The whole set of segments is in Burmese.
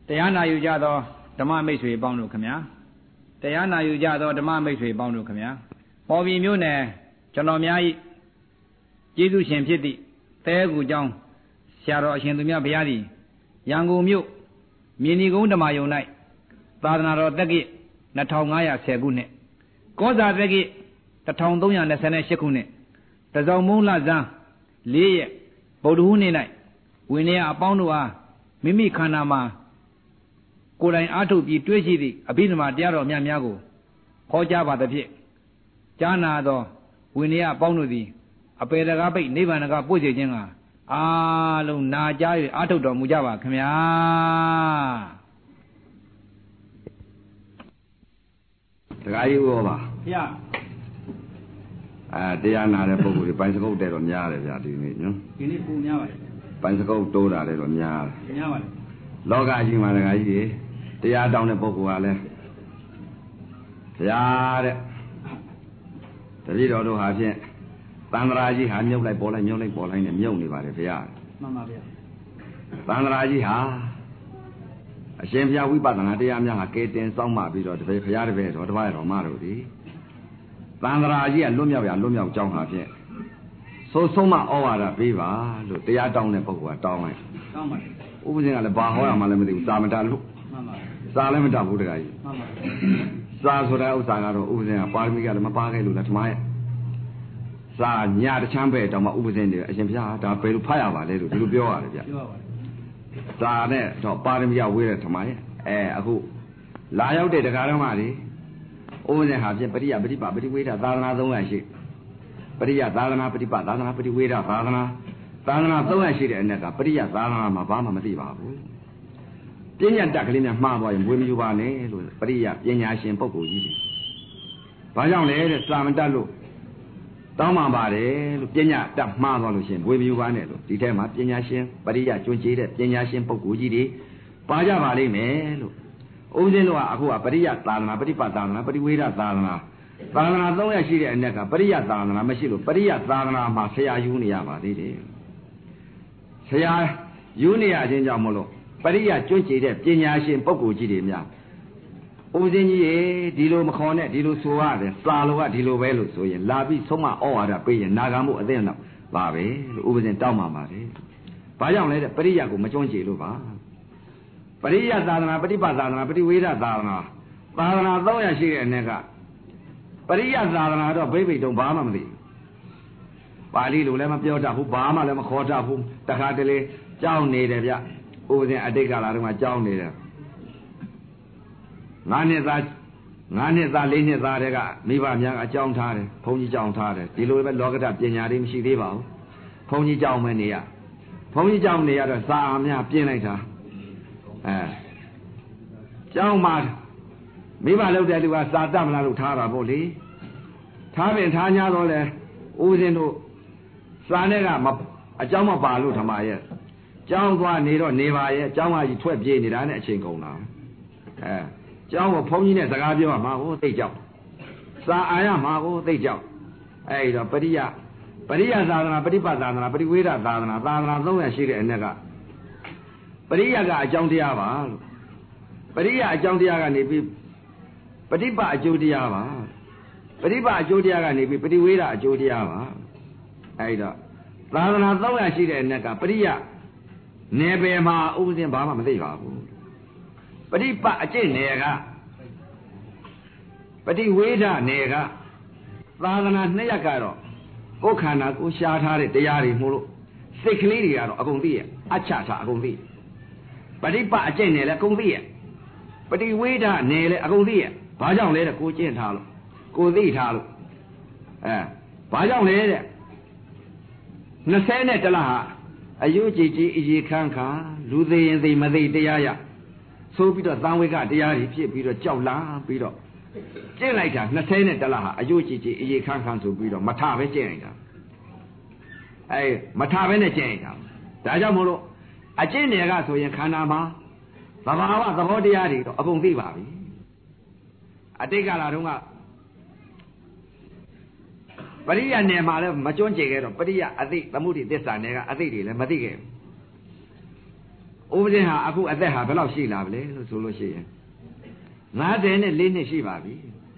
တရားနာယူကြသောဓမ္မမိတ်ဆွေပေါင်းတို့ခင်ဗျာတရားနာယူကြသောဓမ္မမိတ်ဆွေပေါင်းတို့ခင်ဗျာပေါ်ပြည်မြို့နယ်ကျွန်တော်များ၏ကျေးဇူးရှင်ဖြစ်သည့်တဲကူကျောင်းဆရာတော်အရှင်သူမြတ်ဘုရားသည်ရန်ကုန်မြို့မြေနီကုန်းဓမ္မယုံ၌သာသနာတော်တက္ကိ2510ခုနှစ်ကောဇာတက္ကိ1328ခုနှစ်တစောင်းမုံလဇန်း4ရက်ဗုဒ္ဓဟူးနေ့၌ဝိနည်းအပေါင်းတို့အားမိမိခန္ဓာမှာကိုယ်တိုင်အားထုတ်ပြီးတွေးရှိသည့်အဘိဓမ္မာတရားတော်များများကိုဟောကြားပါသဖြင့်ကြားနာသောဝိနည်းအပေါင်းတို့သည်အပေတကားပိတ်နိဗ္ဗာန်ကပို့စေခြင်းကအားလုံးနာကြား၍အားထုတ်တော်မူကြပါခင်ဗျာတခါကြီးဟောပါဗျာတရားနာတဲ့ပုဂ္ဂိုလ်တွေပိုင်စကုတ်တဲ့တော့များတယ်ဗျာဒီနေ့နော်ဒီနေ့ပုံများပါတယ်ပိုင်စကုတ်တိုးတာတဲ့တော့များတယ်များပါတယ်လောကကြီးမှာတခါကြီးတရားတောင်းတဲ့ပုဂ္ဂိုလ်ကလည်းဗျာတဲ့တတိတော်တို့ဟာဖြင့်သံဃာကြီးဟာမြုပ်လိုက်ပေါ်လိုက်မြုပ်လိုက်ပေါ်လိုက်နဲ့မြုပ်နေပါတယ်ဗျာမှန်ပါဗျာသံဃာကြီးဟာအရှင်ဘုရားဝိပဿနာတရားများဟာကဲတင်စောင့်မှပြီးတော့တပည့်ဘုရားတပည့်တော်တပည့်တော်မတို့ဒီသံဃာကြီးကလွတ်မြောက်ရလွတ်မြောက်ကြောင်းဟာဖြင့်ဆိုဆုံးမဩဝါဒပေးပါလို့တရားတောင်းတဲ့ပုဂ္ဂိုလ်ကတောင်းလိုက်တောင်းပါတယ်ဥပဇင်ကလည်းဘာဟောရမှလည်းမသိဘူးစာမတတ်လို့မှန်ပါစာလည်းမတတ်ဘူးတခါကြီးမှန်ပါစာဆိုတဲ့ဥစ္စာကတော့ဥပဇင်ကပါရမီကလည်းမပါခဲ့လို့လားထမရဲ့စာညတချမ်းပဲတောင်မှဥပဇင်တွေအရှင်ဘုရားဒါဘယ်လိုဖတ်ရပါလဲလို့ဒီလိုပြောရတယ်ဗျပြောပါပါတယ်စာနဲ့တော့ပါရမီကဝေးတဲ့ထမရဲ့အခုလာရောက်တဲ့တရားတော်မှလေဥပဇင်ဟာဖြင့်ပရိယပฏิပါပฏิဝေဒသာသနာ300ရှိပရိယသာသနာပฏิပါသာသနာပฏิဝေဒသာသနာ300ရှိတဲ့အနက်ကပရိယသာသနာမှာဘာမှမသိပါဘူးပညာတတ်ကလေးများမှားသွားရင်ဝေမယူပါနဲ့လို့ပရိယပညာရှင်ပုဂ္ဂိုလ်ကြီးတွေဘာကြောင့်လဲတဲ့စာမတတ်လို့တောင်းပန်ပါတယ်လို့ပညာတတ်မှားသွားလို့ရှင်ဝေမယူပါနဲ့လို့ဒီထဲမှာပညာရှင်ပရိယကျွမ်းကျင်တဲ့ပညာရှင်ပုဂ္ဂိုလ်ကြီးတွေပါကြပါလိမ့်မယ်လို့ဦးဇင်းတို့ကအခုကပရိယသာသနာပฏิပတ်သာသနာပฏิဝေဒသာသနာ300ရှိတဲ့အနက်ကပရိယသာသနာမရှိလို့ပရိယသာသနာမှာဆရာယူနေရပါသေးတယ်ဆရာယူနေရခြင်းကြောင့်မလို့ပရိယကျွန့်ကျင်တဲ့ပညာရှင်ပုဂ္ဂိုလ်ကြီးတွေများဦးဇင်းကြီးရေဒီလိုမခေါ်နဲ့ဒီလိုဆိုရတယ်စာလိုကဒီလိုပဲလို့ဆိုရင်လာပြီးဆုံးမဩဝါဒပေးရင်နာခံမှုအသိတော့ပါပဲလို့ဦးဇင်းတောင်းပါပါတယ်ဘာကြောင့်လဲတဲ့ပရိယကိုမကျွန့်ကျင်လို့ပါပရိယသာသနာပฏิပတ်သာသနာပฏิဝေဒသာသနာ300ရှိတဲ့အနက်ကပရိယသာသနာတော့ဘိဗိတုံဘာမှမသိပါဠိလိုလည်းမပြောတတ်ဘူးဘာမှလည်းမခေါ်တတ်ဘူးတခါတလေကြောင်းနေတယ်ဗျဦးဇင်းအတိတ်ကာလတုန်းကကြောင်းနေတယ်9နှစ်သား4နှစ်သားတွေကမိဘများအကြောင်းထားတယ်ဘုန်းကြီးကြောင်းထားတယ်ဒီလိုပဲလောကဓာတ်ပညာတွေမရှိသေးပါဘူးဘုန်းကြီးကြောင်းမယ်နေရဘုန်းကြီးကြောင်းနေရတော့စာအများပြင်းလိုက်တာကျောင်းမှာမိဘလုပ်တဲ့လူကစာတတ်မလားလို့ထားတာပေါ့လေထားပင်ထား냐တော့လဲဦးဇင်းတို့စာနဲ့ကအကြောင်းမပါလို့ထမရဲ့ကျောင်းသွားနေတော့နေပါရဲ့ကျောင်းကကြီးထွက်ပြေးနေတာနဲ့အချိန်ကုန်တာကျောင်းကဘုန်းကြီးနဲ့စကားပြောမှာဟိုသိကြောက်စာအာရမှာဟိုသိကြောက်အဲ့တော့ပရိယသာသနာပฏิပတ်သာသနာပฏิဝေဒသာသနာ300ရှိတဲ့အနက်ကပရိယကအကြောင်းတရားပါလို့ပရိယအကြောင်းတရားကနေပြီးပฏิပတ်အကျိုးတရားပါပฏิပတ်အကျိုးတရားကနေပြီးပฏิဝေဒအကျိုးတရားပါအဲ့တော့သာသနာ300ရှိတဲ့အနက်ကပရိယနယ်ပယ်မှာဥပဇင်းဘာမှမသိပါဘူးပฏิပတ်အကျင့်နယ်ကပฏิဝေဒနယ်ကသာသနာ2ရပ်ကတော့ကိုယ်ခန္ဓာကိုရှားထားတဲ့တရားတွေမို့လို့စိတ်ကလေးတွေကတော့အကုန်သိရဲ့အချတာအကုန်သိပฏิပတ်အကျင့်နယ်လည်းအကုန်သိရဲ့ပฏิဝေဒနယ်လည်းအကုန်သိရဲ့ဘာကြောင့်လဲတဲ့ကိုကျင့်ထားလို့ကိုသိထားလို့ဘာကြောင့်လဲတဲ့20နဲ့တလဟာအယုကြည်ကြည်အည်ခန်းခါလူသေးရင်သိမသိတရားရဆိုပြီးတော့သံဝေကတရားတွေဖြစ်ပြီးတော့ကြောက်လာပြီးတော့ကျင့်လိုက်တာ20နဲ့တလဟာအယုကြည်ကြည်အည်ခန်းခန်းဆိုပြီးတော့မထပဲကျင့်လိုက်တာမထပဲနဲ့ကျင့်လိုက်တာဒါကြောင့်မို့လို့အကျင့်တွေကဆိုရင်ခန္ဓာမှာသဘာဝသဘောတရားတွေတော့အကုန်သိပါပြီအတိတ်ကလာတုန်းကပရိယနယ်မှာလည်းမကျွမ်းကျင်ခဲ့တော့ပရိယအသိသမုဒိသစ္စာနယ်ကအသိတွေလည်းမသိခဲ့ဘူးဥပဇင်းဟာအခုအသက်ဟာဘယ်လောက်ရှိလာပြီလဲလို့ဆိုလို့ရှိရင်54နှစ်ရှိပါပြီ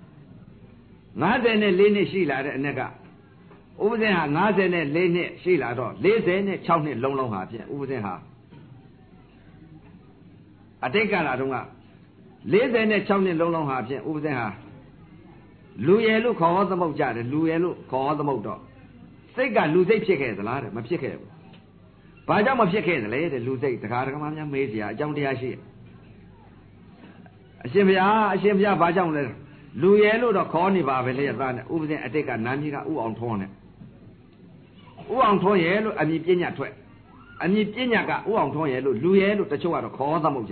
54နှစ်ရှိလာတဲ့အ낵ကဥပဇင်းဟာ54နှစ်ရှိလာတော့46နှစ်လုံးလုံးဟာဖြင့်ဥပဇင်းဟာအတိတ်ကလာတော့က46နှစ်လုံးလုံးဟာဖြင့်ဥပဇင်းဟာလူရယ်လို့ခေါ်ဟောသမုတ်ကြတယ်လူရယ်လို့ခေါ်ဟောသမုတ်တော့စိတ်ကလူစိတ်ဖြစ်ခဲ့သလားတဲ့မဖြစ်ခဲ့ဘူးဘာကြောင့်မဖြစ်ခဲ့သလဲတဲ့လူစိတ်တရားဓမ္မများမေးเสียအကြောင်းတရားရှိအရှင်ဘုရားဘာကြောင့်လဲလူရယ်လို့တော့ခေါ်နေပါပဲလေသားနဲ့ဥပဇင်းအတိတ်ကနာမည်ကဥအောင်ထွန်းနဲ့ဥအောင်ထွန်းရယ်လို့အမည်ပညာထွက်အမည်ပညာကဥအောင်ထွန်းရယ်လို့လူရယ်လို့တချို့ကတော့ခေါ်သမုတ်ကြ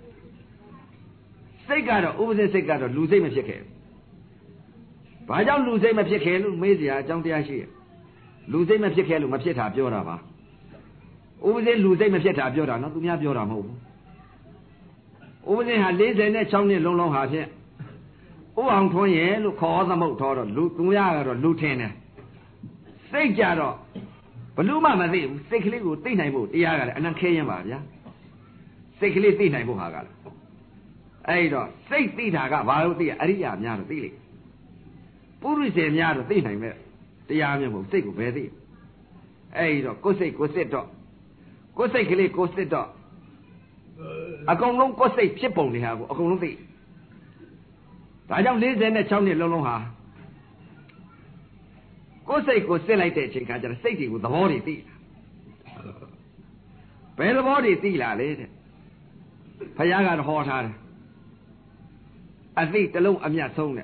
စိတ်ကတော့ဥပဇင်းစိတ်ကတော့လူစိတ်မဖြစ်ခဲ့ဘာကြောင့်လူစိတ်မဖြစ်ခဲ့လို့မေးเสียအကြောင်းတရားရှိလူစိတ်မဖြစ်ခဲ့လို့မဖြစ်တာပြောတာပါဥပဇင်းလူစိတ်မဖြစ်တာပြောတာနော်သူများပြောတာမဟုတ်ဘူးဥပဇင်းဟာ46နှစ်လုံးလုံးဟာဖြင့်ဥအောင်ထွန်းရဲ့လို့ခေါ်သမုတ်တော်တော့လူသူများကတော့လူထင်တယ်စိတ်ကြတော့ဘလို့မှမသိဘူးစိတ်ကလေးကိုသိနိုင်ဖို့တရားကလည်းအနံခဲရင်ပါဗျာစိတ်ကလေးသိနိုင်ဖို့ဟာကလည်းအဲ့တော့စိတ်သိတာကဘာလို့သိရအရိယာများတော့သိလိမ့်ပုရိသေများတော့သိနိုင်မဲ့တရားမျိုးမဟုတ်စိတ်ကိုဘယ်သိအဲ့တော့ကိုယ်စိတ်ကိုစစ်တော့ကိုယ်စိတ်ကလေးကိုစစ်တော့အကုန်လုံးကိုယ်စိတ်ဖြစ်ပုံတွေဟာကိုအကုန်လုံးသိဒါကြောင့်46နှစ်လုံးလုံးဟာကိုယ်စိတ်ကိုစစ်လိုက်တဲ့အချိန်ခါကျတော့စိတ်တွေကိုသဘောတွေသိဘယ်သဘောတွေသိလာလဲတဲ့ဘုရားကတော့ဟောထားတယ်အသိတစ်လုံးအမြတ်ဆုံး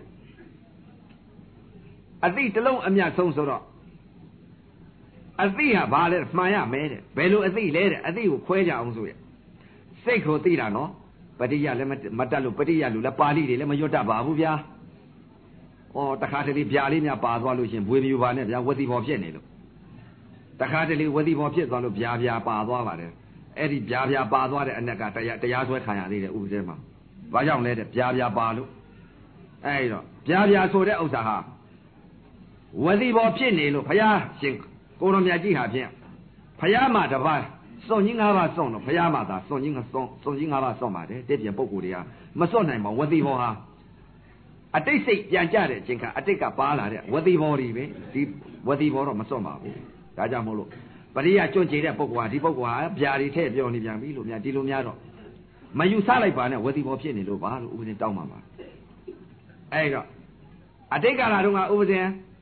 တဲ့အသိတစ်လုံးအမြတ်ဆုံးဆိုတော့အသိဟာဘာလဲမှန်ရမယ်တဲ့ဘယ်လိုအသိလဲတဲ့အသိကိုခွဲကြအောင်ဆိုရစိတ်ကိုသိတာနော်ပဋိယလည်းမတတ်လို့ပဋိယလူလည်းပါဠိတွေလည်းမရွတ်တတ်ပါဘူးဗျာဩတခါတလေဗျာလေးများပါသွားလို့ရှင်ဘွေမြူပါနဲ့ဗျာဝတိဘောဖြစ်နေလို့တခါတလေဝတိဘောဖြစ်သွားလို့ဗျာပါသွားပါတယ်အဲ့ဒီဗျာပါသွားတဲ့အ낵ကတရားဆွဲခံရသေးတယ်ဥပဒေမှာဘာကြောင့်လဲတဲ့ဗျာပါလို့အဲ့တော့ဗျာဆိုတဲ့ဥစ္စာဟာဝတိဘောဖြစ်နေလို့ဘုရားရှင်ကိုတော်မြတ်ကြီးဟာဖြင့်ဘုရားမှာတပါးစွန့်ကြီး၅ပါးစွန့်တော့ဘုရားမှာသာစွန့်ကြီး၅ပါးစွန့်ပါတယ်တဲ့ပြန်ပုဂ္ဂိုလ်တွေကမစွန့်နိုင်ပါဝတိဘောဟာအတိတ်စိတ်ပြန်ကြတဲ့အချိန်ကအတိတ်ကပါလာတဲ့ဝတိဘောတွေပဲဒီဝတိဘောတော့မစွန့်ပါဘူးဒါကြောင့်မို့လို့ပရိယကျွန့်ကြတဲ့ပုဂ္ဂိုလ်ဟာဒီပုဂ္ဂိုလ်ဟာဗျာတွေထည့်ပြောနေပြန်ပြီလို့များဒီလိုများတော့မယူဆလိုက်ပါနဲ့ဝတိဘောဖြစ်နေလို့ပါလို့ဥပဒေတောင်းပါပါအဲ့တော့အတိတ်ကလာတော့ကဥပဒေ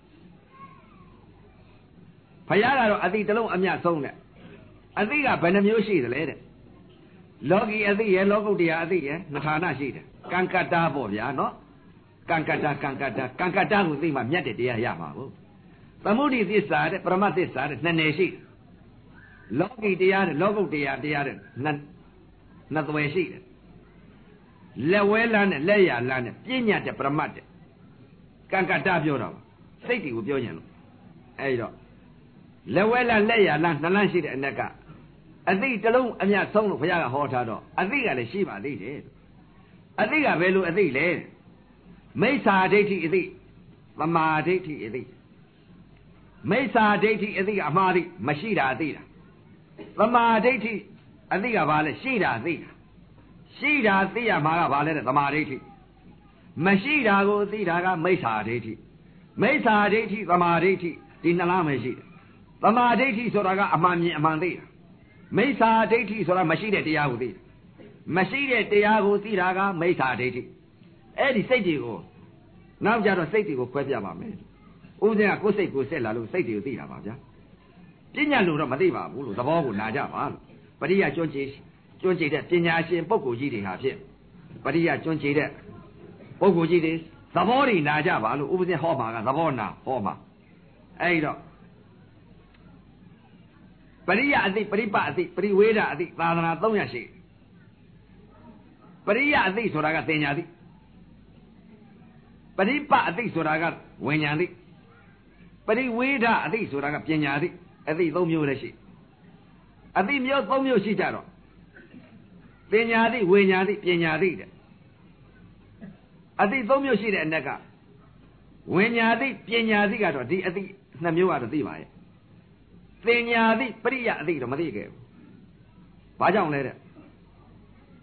ဘုရားကတော့အတိတစ်လုံးအမြတ်ဆုံးတဲ့အတိကဘယ်နှမျိုးရှိသလဲတဲ့လောကီအတိရဲ့လောကုတ္တရာအတိရဲ့နှစ်ဌာနရှိတယ်ကံကတ္တာပေါ့ဗျာနော်ကံကတ္တာကိုသိမှမြတ်တဲ့တရားရမှာဟုတ်သမုဒိသစ္စာတဲ့ပရမတ်သစ္စာတဲ့နှစ်နယ်ရှိလောကီတရားတဲ့လောကုတ္တရာတရားတဲ့နှစ်သွယ်ရှိတယ်လက်ဝဲလမ်းနဲ့လက်ရလမ်းနဲ့ပြဉ္ညာတဲ့ပရမတ်တဲ့ကံကတ္တာပြောတာစိတ်တွေကိုပြောညံလို့အဲ့တော့လက်ဝဲလမ်းလက်ရလမ်းနှစ်လမ်းရှိတဲ့အ낵ကအသိတစ်လုံးအမြတ်ဆုံးလို့ဘုရားကဟောထားတော့အသိကလည်းရှိပါသေးတယ်အသိကဘယ်လိုအသိလဲမိစ္ဆာဒိဋ္ဌိအသိသမာဓိဋ္ဌိအသိမိစ္ဆာဒိဋ္ဌိအသိကအမှားသိမရှိတာအသိတာသမာဓိဋ္ဌိအသိကဘာလဲရှိတာသိတာရှိတာသိရမှာကဘာလဲတဲ့သမာဓိဋ္ဌိမရှိတာကိုသိတာကမိစ္ဆာဒိဋ္ဌိမိစ္ဆာဒိဋ္ဌိသမာဓိဋ္ဌိဒီနှစ်လားပဲရှိတယ်သမာဓိဋ္ဌိဆိုတာကအမှန်မြင်အမှန်သိတာမိစ္ဆာဒိဋ္ဌိဆိုတာမရှိတဲ့တရားကိုသိတာမရှိတဲ့တရားကိုသိတာကမိစ္ဆာဒိဋ္ဌိအဲ့ဒီစိတ်တွေကိုနောက်ကြတော့စိတ်တွေကိုခွဲပြပါမယ်ဥစဉ်ကကိုယ်စိတ်ကိုဆက်လာလို့စိတ်တွေကိုသိတာပါဗျာပညာလို့တော့မသိပါဘူးလို့သဘောကိုနာကြပါလို့ပရိယကျွန်းကြည်တဲ့ပညာရှင်ပုဂ္ဂိုလ်ကြီးတွေဟာဖြင့်ပရိယကျွန်းကြည်တဲ့ပုဂ္ဂိုလ်ကြီးတွေသဘောတွေနာကြပါလို့ဥပစဉ်ဟောမှာကသဘောနာဟောမှာအဲ့တော့ပရိယအသိပရိပအသိပရိဝေဒအသိသာသနာ300ရှိပရိယအသိဆိုတာကသင်ညာသိပရိပအသိဆိုတာကဝိညာဉ်သိပရိဝေဒအသိဆိုတာကပညာသိအသိ3မျိုးလည်းရှိအသိမျိုး3မျိုးရှိကြတော့ပညာသိဝိညာဉ်သိပညာသိတဲ့အသိ3မျိုးရှိတဲ့အ낵ကဝိညာဉ်သိပညာသိကတော့ဒီအသိ2မျိုးကတော့သိပါရဲ့ပညာသိပရိယအသိတော့မသိခဲ့ဘူးဘာကြောင့်လဲတဲ့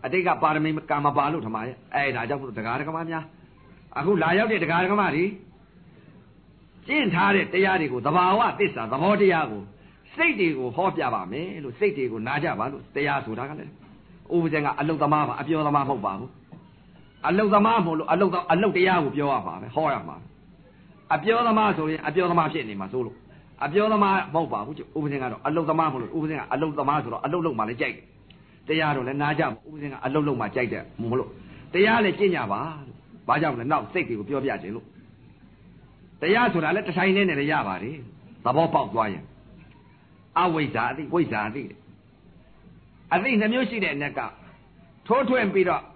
အတိတ်ကပါရမီကံမပါလို့ထမရဲ့အဲ့ဒါကြောင့်တရားဓမ္မများအခုလာရောက်တဲ့တရားဓမ္မတွေကျင့်ထားတဲ့တရားတွေကိုသဘာဝသစ္စာသဘောတရားကိုစိတ်တွေကိုဟောပြပါမယ်လို့စိတ်တွေကိုနားကြပါလို့တရားဆိုတာကလည်းဥပဇင်ကအလုတ်သမားပါအပြောသမားမဟုတ်ပါဘူးအလုတ်သမားမို့လို့အလုတ်တရားကိုပြောရပါပဲဟောရမှာအပြောသမားဆိုရင်အပြောသမားဖြစ်နေမှာဆိုလို့အပြောသမားမဟုတ်ပါဘူးဥပဇင်ကတော့အလုတ်သမားမို့လို့ဥပဇင်ကအလုတ်သမားဆိုတော့အလုတ်လုံးမှလည်းကြိုက်တယ်တရားတော့လည်းနားကြပါဥပဇင်ကအလုတ်လုံးမှကြိုက်တယ်မို့လို့တရားလည်းကျင့်ကြပါလို့ဘာကြောင့်လဲနောက်စိတ်တွေကိုပြောပြခြင်းလို့တရားဆိုတာလည်းတစ်ဆိုင်နဲ့လည်းရပါတယ်သဘောပေါက်သွားရင်အဝိဇ္ဇာအသိဝိဇ္ဇာအသိအသိနှမျိုးရှိတဲ့အနက်ကထိုးထွင်းပြီးတော့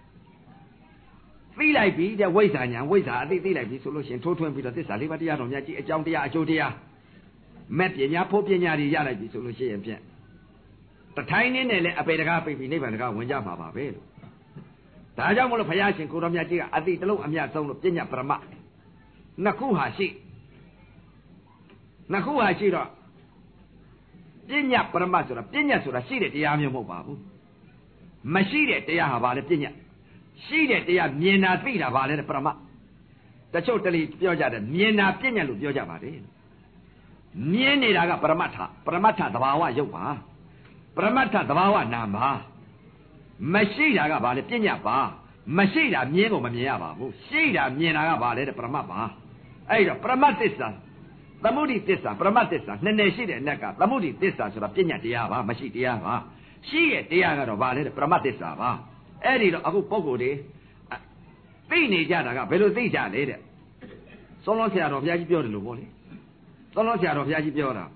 သိလိုက်ပြီတဲ့ဝိဇ္ဇာညာဝိဇ္ဇာအသိသိလိုက်ပြီဆိုလို့ရှိရင်ထိုးထွင်းပြီးတော့သစ္စာလေးပါးတရားတော်များကြီးအကြောင်းတရားအကျိုးတရားမဲ့ပညာဖို့ပညာတွေရလိုက်ပြီဆိုလို့ရှိရင်ဖြင့်တထိုင်းနဲ့လည်းအပေတကားပိတ်ပြီးနိဗ္ဗာန်တကားဝင်ကြမှာပါပဲလို့ဒါကြောင့်မလို့ဘုရားရှင်ကိုတော်မြတ်ကြီးကအသိတလုံးအမြတ်ဆုံးလို့ပညာပရမနှစ်ခုဟာရှိတော့ပညာပရမဆိုတာပညာဆိုတာရှိတဲ့တရားမျိုးမဟုတ်ပါဘူးမရှိတဲ့တရားဟာဘာလဲပညာရှိတဲ့တရားမြင်တာသိတာဘာလဲပရမတချို့တလေပြောကြတယ်မြင်တာပညာလို့ပြောကြပါတယ်မြင်နေတာကပရမတ္ထသဘာဝရုပ်ပါပရမတ္ထသဘာဝနာမ်ပါမရှိတာကဘာလဲပညာပါမရှိတာမြင်ကိုမမြင်ရပါဘူးရှိတာမြင်တာကဘာလဲတဲ့ပရမတ်ပါအဲ့တော့ပရမတ်သစ္စာသမုဒိသစ္စာပရမတ်သစ္စာနှစ်နယ်ရှိတဲ့အနက်ကသမုဒိသစ္စာဆိုတာပညာတရားပါမရှိတရားပါရှိရဲ့တရားကတော့ဘာလဲတဲ့ပရမတ်သစ္စာပါအဲ့ဒီတော့အခုပုဂ္ဂိုလ်တွေသိနေကြတာကဘယ်လိုသိကြလဲတဲ့စောလုံးဆရာတော်ဘုရားကြီးပြောတယ်လို့ပေါ့လေစောလုံးဆရာတော်ဘုရားကြီးပြောတာ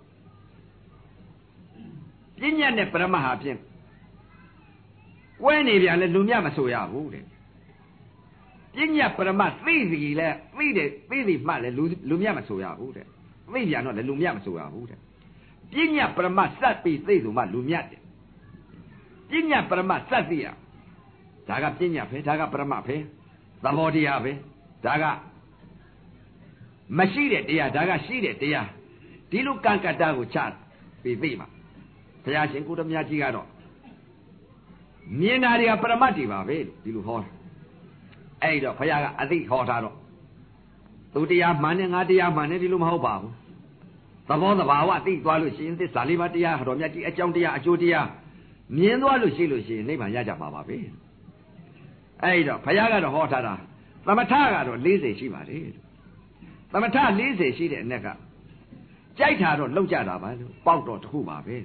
ပညာနဲ့ပရမတ်ဟာဖြင့်ဝဲနေပြန်လဲလူမြတ်မဆိုရဘူးတဲ့ပညာပရမတ်သိစီလဲသိစီမှလဲလူမြတ်မဆိုရဘူးတဲ့သိပြန်တော့လဲလူမြတ်မဆိုရဘူးတဲ့ပညာပရမတ်စက်ပြီးသိဆိုမှလူမြတ်တယ်ပညာပရမတ်စက်သိရဒါကပညာပဲဒါကပရမတ်ပဲသဘောတရားပဲဒါကမရှိတဲ့တရားဒါကရှိတဲ့တရားဒီလိုကံကတ္တကိုချပြီးသိမှာဘုရားရှင်ကိုတော်မြတ်ကြီးကတော့မြင်တာတွေကပရမတ်တွေပါပဲဒီလိုဟောအဲ့တော့ဘုရားကအသိဟောထားတော့သူတရားမှန်နဲ့ငါတရားမှန်နဲ့ဒီလိုမဟုတ်ပါဘူးသဘောသဘာဝသိသွားလို့ရှိရင်သစ္စာလေးပါးတရားတော်မြတ်ကြီးအကြောင်းတရားအကျိုးတရားမြင်သွားလို့ရှိရင်နိဗ္ဗာန်ရကြမှာပါပဲအဲ့တော့ဘုရားကတော့ဟောထားတာသမထကတော့40ရှိပါတယ်သမထ40ရှိတဲ့အနက်ကကြိုက်တာတော့လောက်ကြတာပါလို့ပေါက်တော့တစ်ခုပါပဲ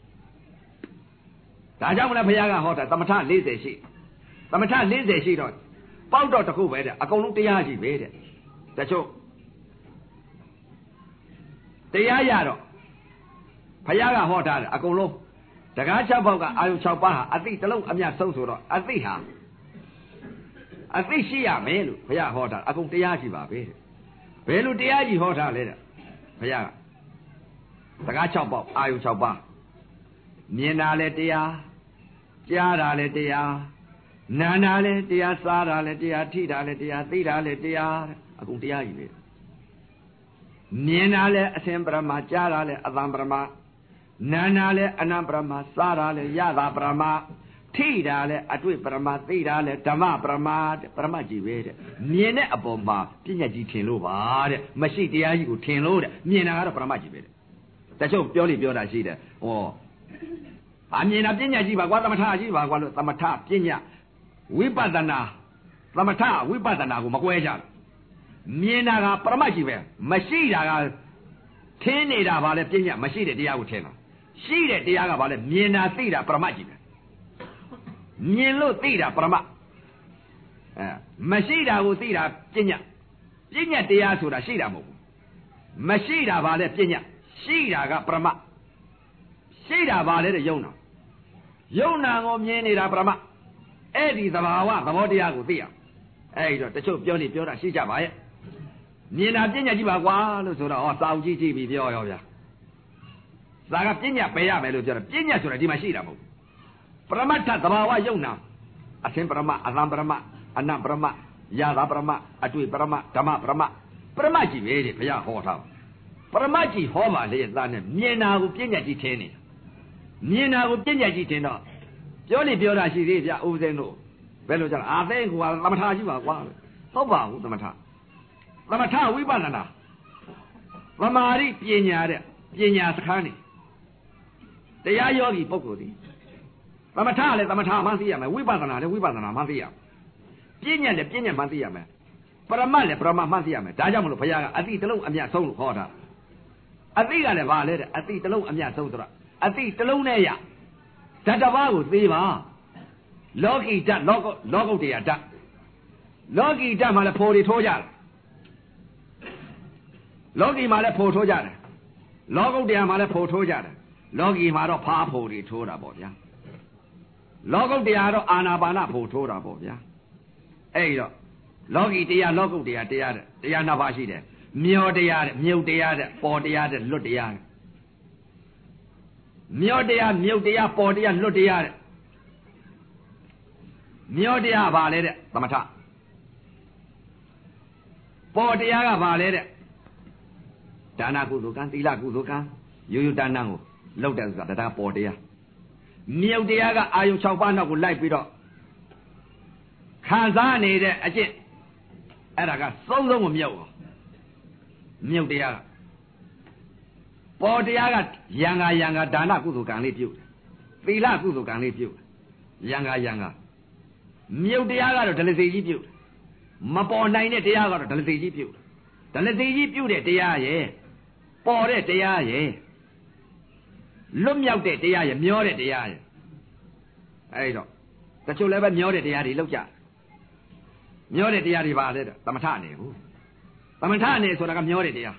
ဒါကြောင့်မလဲဘုရားကဟောတာသမထ40ရှိသမထ40ရှိတော့ပေါက်တော့တစ်ခုပဲတဲ့အကုန်လုံးတရားရှိပဲတဲ့တချို့တရားရတော့ဘုရားကဟောတာအကုန်လုံးတကား6ပေါက်ကအာယု6ပါးဟာအသိတစ်လုံးအမြတ်ဆုံးဆိုတော့အသိဟာအသိရှိရမယ်လို့ဘုရားဟောတာအကုန်တရားရှိပါပဲတဲ့ဘယ်လိုတရားကြီးဟောတာလဲတဲ့ဘုရားကတကား6ပေါက်အာယု6ပါးမြင်တာလဲတရားကြားတာလဲတရားနာတာလဲတရားစားတာလဲတရားထိတာလဲတရားသိတာလဲတရားအကုန်တရားကြီးပဲမြင်တာလဲအစဉ်ပရမကြားတာလဲအတံပရမနာတာလဲအနံပရမစားတာလဲယတာပရမထိတာလဲအတွေ့ပရမသိတာလဲဓမ္မပရမတဲ့ပရမကြီးပဲတဲ့မြင်တဲ့အပေါ်မှာပညာကြီးထင်လို့ပါတဲ့မရှိတရားကြီးကိုထင်လို့တဲ့မြင်တာကတော့ပရမကြီးပဲတဲ့တချို့ပြောလိပြောတာရှိတယ်ဟောအမြင်တာပညာကြီးပါကွာသမထကြီးပါကွာလို့သမထပညာဝိပဿနာသမထဝိပဿနာကိုမကွဲကြဘူးမြင်တာကပရမတ်ကြီးပဲမရှိတာကထင်းနေတာဗာလဲပညာမရှိတဲ့တရားကိုထင်တာရှိတဲ့တရားကဗာလဲမြင်တာသိတာပရမတ်ကြီးပဲမြင်လို့သိတာပရမတ်မရှိတာကိုသိတာပညာတရားဆိုတာရှိတာမဟုတ်ဘူးမရှိတာဗာလဲပညာရှိတာကပရမတ်ရှိတာဗာလဲတဲ့ယုံနာကိုမြင်နေတာပရမတ်အဲ့ဒီသဘာဝသဘောတရားကိုသိရအဲ့တော့တချို့ပြောတာရှိကြပါရဲ့မြင်တာပညာကြီးပါကွာလို့ဆိုတော့စာအုပ်ကြီးပြီးပြောရောဗျာဒါကပညာပယ်ရမယ်လို့ပြောတယ်ပညာဆိုတာဒီမှာရှိတာမဟုတ်ပရမတ္ထသဘာဝယုံနာအသင်ပရမအသံပရမအနံပရမယသာပရမအတွေ့ပရမဓမ္မပရမကြီးပဲတဲ့ဘုရားဟောထားပရမကြီးဟောပါလေသားနဲ့မြင်တာကိုပညာကြီးထင်နေတာမြင်တာကိုပညာကြီးထင်တော့ပြောနေပြောတာရှိသေးဗျဦးစင်းတို့ဘယ်လိုကြလဲအာသိကူကသမထရှိပါကွာဟုတ်ပါဘူးသမထဝိပဿနာသမာဓိပညာတဲ့ပညာစခန်းနေတရားယောဂီပုဂ္ဂိုလ်ဒီသမထလည်းသမထမှသိရမယ်ဝိပဿနာလည်းဝိပဿနာမှသိရမယ်ပညာလည်းပညာမှသိရမယ်ပရမတ်လည်းပရမတ်မှသိရမယ်ဒါကြောင့်မလို့ဘုရားကအတိတလုံးအမြတ်ဆုံးလို့ဟောတာအတိကလည်းဗာလဲတဲ့အတိတလုံးအမြတ်ဆုံးဆိုတော့အတိတလုံးနဲ့ရဓာတ်တစ်ပါးကိုသိပါလောကီဓာတ်လောကုတ္တရာဓာတ်လောကီဓာတ်မှာလည်းဖိုတွေထိုးကြတယ်လောကီမှာလည်းဖိုထိုးကြတယ်လောကုတ္တရာမှာလည်းဖိုထိုးကြတယ်လောကီမှာတော့ဖားဖိုတွေထိုးတာပေါ့ဗျာလောကုတ္တရာတော့အာနာပါနဖိုထိုးတာပေါ့ဗျာအဲ့တော့လောကီတရားလောကုတ္တရာတရားတဲ့တရားနှစ်ပါးရှိတယ်မြောတရားတဲ့မြုပ်တရားတဲ့ပေါ်တရားတဲ့လွတ်တရားတဲ့မြောတရားမြုပ်တရားပေါ်တရားလွတ်တရားတဲ့မြောတရားဘာလဲတဲ့သမထပေါ်တရားကဘာလဲတဲ့ဒါနကုသိုလ်ကံသီလကုသိုလ်ကံရိုးရိုးတန်းတန်းကိုလောက်တဲ့ဥစ္စာဒါပေါ်တရားမြုပ်တရားကအာယု6ပါးနောက်ကိုလိုက်ပြီးတော့ခံစားနေတဲ့အကျင့်အဲ့ဒါကသုံးကိုမြုပ်မြုပ်တရားကပေါ်တရားကယံကဒါနကုသိုလ်ကံလေးပြုတ်သီလကုသိုလ်ကံလေးပြုတ်ယံကမြုပ်တရားကတော့ဒလစီကြီးပြုတ်မပေါ်နိုင်တဲ့တရားကတော့ဒလစီကြီးပြုတ်ဒလစီကြီးပြုတ်တဲ့တရားရဲ့ပေါ်တဲ့တရားရဲ့လွတ်မြောက်တဲ့တရားရဲ့မျောတဲ့တရားရဲ့အဲ့တော့တချို့လည်းပဲမျောတဲ့တရားတွေလောက်ကြမျောတဲ့တရားတွေပါလေသမထနေဘူးသမထနေဆိုတာကမျောတဲ့တရား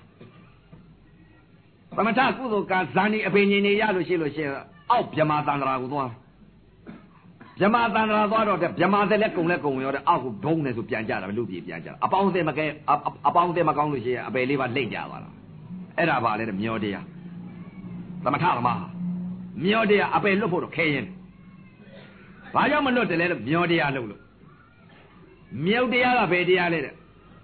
သမထကုသိုလ်ကဇာတိအပင်ញင်နေရလို့ရှိအောက်ဗြဟ္မာသန္တရာကိုသွားဗြဟ္မာသန္တရာသွားတော့ဗြဟ္မာသက်လည်းကုံရောတဲ့အောက်ကိုဒုံးနေဆိုပြန်ကြတာလူပြေပြန်ကြတာအပေါင်းအသင်းမကောင်းလို့ရှိရင်အပယ်လေးပါလိမ့်ကြသွားတာအဲ့ဒါပါလေမျောတရားသမထသမားမျောတရားအပယ်လွတ်ဖို့တော့ခဲရင်ဘာကြောင့်မလွတ်တယ်လဲလို့မျောတရားလို့မြုပ်တရားကဘယ်တရားလဲတဲ့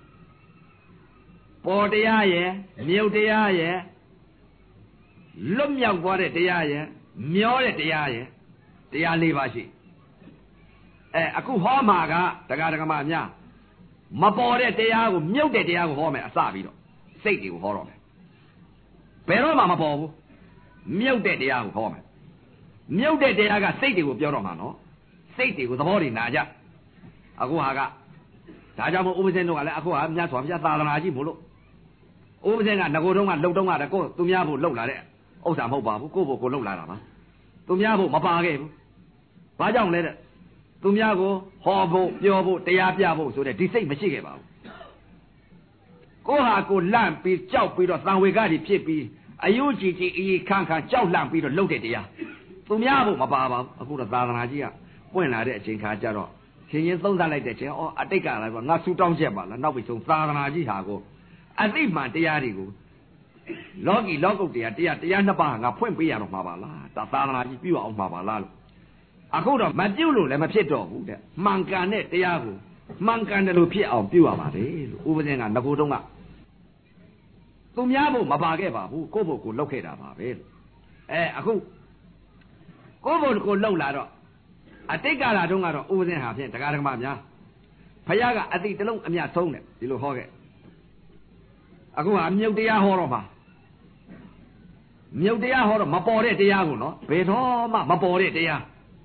ပေါ်တရားရဲ့မြုပ်တရားရဲ့လွတ်မြောက်သွားတဲ့တရားရဲ့မျောတဲ့တရားရဲ့တရား၄ပါးရှိအခုဟောမှာကတရားဓမ္မများမပေါ်တဲ့တရားကိုမြုပ်တဲ့တရားကိုဟောမယ်အစပြီးတော့စိတ်တွေကိုဟောတော့မယ်ဘယ်တော့မှမပေါ်ဘူးမြုပ်တဲ့တရားကိုဟောမယ်မြုပ်တဲ့တရားကစိတ်တွေကိုပြောတော့မှာနော်စိတ်တွေကိုသဘောတွေနာကြအခုဟာကဒါကြောင့်မို့ဥပဇင်းတို့ကလည်းအခုဟာမြတ်စွာဘုရားသာသနာကြီးမို့လို့ဥပဇင်းကငကိုတုံးကလှုပ်တုံးကတကိုသူများဖို့လှုပ်လာတဲ့ဥစ္စာမဟုတ်ပါဘူးကိုယ့်ဘို့ကိုလှုပ်လာတာပါသူများဖို့မပါခဲ့ဘူးဘာကြောင့်လဲတဲ့သူများကိုဟောဖို့ပြောဖို့တရားပြဖို့ဆိုတဲ့ဒီစိတ်မရှိခဲ့ပါဘူးကိုဟာကိုလန့်ပြီးကြောက်ပြီးတော့သံဝေကတွေဖြစ်ပြီးအယုကြည်ကြည်အေးခန့်ကြောက်လန့်ပြီးတော့လှုပ်တဲ့တရားသူများဖို့မပါပါဘူးအခုတော့သာသနာကြီးကပွင့်လာတဲ့အချိန်ခါကျတော့ရှင်ရင်သုံးသပ်လိုက်တဲ့ချင်းအတိတ်ကလည်းငါဆူတောင်းချက်ပါလားနောက်ပြီးဆုံးသာသနာကြီးဟာကိုအသိမှန်တရားတွေကိုလောကီလောကုတ်တရားနှစ်ပါးငါဖွင့်ပေးရတော့မှာပါလားဒါသာသနာကြီးပြုအောင်မှာပါလားလို့အခုတော့မပြုတ်လို့လည်းမဖြစ်တော့ဘူးတဲ့မှန်ကန်တဲ့တရားကိုမှန်ကန်တယ်လို့ဖြစ်အောင်ပြုရပါတယ်လို့ဥပဇင်းကငကိုတုံးကသူများဖို့မပါခဲ့ပါဘူးကိုယ့်ဘုတ်ကိုလှုပ်ခဲ့တာပါပဲလို့အခုကိုယ့်ဘုတ်ကိုလှုပ်လာတော့အတိတ်ကာလတုန်းကတော့ဥပဇင်းဟာဖြင့်တရားဓမ္မများဘုရားကအတိတလုံးအမြတ်ဆုံးတယ်ဒီလိုဟောခဲ့အခုဟာမြုပ်တရားဟောတော့မှာမြုပ်တရားဟောတော့မပေါ်တဲ့တရားကိုနော်ဘယ်တော့မှမပေါ်တဲ့တရား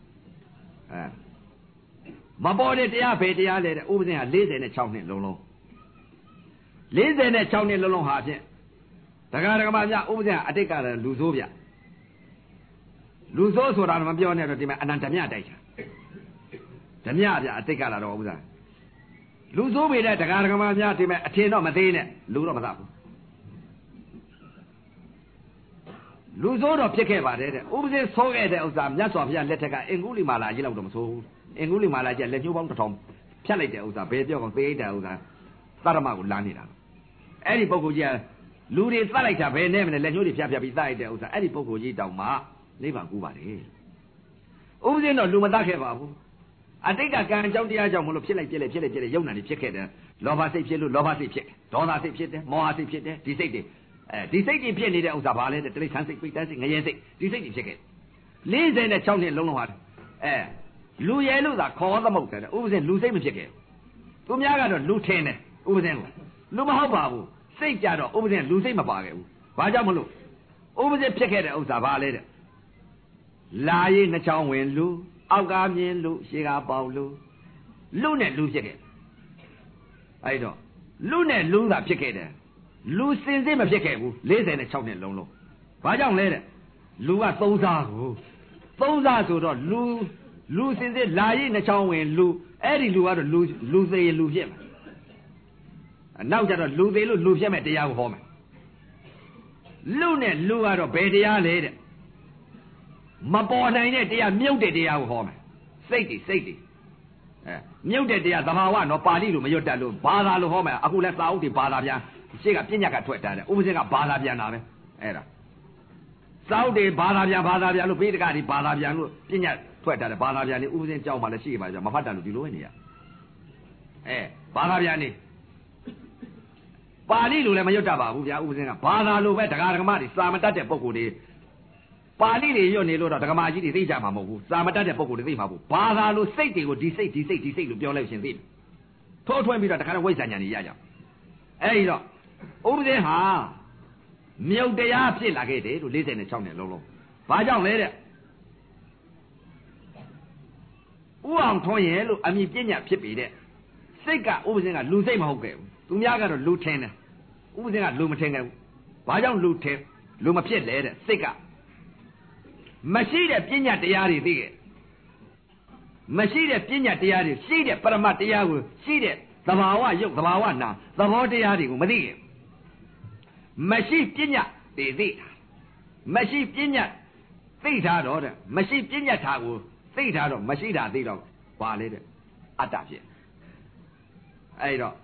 မပေါ်တဲ့တရားဘယ်တရားလဲတဲ့ဥပဇင်းဟာ46နှစ်လုံး46နှစ်လုံးဟာဖြင့်တရားဓမ္မများဥပဇင်းဟာအတိတ်ကလူဆိုးဗျလူဆိုးဆိုတာမပြောနဲ့တော့ဒီမှာအနန္တမြတိုက်တာဓမြဗျအတိတ်ကလာတော့ဥစ္စာလူဆိုးပေတဲ့တရားဓမ္မများဒီမှာအထင်တော့မသေးနဲ့လူတော့မသာဘူးလူဆိုးတော့ဖြစ်ခဲ့ပါတယ်တဲ့ဥပဇင်းဆိုးခဲ့တဲ့ဥစ္စာမြတ်စွာဘုရားလက်ထက်ကအင်္ဂုလိမာလာကြီးလောက်တော့မဆိုးဘူးအင်္ဂုလိမာလာကြီးလက်ညှိုးပေါင်း1000ဖြတ်လိုက်တဲ့ဥစ္စာဘယ်ပြောကောင်သေအိတ်တဲ့ဥစ္စာသရမကိုလမ်းနေတာအဲ့ဒီပုဂ္ဂိုလ်ကြီးကလူတွေသတ်လိုက်တာဘယ်နဲ့မလဲလက်ညှိုးတွေဖြတ်ပြီးသတ်လိုက်တဲ့ဥစ္စာအဲ့ဒီပုဂ္ဂိုလ်ကြီးတောင်မှနိဗ္ဗာန်ကူးပါတယ်ဥပဇင်းတော့လူမတတ်ခဲ့ပါဘူးအတိတ်ကကံအကြောင်းတရားကြောင့်မလို့ဖြစ်လိုက်ရုပ်နာတွေဖြစ်ခဲ့တယ်လောဘစိတ်ဖြစ်လို့လောဘစိတ်ဖြစ်ဒေါသစိတ်ဖြစ်တယ်မောဟစိတ်ဖြစ်တယ်ဒီစိတ်တွေဖြစ်နေတဲ့ဥစ္စာဘာလဲတဲ့တိရစ္ဆာန်စိတ်ပိဋကစိတ်ငရဲစိတ်ဒီစိတ်တွေဖြစ်ခဲ့46နှစ်လုံးလုံးဟာလူရဲလို့သာခေါ်သမုတ်တယ်ဥပဇင်လူစိတ်မဖြစ်ခဲ့သူများကတော့လူထင်းတယ်ဥပဇင်ကိုလူမဟုတ်ပါဘူးစိတ်ကြတော့ဥပဇင်လူစိတ်မပါခဲ့ဘူးဘာကြောင့်မလို့ဥပဇင်ဖြစ်ခဲ့တဲ့ဥစ္စာဘာလဲတဲ့လာရေးနှချောင်းဝင်လူအောက်ကမြင်လူရှေ့ကပေါက်လူနဲ့လူဖြစ်ခဲ့အဲ့တော့လူနဲ့လူသာဖြစ်ခဲ့တယ်လူစင်စစ်မဖြစ်ခဲ့ဘူး46နှစ်လုံးဘာကြောင့်လဲတဲ့လူက3စားကို3စားဆိုတော့လူစင်စစ်လာရေးနှချောင်းဝင်လူအဲ့ဒီလူကတော့လူသေးလူဖြစ်မှာနောက်ကြတော့လူသေးလို့လူဖြစ်မဲ့တရားကိုဟောမယ်လူနဲ့လူကတော့ဘယ်တရားလဲတဲ့မပေါ်နိုင်တဲ့တရားမြုပ်တဲ့တရားကိုဟောမယ်စိတ်တွေမြုပ်တဲ့တရားသဘာဝနော်ပါဠိလိုမရွတ်တတ်လို့ဘာသာလိုဟောမယ်အခုလဲစာအုပ်တွေဘာသာပြန်ရှေ့ကပြညတ်ကထွက်တာတဲ့ဥပဇင်ကဘာသာပြန်တာပဲအဲ့ဒါစာအုပ်တွေဘာသာပြန်လို့ပိဋကတွေဘာသာပြန်လို့ပြညတ်ထွက်တာတဲ့ဘာသာပြန်နေဥပဇင်ကြောက်မှလည်းရှိပါကြမဖတ်တတ်လို့ဒီလိုပဲနေရဘာသာပြန်နေပါဠိလိုလည်းမရွတ်တတ်ပါဘူးဗျာဥပဇင်ကဘာသာလိုပဲဒကာဒကမတွေစာမတတ်တဲ့ပုဂ္ဂိုလ်တွေပါဠိတွေရွတ်နေလို့တော့ဒကမာကြီးတွေသိကြမှာမဟုတ်ဘူးစာမတတ်တဲ့ပုဂ္ဂိုလ်တွေသိမှာဘူးဘာသာလိုစိတ်တွေကိုဒီစိတ်လို့ပြောလိုက်ရှင်သိထိုးထွင်းပြီးတော့တခါတော့ဝိဇ္ဇာဉာဏ်ကြီးရကြအဲ့ဒီတော့ဥပဇင်ဟာမြုပ်တရားဖြစ်လာခဲ့တယ်လို့46နှစ်လုံးဘာကြောင့်လဲတဲ့ဥအောင်ထွန်းရဲ့လို့အမိပညာဖြစ်ပြီတဲ့စိတ်ကဥပဇင်ကလူစိတ်မဟုတ်ခဲ့ဘူးသူများကတော့လူထင်းတယ်ဥပဇင်ကလူမထင်းခဲ့ဘူးဘာကြောင့်လူထင်းလူမဖြစ်လဲတဲ့စိတ်ကမရှိတဲ့ပညာတရားတွေသိခဲ့မရှိတဲ့ပညာတရားတွေရှိတဲ့ပရမတ်တရားကိုရှိတဲ့သဘာဝရုပ်သဘာဝနာသဘောတရားတွေကိုမသိခဲ့မရှိပညာတွေသိတာမရှိပညာသိထားတော့တဲ့မရှိပညာထားကိုသိထားတော့မရှိတာသိတော့ဘာလဲတဲ့အတ္တဖြစ်အဲ့တော့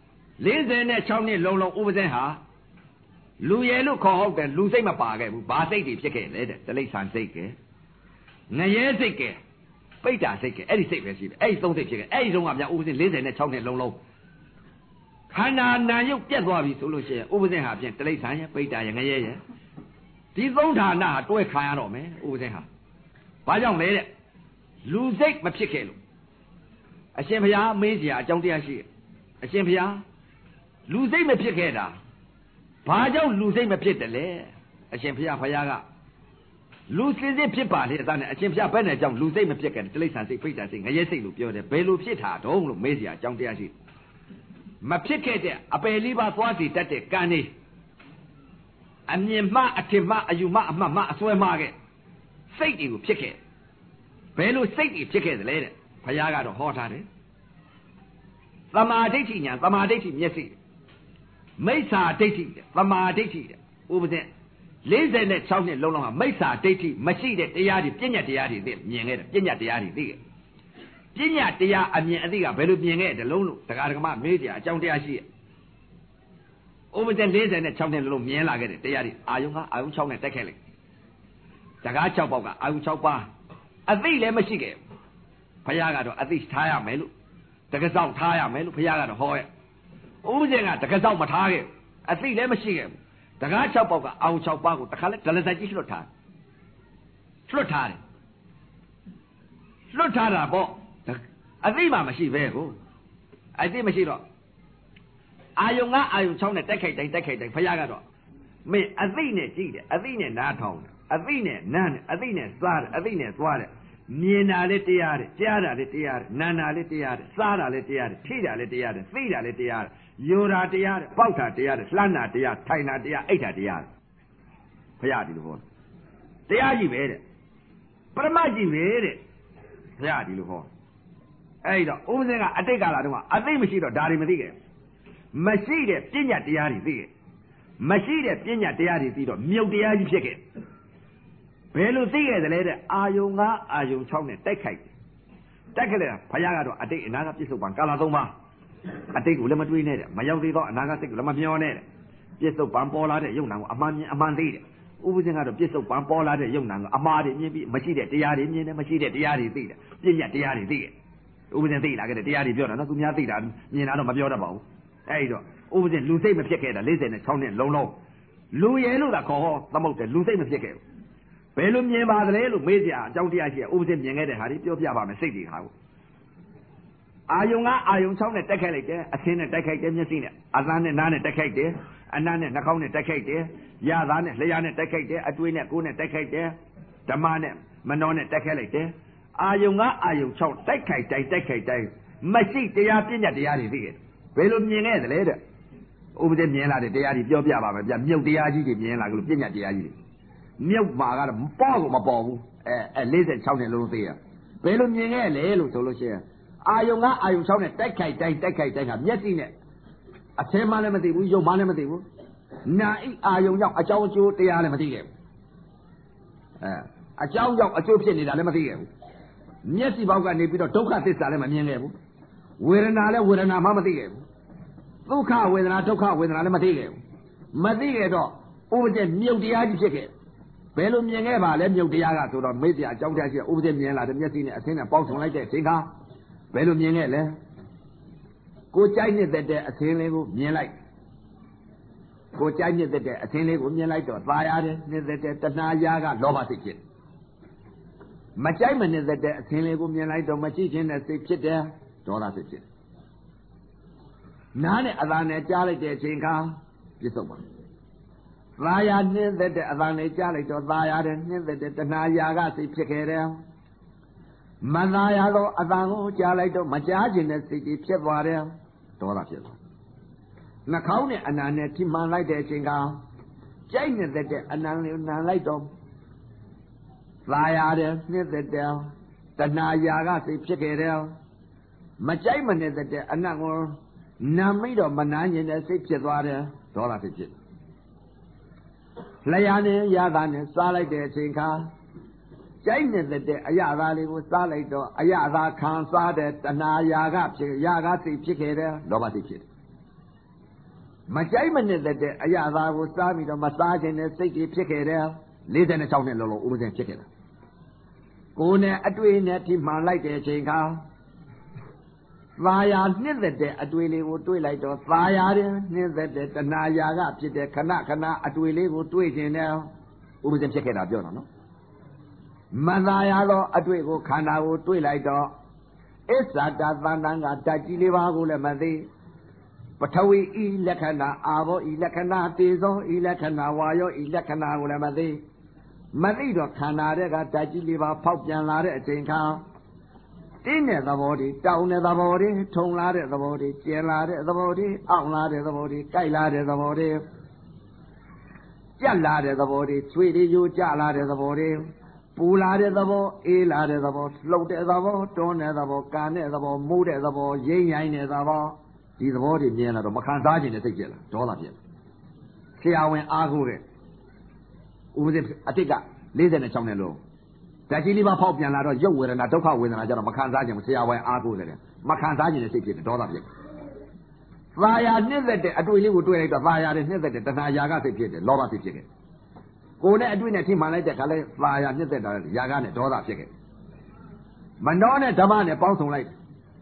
46နှစ်လုံးဥပဇင်ဟာလူရဲလို့ခေါ်ဟုတ်တယ်လူစိတ်မပါခဲ့ဘူးဘာစိတ်တွေဖြစ်ခဲ့လဲတဲ့တိရစ္ဆာန်စိတ်ကဲငရဲစိတ်ကဲပိဋ္ဌာစိတ်ကဲအဲ့ဒီစိတ်ပဲရှိတယ်အဲ့ဒီ3စိတ်ဖြစ်ခဲ့အဲ့ဒီတုန်းကဗျာဥပဇင်46နှစ်လုံးခန္ဓာနာယုတ်ပြတ်သွားပြီဆိုလို့ရှိရင်ဥပဇင်ဟာဖြင့်တိရစ္ဆာန်ရဲ့ပိဋ္ဌာရဲ့ငရဲရဲ့ဒီ3ဌာနဟာတွဲခံရတော့မယ်ဥပဇင်ဟာဘာကြောင့်လဲတဲ့လူစိတ်မဖြစ်ခဲ့လို့အရှင်ဘုရားမေးစရာအကြောင်းတရားရှိအရှင်ဘုရားလူစိတ်မဖြစ်ခဲ့တာဘာကြောင့်လူစိတ်မဖြစ်တယ်လဲအရှင်ဘုရားကလူစင်စစ်ဖြစ်ပါလေအသားနဲ့အရှင်ဘုရားဘယ်နဲ့ကြောင့်လူစိတ်မဖြစ်ခဲ့တိရစ္ဆာန်စိတ်ပိဋ္ဌာစိတ်ငရဲစိတ်လို့ပြောတယ်ဘယ်လိုဖြစ်တာတုံးလို့မေးစရာအကြောင်းတရားရှိမဖြစ်ခဲ့တဲ့အပယ်လေးပါးသွားစီတတ်တဲ့ကံနေအမြင်မှအထင်မှအယူမှအမှတ်မှအစွဲမှခဲ့စိတ်တွေကိုဖြစ်ခဲ့ဘယ်လိုစိတ်တွေဖြစ်ခဲ့သလဲတဲ့ဘုရားကတော့ဟောထားတယ်သမာဓိဋ္ဌိညာသမာဓိဋ္ဌိမျက်စိမိစ္ဆာဒိဋ္ဌိသမာဓိဋ္ဌိဥပဇင်46နှစ်လုံးဟာမိစ္ဆာဒိဋ္ဌိမရှိတဲ့တရားတွေပညာတရားတွေသိမြင်ခဲ့တယ်ပညာတရားတွေသိခဲ့ပညာတရားအမြင်အသိကဘယ်လိုမြင်ခဲ့တယ်လုံးလို့တရားဓမ္မမေးကြအကြောင်းတရားရှိရဲ့ဥပဇင်46နှစ်လုံးမြင်လာခဲ့တယ်တရားတွေအာယုံ6နဲ့တက်ခဲ့လိုက်တကား6ပေါက်ကအာယုံ6ပါးအသိလည်းမရှိခဲ့ဘုရားကတော့အသိထားရမယ်လို့တကစောင့်ထားရမယ်လို့ဘုရားကတော့ဟောရဲ့ဥပဇင်ကတကစောင့်မထားခဲ့အသိလည်းမရှိခဲ့ဘူးတကား6ပေါက်ကအာယုံ6ပါးကိုတခါလဲဒလစက်ကြီးလွတ်ထားတာပေါ့အသိမှမရှိပဲကိုအသိမရှိတော့အာယုံအာယုံ6နဲ့တက်ခိုက်တိုင်းဘုရားကတော့မင်းအသိနဲ့ကြည့်တယ်အသိနဲ့နားထောင်တယ်အသိနဲ့နားတယ်အသိနဲ့စားတယ်အသိနဲ့သွားတယ်မြင်တာလည်းတရားတယ်ကြားတာလည်းတရားတယ်နားတာလည်းတရားတယ်စားတာလည်းတရားတယ်ထိတာလည်းတရားတယ်သိတာလည်းတရားတယ်ယောတာတရားတယ်ပေါက်တာတရားတယ်လှမ်းတာတရားထိုင်တာတရားအိတ်တာတရားတယ်ဘုရားဒီလိုဟောတရားကြီးပဲတဲ့ပရမတ်ကြီးပဲတဲ့ဘုရားဒီလိုဟောအဲ့တော့ဥပဇင်ကအတိတ်ကာလတုန်းကအသိမရှိတော့ဒါတွေမသိခဲ့မရှိတဲ့ပညာတရားတွေသိခဲ့မရှိတဲ့ပညာတရားတွေသိတော့မြုပ်တရားကြီးဖြစ်ခဲ့ဘယ်လိုသိခဲ့တယ်လဲတဲ့အာယုံအာယုံ6နဲ့တိုက်ခိုက်တိုက်ခဲ့တယ်ဘုရားကတော့အတိတ်အနာဂတ်ပြစ္ဆုတ်ပံကာလ3ပါးအတိတ်ကိုလည်းမတွေးနဲ့တဲ့မရောက်သေးတော့အနာဂတ်စိတ်ကိုလည်းမမျောနဲ့တဲ့ပြစ္ဆုတ်ပံပေါ်လာတဲ့ယုံနာကိုအမှန်မြင်အမှန်သိတယ်ဥပဇင်ကတော့ပြစ္ဆုတ်ပံပေါ်လာတဲ့ယုံနာကိုအမှားတွေမြင်ပြီးမရှိတဲ့တရားတွေမြင်တယ်မရှိတဲ့တရားတွေသိတယ်ပညာတရားတွေသိတယ်ဥပဇင်သိလာခဲ့တဲ့တရားတွေပြောတာနော်သူများသိတာမြင်တာတော့မပြောတတ်ပါဘူးအဲ့တော့ဥပဇင်လူစိတ်မဖြစ်ခဲ့တာ46နှစ်လုံးလူရဲလို့သာခေါ်ဟောသမုတ်တယ်လူစိတ်မဖြစ်ခဲ့ဘူးဘယ်လိုမြင်ပါသလဲလို့မေးကြအကြောင်းတရားရှိဥပဒေမြင်ခဲ့တဲ့ဟာဒီပြောပြပါမယ်စိတ်တွေခါကိုအာယုံကအာယုံ6နဲ့တက်ခိုက်လိုက်တယ်အသင်းနဲ့တက်ခိုက်တယ်မျက်စိနဲ့အသံနဲ့နားနဲ့တက်ခိုက်တယ်အနံ့နဲ့နှာခေါင်းနဲ့တက်ခိုက်တယ်ရသားနဲ့လျှာနဲ့တက်ခိုက်တယ်အတွေးနဲ့ကိုယ်နဲ့တက်ခိုက်တယ်ဓမ္မနဲ့မနှောနဲ့တက်ခိုက်လိုက်တယ်အာယုံကအာယုံ6တက်ခိုက်တိုင်းမရှိတရားပြညာတရားတွေသိခဲ့ဘယ်လိုမြင်ခဲ့သလဲတဲ့ဥပဒေမြင်လာတဲ့တရားတွေပြောပြပါမယ်ဗျမြုပ်တရားကြီးတွေမြင်လာကြလို့ပြညာတရားကြီးတွေမြုပ်မှာကတော့ပေါ့ကိုမပေါ်ဘူး46နဲ့လုံးသိရဘယ်လိုမြင်ခဲ့လဲလို့ဆိုလို့ရှိရင်အာယုံကအာယုံ6နဲ့တိုက်ခိုက်တိုင်းကမျက်စိနဲ့အသင်းမှလည်းမသိဘူးယုံမှလည်းမသိဘူးနာဤအာယုံကြောင့်အကြောင်းအကျိုးတရားလည်းမသိခဲ့ဘူးအကြောင်းကြောင့်အကျိုးဖြစ်နေတာလည်းမသိခဲ့ဘူးမျက်စိပေါက်ကနေပြီးတော့ဒုက္ခသစ္စာလည်းမမြင်ခဲ့ဘူးဝေဒနာလည်းဝေဒနာမှမသိခဲ့ဘူးဒုက္ခဝေဒနာဒုက္ခဝေဒနာလည်းမသိခဲ့ဘူးမသိခဲ့တော့ဥပဒေမြုပ်တရားကြီးဖြစ်ခဲ့ဘယ်လိုမြင်ခဲ့ပါလဲမြုပ်တရားကဆိုတော့မေ့ပြအကြောင်းတရားရှိဥပဒေမြင်လာတဲ့မျက်စိနဲ့အသင်းနဲ့ပေါင်းစုံလိုက်တဲ့အချိန်ကဘယ်လိုမြင်ခဲ့လဲကိုကြိုက်နှစ်သက်တဲ့အသင်းလေးကိုမြင်လိုက်ကိုကြိုက်နှစ်သက်တဲ့အသင်းလေးကိုမြင်လိုက်တော့သာရတယ်နှစ်သက်တဲ့တဏှာရာကလောဘစိတ်ဖြစ်မကြိုက်မနှစ်သက်တဲ့အသင်းလေးကိုမြင်လိုက်တော့မကြည့်ခြင်းနဲ့စိတ်ဖြစ်တယ်ဒေါသစိတ်ဖြစ်နားနဲ့အသာနဲ့ကြားလိုက်တဲ့အချိန်ကပြစ္ဆုတ်ပါသာယာနှစ်သက်တဲ့အသာနဲ့ကြားလိုက်တော့သာရတယ်နှစ်သက်တဲ့တဏှာရာကစိတ်ဖြစ်ခဲ့တယ်မသာရတော့အတန်ကိုကြားလိုက်တော့မကြားခြင်းနဲ့စိတ်ကြီးဖြစ်သွားတယ်ဒေါသဖြစ်သွားနှာခေါင်းနဲ့အနံနဲ့ထိမှန်လိုက်တဲ့အချိန်ကကြိုက်နေတဲ့အနံလေးနံလိုက်တော့သာရတယ်နှစ်သက်တယ်တဏှာရာကစိတ်ဖြစ်ခဲ့တယ်မကြိုက်မနှစ်သက်တဲ့အနံကိုနံမိတော့မနမ်းခြင်းနဲ့စိတ်ဖြစ်သွားတယ်ဒေါသဖြစ်လျှာနဲ့ရတာနဲ့စားလိုက်တဲ့အချိန်ခါကြိုက်နေတဲ့အရာသားလေးကိုစားလိုက်တော့အရာသားခံစားတဲ့တဏှာရာကဖြစ်ရာကစိတ်ဖြစ်ခဲ့တယ်လောဘစိတ်ဖြစ်တယ်မကြိုက်မနေတဲ့အရာသားကိုစားပြီးတော့မစားခြင်းနဲ့စိတ်ကြီးဖြစ်ခဲ့တယ်46နဲ့လုံးလုံးဥပဒေဖြစ်ခဲ့တယ်ကိုယ်နဲ့အတွေ့နဲ့ထိမှန်လိုက်တဲ့အချိန်ခါသာယာနှစ်သက်တဲ့အတွေ့လေးကိုတွေးလိုက်တော့သာယာတဲ့နှစ်သက်တဲ့တဏှာရာကဖြစ်တဲ့ခဏအတွေ့လေးကိုတွေးခြင်းနဲ့ဥပဒေဖြစ်ခဲ့တာပြောတော့နော်မသာရသောအတွေ့ကိုခန္ဓာကိုတွေးလိုက်တော့အစ္ဆာတသန္တန်ကဓာတ်ကြီးလေးပါးကိုလည်းမသိပထဝီဤလက္ခဏာအာဘောဤလက္ခဏာတေဇောဤလက္ခဏာဝါယောဤလက္ခဏာကိုလည်းမသိတော့ခန္ဓာတဲ့ကဓာတ်ကြီးလေးပါးဖောက်ပြန်လာတဲ့အချိန်ခါတင်းတဲ့သဘောတွေတောင်းတဲ့သဘောတွေထုံလာတဲ့သဘောတွေကျင်လာတဲ့သဘောတွေအောင့်လာတဲ့သဘောတွေကြိုက်လာတဲ့သဘောတွေကြက်လာတဲ့သဘောတွေချွေတွေယိုကျလာတဲ့သဘောတွေပူလာတဲ့သဘောအေးလာတဲ့သဘောလှုပ်တဲ့သဘောတွန်းတဲ့သဘောကန်တဲ့သဘောမိုးတဲ့သဘောရိမ့်ရိုင်းတဲ့သဘောဒီသဘောတွေမြင်လာတော့မခံစားခြင်းနဲ့စိတ်ပြက်လာဒေါသပြက်ဆရာဝန်အားကိုးတဲ့ဥပဒေအတိတ်က46နဲ့လုံးဓာတ်ကြီးလေးပါဖောက်ပြန်လာတော့ရုပ်ဝေဒနာဒုက္ခဝေဒနာကြတော့မခံစားခြင်းဆရာဝန်အားကိုးတယ်မခံစားခြင်းနဲ့စိတ်ပြက်ဒေါသပြက်သာယာနှစ်သက်တဲ့အတွေ့လေးကိုတွေ့လိုက်တော့သာယာတဲ့နှစ်သက်တဲ့တဏှာရာကစိတ်ဖြစ်တယ်လောဘစိတ်ဖြစ်တယ်ကိုယ်နဲ့အတွေ့နဲ့ထိမှန်လိုက်တဲ့ခါလဲသာယာနှစ်သက်တာရာဂနဲ့ဒေါသဖြစ်ခဲ့မနှောနဲ့ဓမ္မနဲ့ပေါင်းစုံလိုက်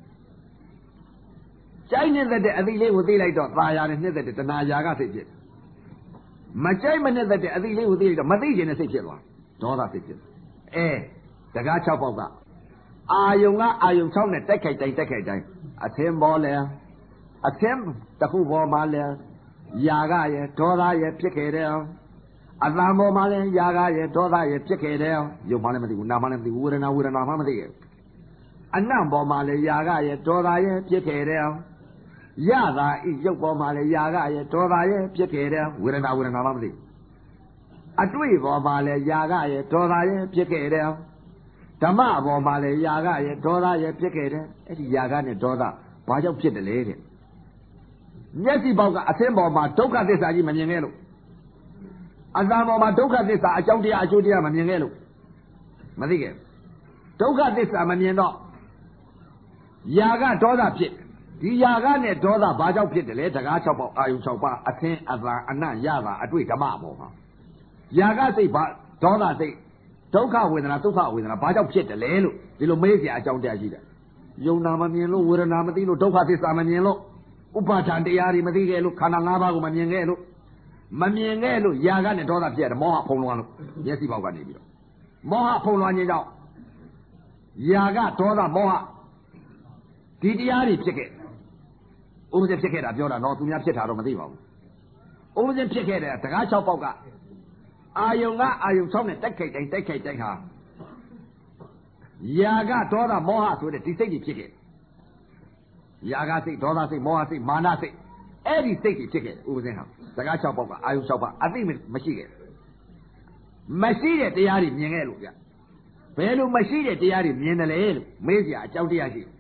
ကြိုက်နှစ်သက်တဲ့အသီလေးကိုသိလိုက်တော့သာယာနဲ့နှစ်သက်တဲ့တဏှာရာဂစိတ်ဖြစ်မကြိုက်မနှစ်သက်တဲ့အသီလေးကိုသိလိုက်တော့မသိခြင်းနဲ့စိတ်ဖြစ်သွားဒေါသစိတ်ဖြစ်တကား6ပေါက်ကအာယုံကအာယုံ6နဲ့တိုက်ခိုက်တိုင်းအသင်းပေါ်လဲအသင်းတစ်ခုပေါ်မှာလဲရာဂရဲ့ဒေါသရဲ့ဖြစ်ခဲ့တယ်အတန်ပေါ်မှာလည်းယာကရဲ့ဒေါသရဲ့ဖြစ်ခဲ့တယ်ရုပ်မှလည်းမသိဘူးနာမှလည်းမသိဘူးဝေဒနာမှမသိရဲ့အနံ့ပေါ်မှာလည်းယာကရဲ့ဒေါသရဲ့ဖြစ်ခဲ့တယ်ရတာဤရုပ်ပေါ်မှာလည်းယာကရဲ့ဒေါသရဲ့ဖြစ်ခဲ့တယ်ဝေဒနာမှမသိဘူးအတွေ့ပေါ်မှာလည်းယာကရဲ့ဒေါသရဲ့ဖြစ်ခဲ့တယ်ဓမ္မပေါ်မှာလည်းယာကရဲ့ဒေါသရဲ့ဖြစ်ခဲ့တယ်အဲ့ဒီယာကနဲ့ဒေါသဘာကြောင့်ဖြစ်တယ်လဲတဲ့မျက်စိပေါက်ကအသင်းပေါ်မှာဒုက္ခသစ္စာကြီးမမြင်ခဲ့လို့အတန်ပေါ်မှာဒုက္ခသစ္စာအကြောင်းတရားအကျိုးတရားမမြင်ခဲ့လို့မသိခဲ့ဒုက္ခသစ္စာမမြင်တော့ယာကဒေါသဖြစ်ဒီယာကနဲ့ဒေါသဘာကြောင့်ဖြစ်တယ်လဲတကား6ပေါက်အာယု6ပါးအသင်းအတန်အနံ့ရတာအတွေ့ဓမ္မပေါ်မှာယာကစိတ်ဘာဒေါသစိတ်ဒုက္ခဝေဒနာဒုက္ခဝေဒနာဘာကြောင့်ဖြစ်တယ်လဲလို့ဒီလိုမေးစရာအကြောင်းတရားရှိတယ်ယုံနာမမြင်လို့ဝေဒနာမသိလို့ဒုက္ခသစ္စာမမြင်လို့ဥပါဒံတရားတွေမသိခဲ့လို့ခန္ဓာ5ပါးကိုမမြင်ခဲ့လို့မမြင်ခဲ့လို့ယာကနဲ့ဒေါသဖြစ်တယ်မောဟဖုံးလွှမ်းလို့မျက်စိပေါက်ကနေပြီးတော့မောဟဖုံးလွှမ်းခြင်းကြောင့်ယာကဒေါသမောဟဒီတရားတွေဖြစ်ခဲ့ဥပဇင်ဖြစ်ခဲ့တာပြောတာတော့သူများဖြစ်တာတော့မသိပါဘူးဥပဇင်ဖြစ်ခဲ့တဲ့တကား6ပေါက်ကအာယုံ6နဲ့တိုက်ခိုက်တိုင်းဟာယာကဒေါသမောဟဆိုတဲ့ဒီစိတ်ကြီးဖြစ်ခဲ့ယာကစိတ်ဒေါသစိတ်မောဟစိတ်မာနစိတ်အဲ့ဒီစိတ်ကြီးဖြစ်ခဲ့ဥပဇင်ဟာတကား6ပေါက်ကအာယုံ6ပါအသိမရှိခဲ့မရှိတဲ့တရားတွေမြင်ခဲ့လို့ဗျဘယ်လိုမရှိတဲ့တရားတွေမြင်တယ်လဲလို့မေးစရာအကြောင်းတရားရှိတယ်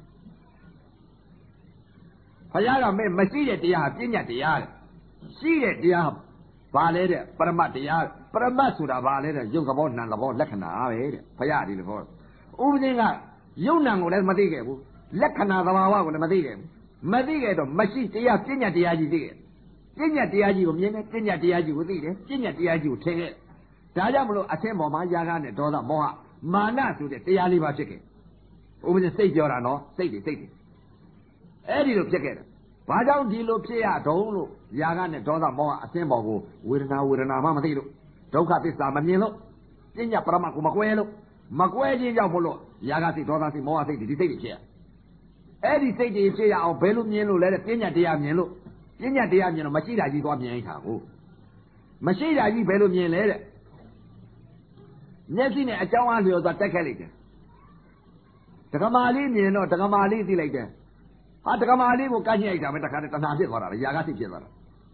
ဘုရားကမဲမရှိတဲ့တရားဟာပညာတရားတဲ့ရှိတဲ့တရားဘာလဲတဲ့ပရမတ်တရားပရမတ်ဆိုတာဘာလဲတဲ့ယုတ်သဘောနာမ်သဘောလက္ခဏာပဲတဲ့ဘုရားဒီလိုဟောဥပဒေကယုတ်နာမ်ကိုလည်းမသိခဲ့ဘူးလက္ခဏာသဘာဝကိုလည်းမသိခဲ့ဘူးမသိခဲ့တော့မရှိတရားပညာတရားကြီးသိခဲ့ပညာတရားကြီးကိုမြင်တယ်ပညာတရားကြီးကိုသိတယ်ပညာတရားကြီးကိုထင်ခဲ့ဒါကြောင့်မလို့အထင်ပေါ်မှာယာကနဲ့ဒေါသမောဟမာနဆိုတဲ့တရားလေးပါဖြစ်ခဲ့ဥပဒေစိတ်ပြောတာနော်စိတ်တွေအဲ့ဒီလိုဖြစ်ခဲ့တယ်ဘာကြောင့်ဒီလိုဖြစ်ရတုံးလို့ယာကနဲ့ဒေါသမောဟအသင်းပေါ်ကိုဝေဒနာမှမသိလို့ဒုက္ခသစ္စာမမြင်လို့ပညာပရမတ်ကိုမကွဲလို့မကွဲခြင်းကြောင့်မို့လို့ယာကစိတ်ဒေါသစိတ်မောဟစိတ်ဒီစိတ်တွေဖြစ်ရအဲ့ဒီစိတ်တွေဖြစ်ရအောင်ဘယ်လိုမြင်လို့လဲတဲ့ပညာတရားမြင်လို့ပညာတရားမြင်လို့မရှိတာကြီးသွားမြင်နေတာကိုမရှိတာကြီးဘယ်လိုမြင်လဲတဲ့မျက်စိနဲ့အကြောင်းအားလျော်စွာတက်ခဲ့လိုက်တယ်ဒကမာလေးမြင်တော့ဒကမာလေးသိလိုက်တယ်ဟာဒကမာလေးကိုကန့်ညှိလိုက်တာပဲတခါတည်းတဏှာဖြစ်သွားတာလေယာကစိတ်ဖြစ်သွားတာ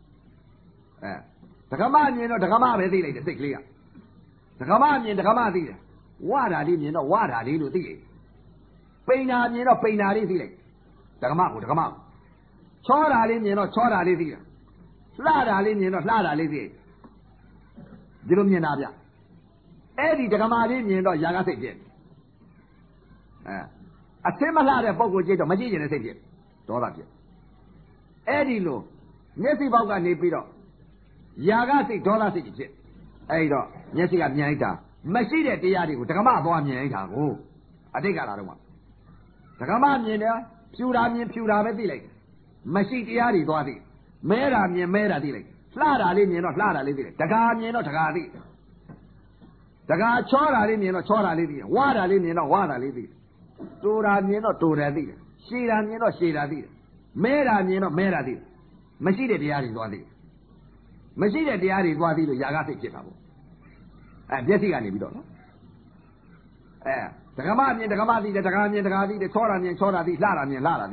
ဒကမမြင်တော့ဒကမပဲသိလိုက်တယ်စိတ်ကလေးကဒကမမြင်ဒကမသိတယ်ဝါဓာလေးမြင်တော့ဝါဓာလေးလို့သိလိုက်ပိန်နာမြင်တော့ပိန်နာလေးသိလိုက်ဒကမကိုဒကမချောဓာလေးမြင်တော့ချောဓာလေးသိတယ်လှဓာလေးမြင်တော့လှဓာလေးသိဒီလိုမြင်တာဗျအဲ့ဒီဒကမာလေးမြင်တော့ယာကစိတ်ဖြစ်အသင်းမလှတဲ့ပုံကိုကြည့်တော့မကြည့်ကျင်တဲ့စိတ်ဖြစ်ဒေါသဖြစ်အဲ့ဒီလိုမျက်စိပေါက်ကနေပြီးတော့ယာကစိတ်ဒေါသစိတ်ဖြစ်အဲ့တော့မျက်စိကမြင်လိုက်တာမရှိတဲ့တရားတွေကိုဒကမသွားမြင်လိုက်တာကိုအတိတ်ကလာတော့မှဒကမမြင်တယ်ဖြူတာမြင်ဖြူတာပဲသိလိုက်မရှိတရားတွေသွားသိမဲတာမြင်မဲတာသိလိုက်လှတာလေးမြင်တော့လှတာလေးသိလိုက်ဒကာမြင်တော့ဒကာသိဒကာချောတာလေးမြင်တော့ချောတာလေးသိတယ်ဝါတာလေးမြင်တော့ဝါတာလေးသိတယ်တူတာမြင်တော့တူတယ်သိတယ်ရှည်တာမြင်တော့ရှည်တာသိတယ်မဲတာမြင်တော့မဲတာသိတယ်မရှိတဲ့တရားတွေသွားသိမရှိတဲ့တရားတွေသွားသိလို့ယာကစိတ်ဖြစ်တာပေါ့မျက်စိကနေပြီးတော့နော်ဒကမမြင်ဒကမသိတယ်ဒကာမြင်ဒကာသိတယ်ချောတာမြင်ချောတာသိလှတာမြင်လှတာသိ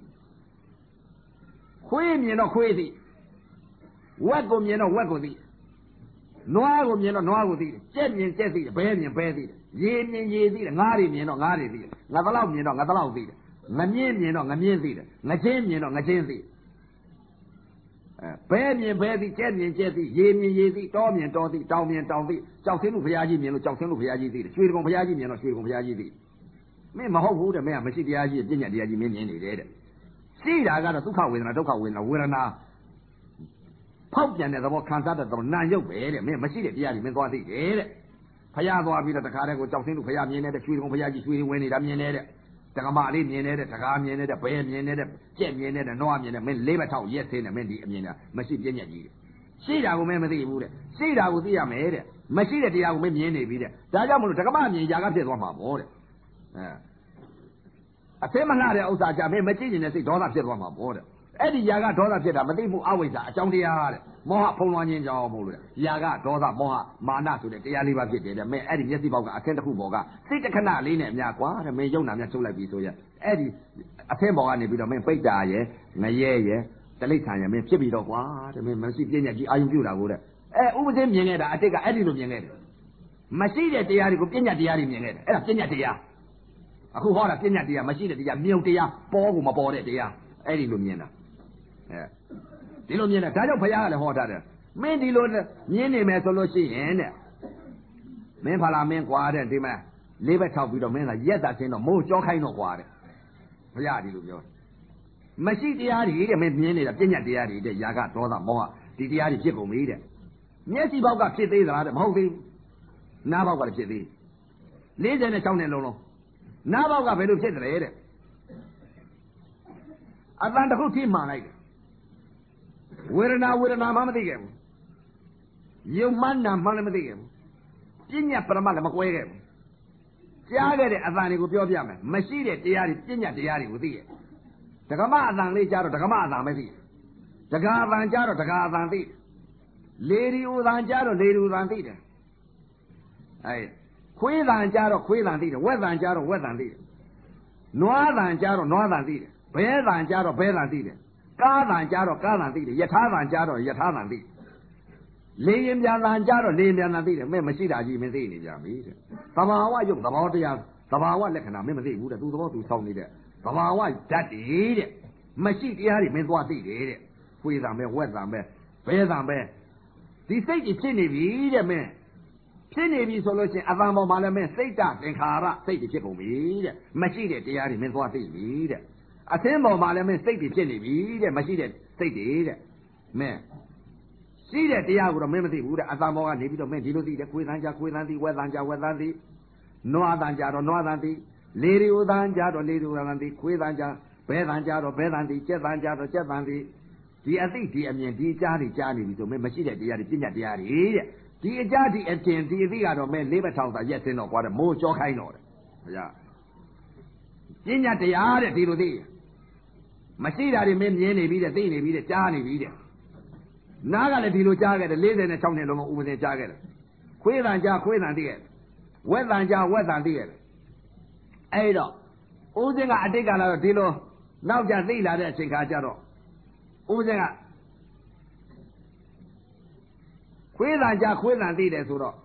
ခွေးမြင်တော့ခွေးသိဝက်ကိုမြင်တော့ဝက်ကိုသိနွားကိုမြင်တော့နွားကိုသိတယ်ကြက်မြင်ကြက်သိတယ်ဘဲမြင်ဘဲသိတယ်ရေမြင်ရေသိတယ်ငါးတွေမြင်တော့ငါးတွေသိတယ်ငါသလောက်မြင်တော့ငါသလောက်သိတယ်ငမြင်းမြင်တော့ငမြင်းသိတယ်ငချင်းမြင်တော့ငချင်းသိဘဲမြင်ဘဲသိကြက်မြင်ကြက်သိရေမြင်ရေသိတောမြင်တောသိတောင်မြင်တောင်သိကြောက်သိလို့ဘုရားကြီးမြင်လို့ကြောက်သိလို့ဘုရားကြီးသိတယ်ရွှေကုံဘုရားကြီးမြင်တော့ရွှေကုံဘုရားကြီးသိမင်းမဟုတ်ဘူးတဲ့မင်းကမရှိတရားကြီးပြဉ္ညာတရားကြီးမင်းမြင်နေတယ်တဲ့ရှိတာကတော့ဒုက္ခဝေဒနာဒုက္ခဝေဒနာဝေဒနာဖောက်ပြန်တဲ့သဘောခံစားတဲ့သဘောနာရုပ်ပဲတဲ့မင်းမရှိတဲ့တရားတွေမင်းသွားသိတယ်တဲ့ဖယားသွားပြီးတော့တခါတည်းကိုကြောက်သိလို့ဘုရားမြင်နေတဲ့ရွှေကုံဘုရားကြီးရွှေဝင်နေတာမြင်နေတဲ့ဒကမလေးမြင်နေတဲ့ဒကာမြင်နေတဲ့ဘဲမြင်နေတဲ့ကြက်မြင်နေတဲ့နွားမြင်နေတဲ့မင်းလေးဘက်ထောက်ရက်သေးတယ်မင်းဒီအမြင်တာမရှိပြဉ္ညာကြီးတဲ့ရှိတာကိုမင်းမသိဘူးတဲ့ရှိတာကိုသိရမယ်တဲ့မရှိတဲ့တရားကိုမင်းမြင်နေပြီတဲ့ဒါကြောင့်မလို့ဒကမမြင်ຢာကဖြစ်သွားမှာပေါ့တဲ့အသိမလှတဲ့ဥစ္စာကြမင်းမကြည့်နေတဲ့စိတ်ဒေါသဖြစ်သွားမှာပေါ့တဲ့အဲ့ဒီຢာကဒေါသဖြစ်တာမသိမှုအဝိဇ္ဇာအကြောင်းတရားတဲ့မောဟဖုံးလွှမ်းခြင်းကြောင့်မို့လို့ຢာကဒေါသမောဟမာနဆိုတဲ့တရားလေးပါဖြစ်တယ်တဲ့မင်းအဲ့ဒီမျက်စိပေါက်ကအခင်းတစ်ခုပေါ်ကစိတ်တခဏလေးနဲ့အများကွာတဲ့မင်းယုံနာများထုတ်လိုက်ပြီဆိုရင်အဲ့ဒီအခင်းပေါ်ကနေပြီးတော့မင်းပိတ်တာရယ်ငရဲရယ်တလိษံရယ်မင်းဖြစ်ပြီးတော့ကွာတဲ့မင်းမရှိပြဉ္ညာကြီးအာယုပြုတာကိုတဲ့ဥပဒေမြင်ခဲ့တာအတိတ်ကအဲ့ဒီလိုမြင်ခဲ့တယ်မရှိတဲ့တရားတွေကိုပြဉ္ညာတရားတွေမြင်ခဲ့တယ်အဲ့ဒါပြဉ္ညာတရားအခုဟောတာပြဉ္ညာတရားမရှိတဲ့တရားမြုံတရားပေါ်ကိုမပေါ်တဲ့တရားအဲ့ဒီလိုမြင်တာဒီလိုမြင်တာဒါကြောင့်ဘုရားကလည်းဟောထားတယ်မင်းဒီလိုမြင်နေမယ်ဆိုလို့ရှိရင်တဲ့မင်းဖလာမင်းကွာတဲ့ဒီမှာလေးဘက်ထောက်ပြီးတော့မင်းကရက်တာချင်းတော့မိုးကြောခိုင်းတော့ကွာတဲ့ဘုရားဒီလိုပြောမရှိတရားတွေတဲ့မင်းမြင်နေတာပြဉ္ညာတရားတွေတဲ့ຢာကဒေါသမောဟဒီတရားတွေဖြစ်ကုန်ပြီတဲ့မျက်စိပေါက်ကဖြစ်သေးသလားတဲ့မဟုတ်သေးဘူးနားပေါက်ကလည်းဖြစ်သေး46နဲ့လုံးနားပေါက်ကဘယ်လိုဖြစ်တယ်တဲ့အတန်တစ်ခုထိမှန်လိုက်တယ်ဝေဒနာမှမသိခဲ့ဘူးယုံမှန်းနာမှလည်းမသိခဲ့ဘူးပြဉ္ညာပရမတ်လည်းမကွဲခဲ့ဘူးကြားခဲ့တဲ့အတန်တွေကိုပြောပြမယ်မရှိတဲ့တရားတွေပညာတရားတွေကိုသိရဲ့ဒကမအတန်လေးကြားတော့ဒကမအတန်ပဲသိတယ်ဒကာအတန်ကြားတော့ဒကာအတန်သိတယ်လေဒီဥတန်ကြားတော့လေဒီဥတန်သိတယ်ခွေးတန်ကြားတော့ခွေးတန်သိတယ်ဝက်တန်ကြားတော့ဝက်တန်သိတယ်နွားတန်ကြားတော့နွားတန်သိတယ်ဘဲတန်ကြားတော့ဘဲတန်သိတယ်ကားတန်ကြားတော့ကားတန်သိတယ်ယထာတန်ကြားတော့ယထာတန်သိတယ်လေရင်ပြန်တန်ကြားတော့လေရင်ပြန်တန်သိတယ်မင်းမရှိတာကြီးမင်းသိနေကြပြီတဲ့သဘာဝယုတ်သဘောတရားသဘာဝလက္ခဏာမင်းမသိဘူးတဲ့သူသဘောသူဆောင်းနေတဲ့သဘာဝဓာတ်တွေတဲ့မရှိတရားတွေမင်းသွားသိတယ်တဲ့ခွေးတန်ပဲဝက်တန်ပဲဘဲတန်ပဲဒီစိတ်ကြီးဖြစ်နေပြီတဲ့မင်းဖြစ်နေပြီဆိုလို့ချင်းအတန်ပေါ်မှာလည်းမင်းစိတ်တသင်္ခါရစိတ်တွေဖြစ်ကုန်ပြီတဲ့မရှိတဲ့တရားတွေမင်းသွားသိပြီတဲ့အသင်းပေါ်မှာလည်းမင်းစိတ်တွေဖြစ်နေပြီတဲ့မရှိတဲ့စိတ်တွေတဲ့မင်းရှိတဲ့တရားကိုတော့မင်းမသိဘူးတဲ့အတန်ပေါ်ကနေပြီးတော့မင်းဒီလိုသိတယ်ခွေးတန်ကြခွေးတန်သိဝက်တန်ကြဝက်တန်သိနွားတန်ကြတော့နွားတန်သိလေရီဥတန်ကြတော့လေရီဥတန်သိခွေးတန်ကြဘဲတန်ကြတော့ဘဲတန်သိကြက်တန်ကြတော့ကြက်တန်သိဒီအသိဒီအမြင်ဒီကြားတွေကြားနေပြီဆိုမင်းမရှိတဲ့တရားတွေပညာတရားတွေတဲ့ဒီအကြဒီအတင်ဒီအသိကတော့မဲလေးဘက်ထောင်သာရက်စင်းတော့ကွာတဲ့မိုးကြောခိုင်းတော့တယ်ဘုရားပညာတရားတဲ့ဒီလိုသိမရှိတာတွေမင်းမြင်နေပြီတဲ့သိနေပြီတဲ့ကြားနေပြီတဲ့နားကလည်းဒီလိုကြားခဲ့တယ်46နှစ်လုံးကဥပဒေကြားခဲ့တယ်ခွေးတန်ကြားခွေးတန်သိခဲ့တယ်ဝက်တန်ကြားဝက်တန်သိခဲ့တယ်အဲ့တော့ဦးစင်းကအတိတ်ကလာတော့ဒီလိုနောက်ကြသိလာတဲ့အချိန်ခါကျတော့ဦးစင်းကခွေးတန်ကြခွေးတန်သိတယ်ဆိုတော့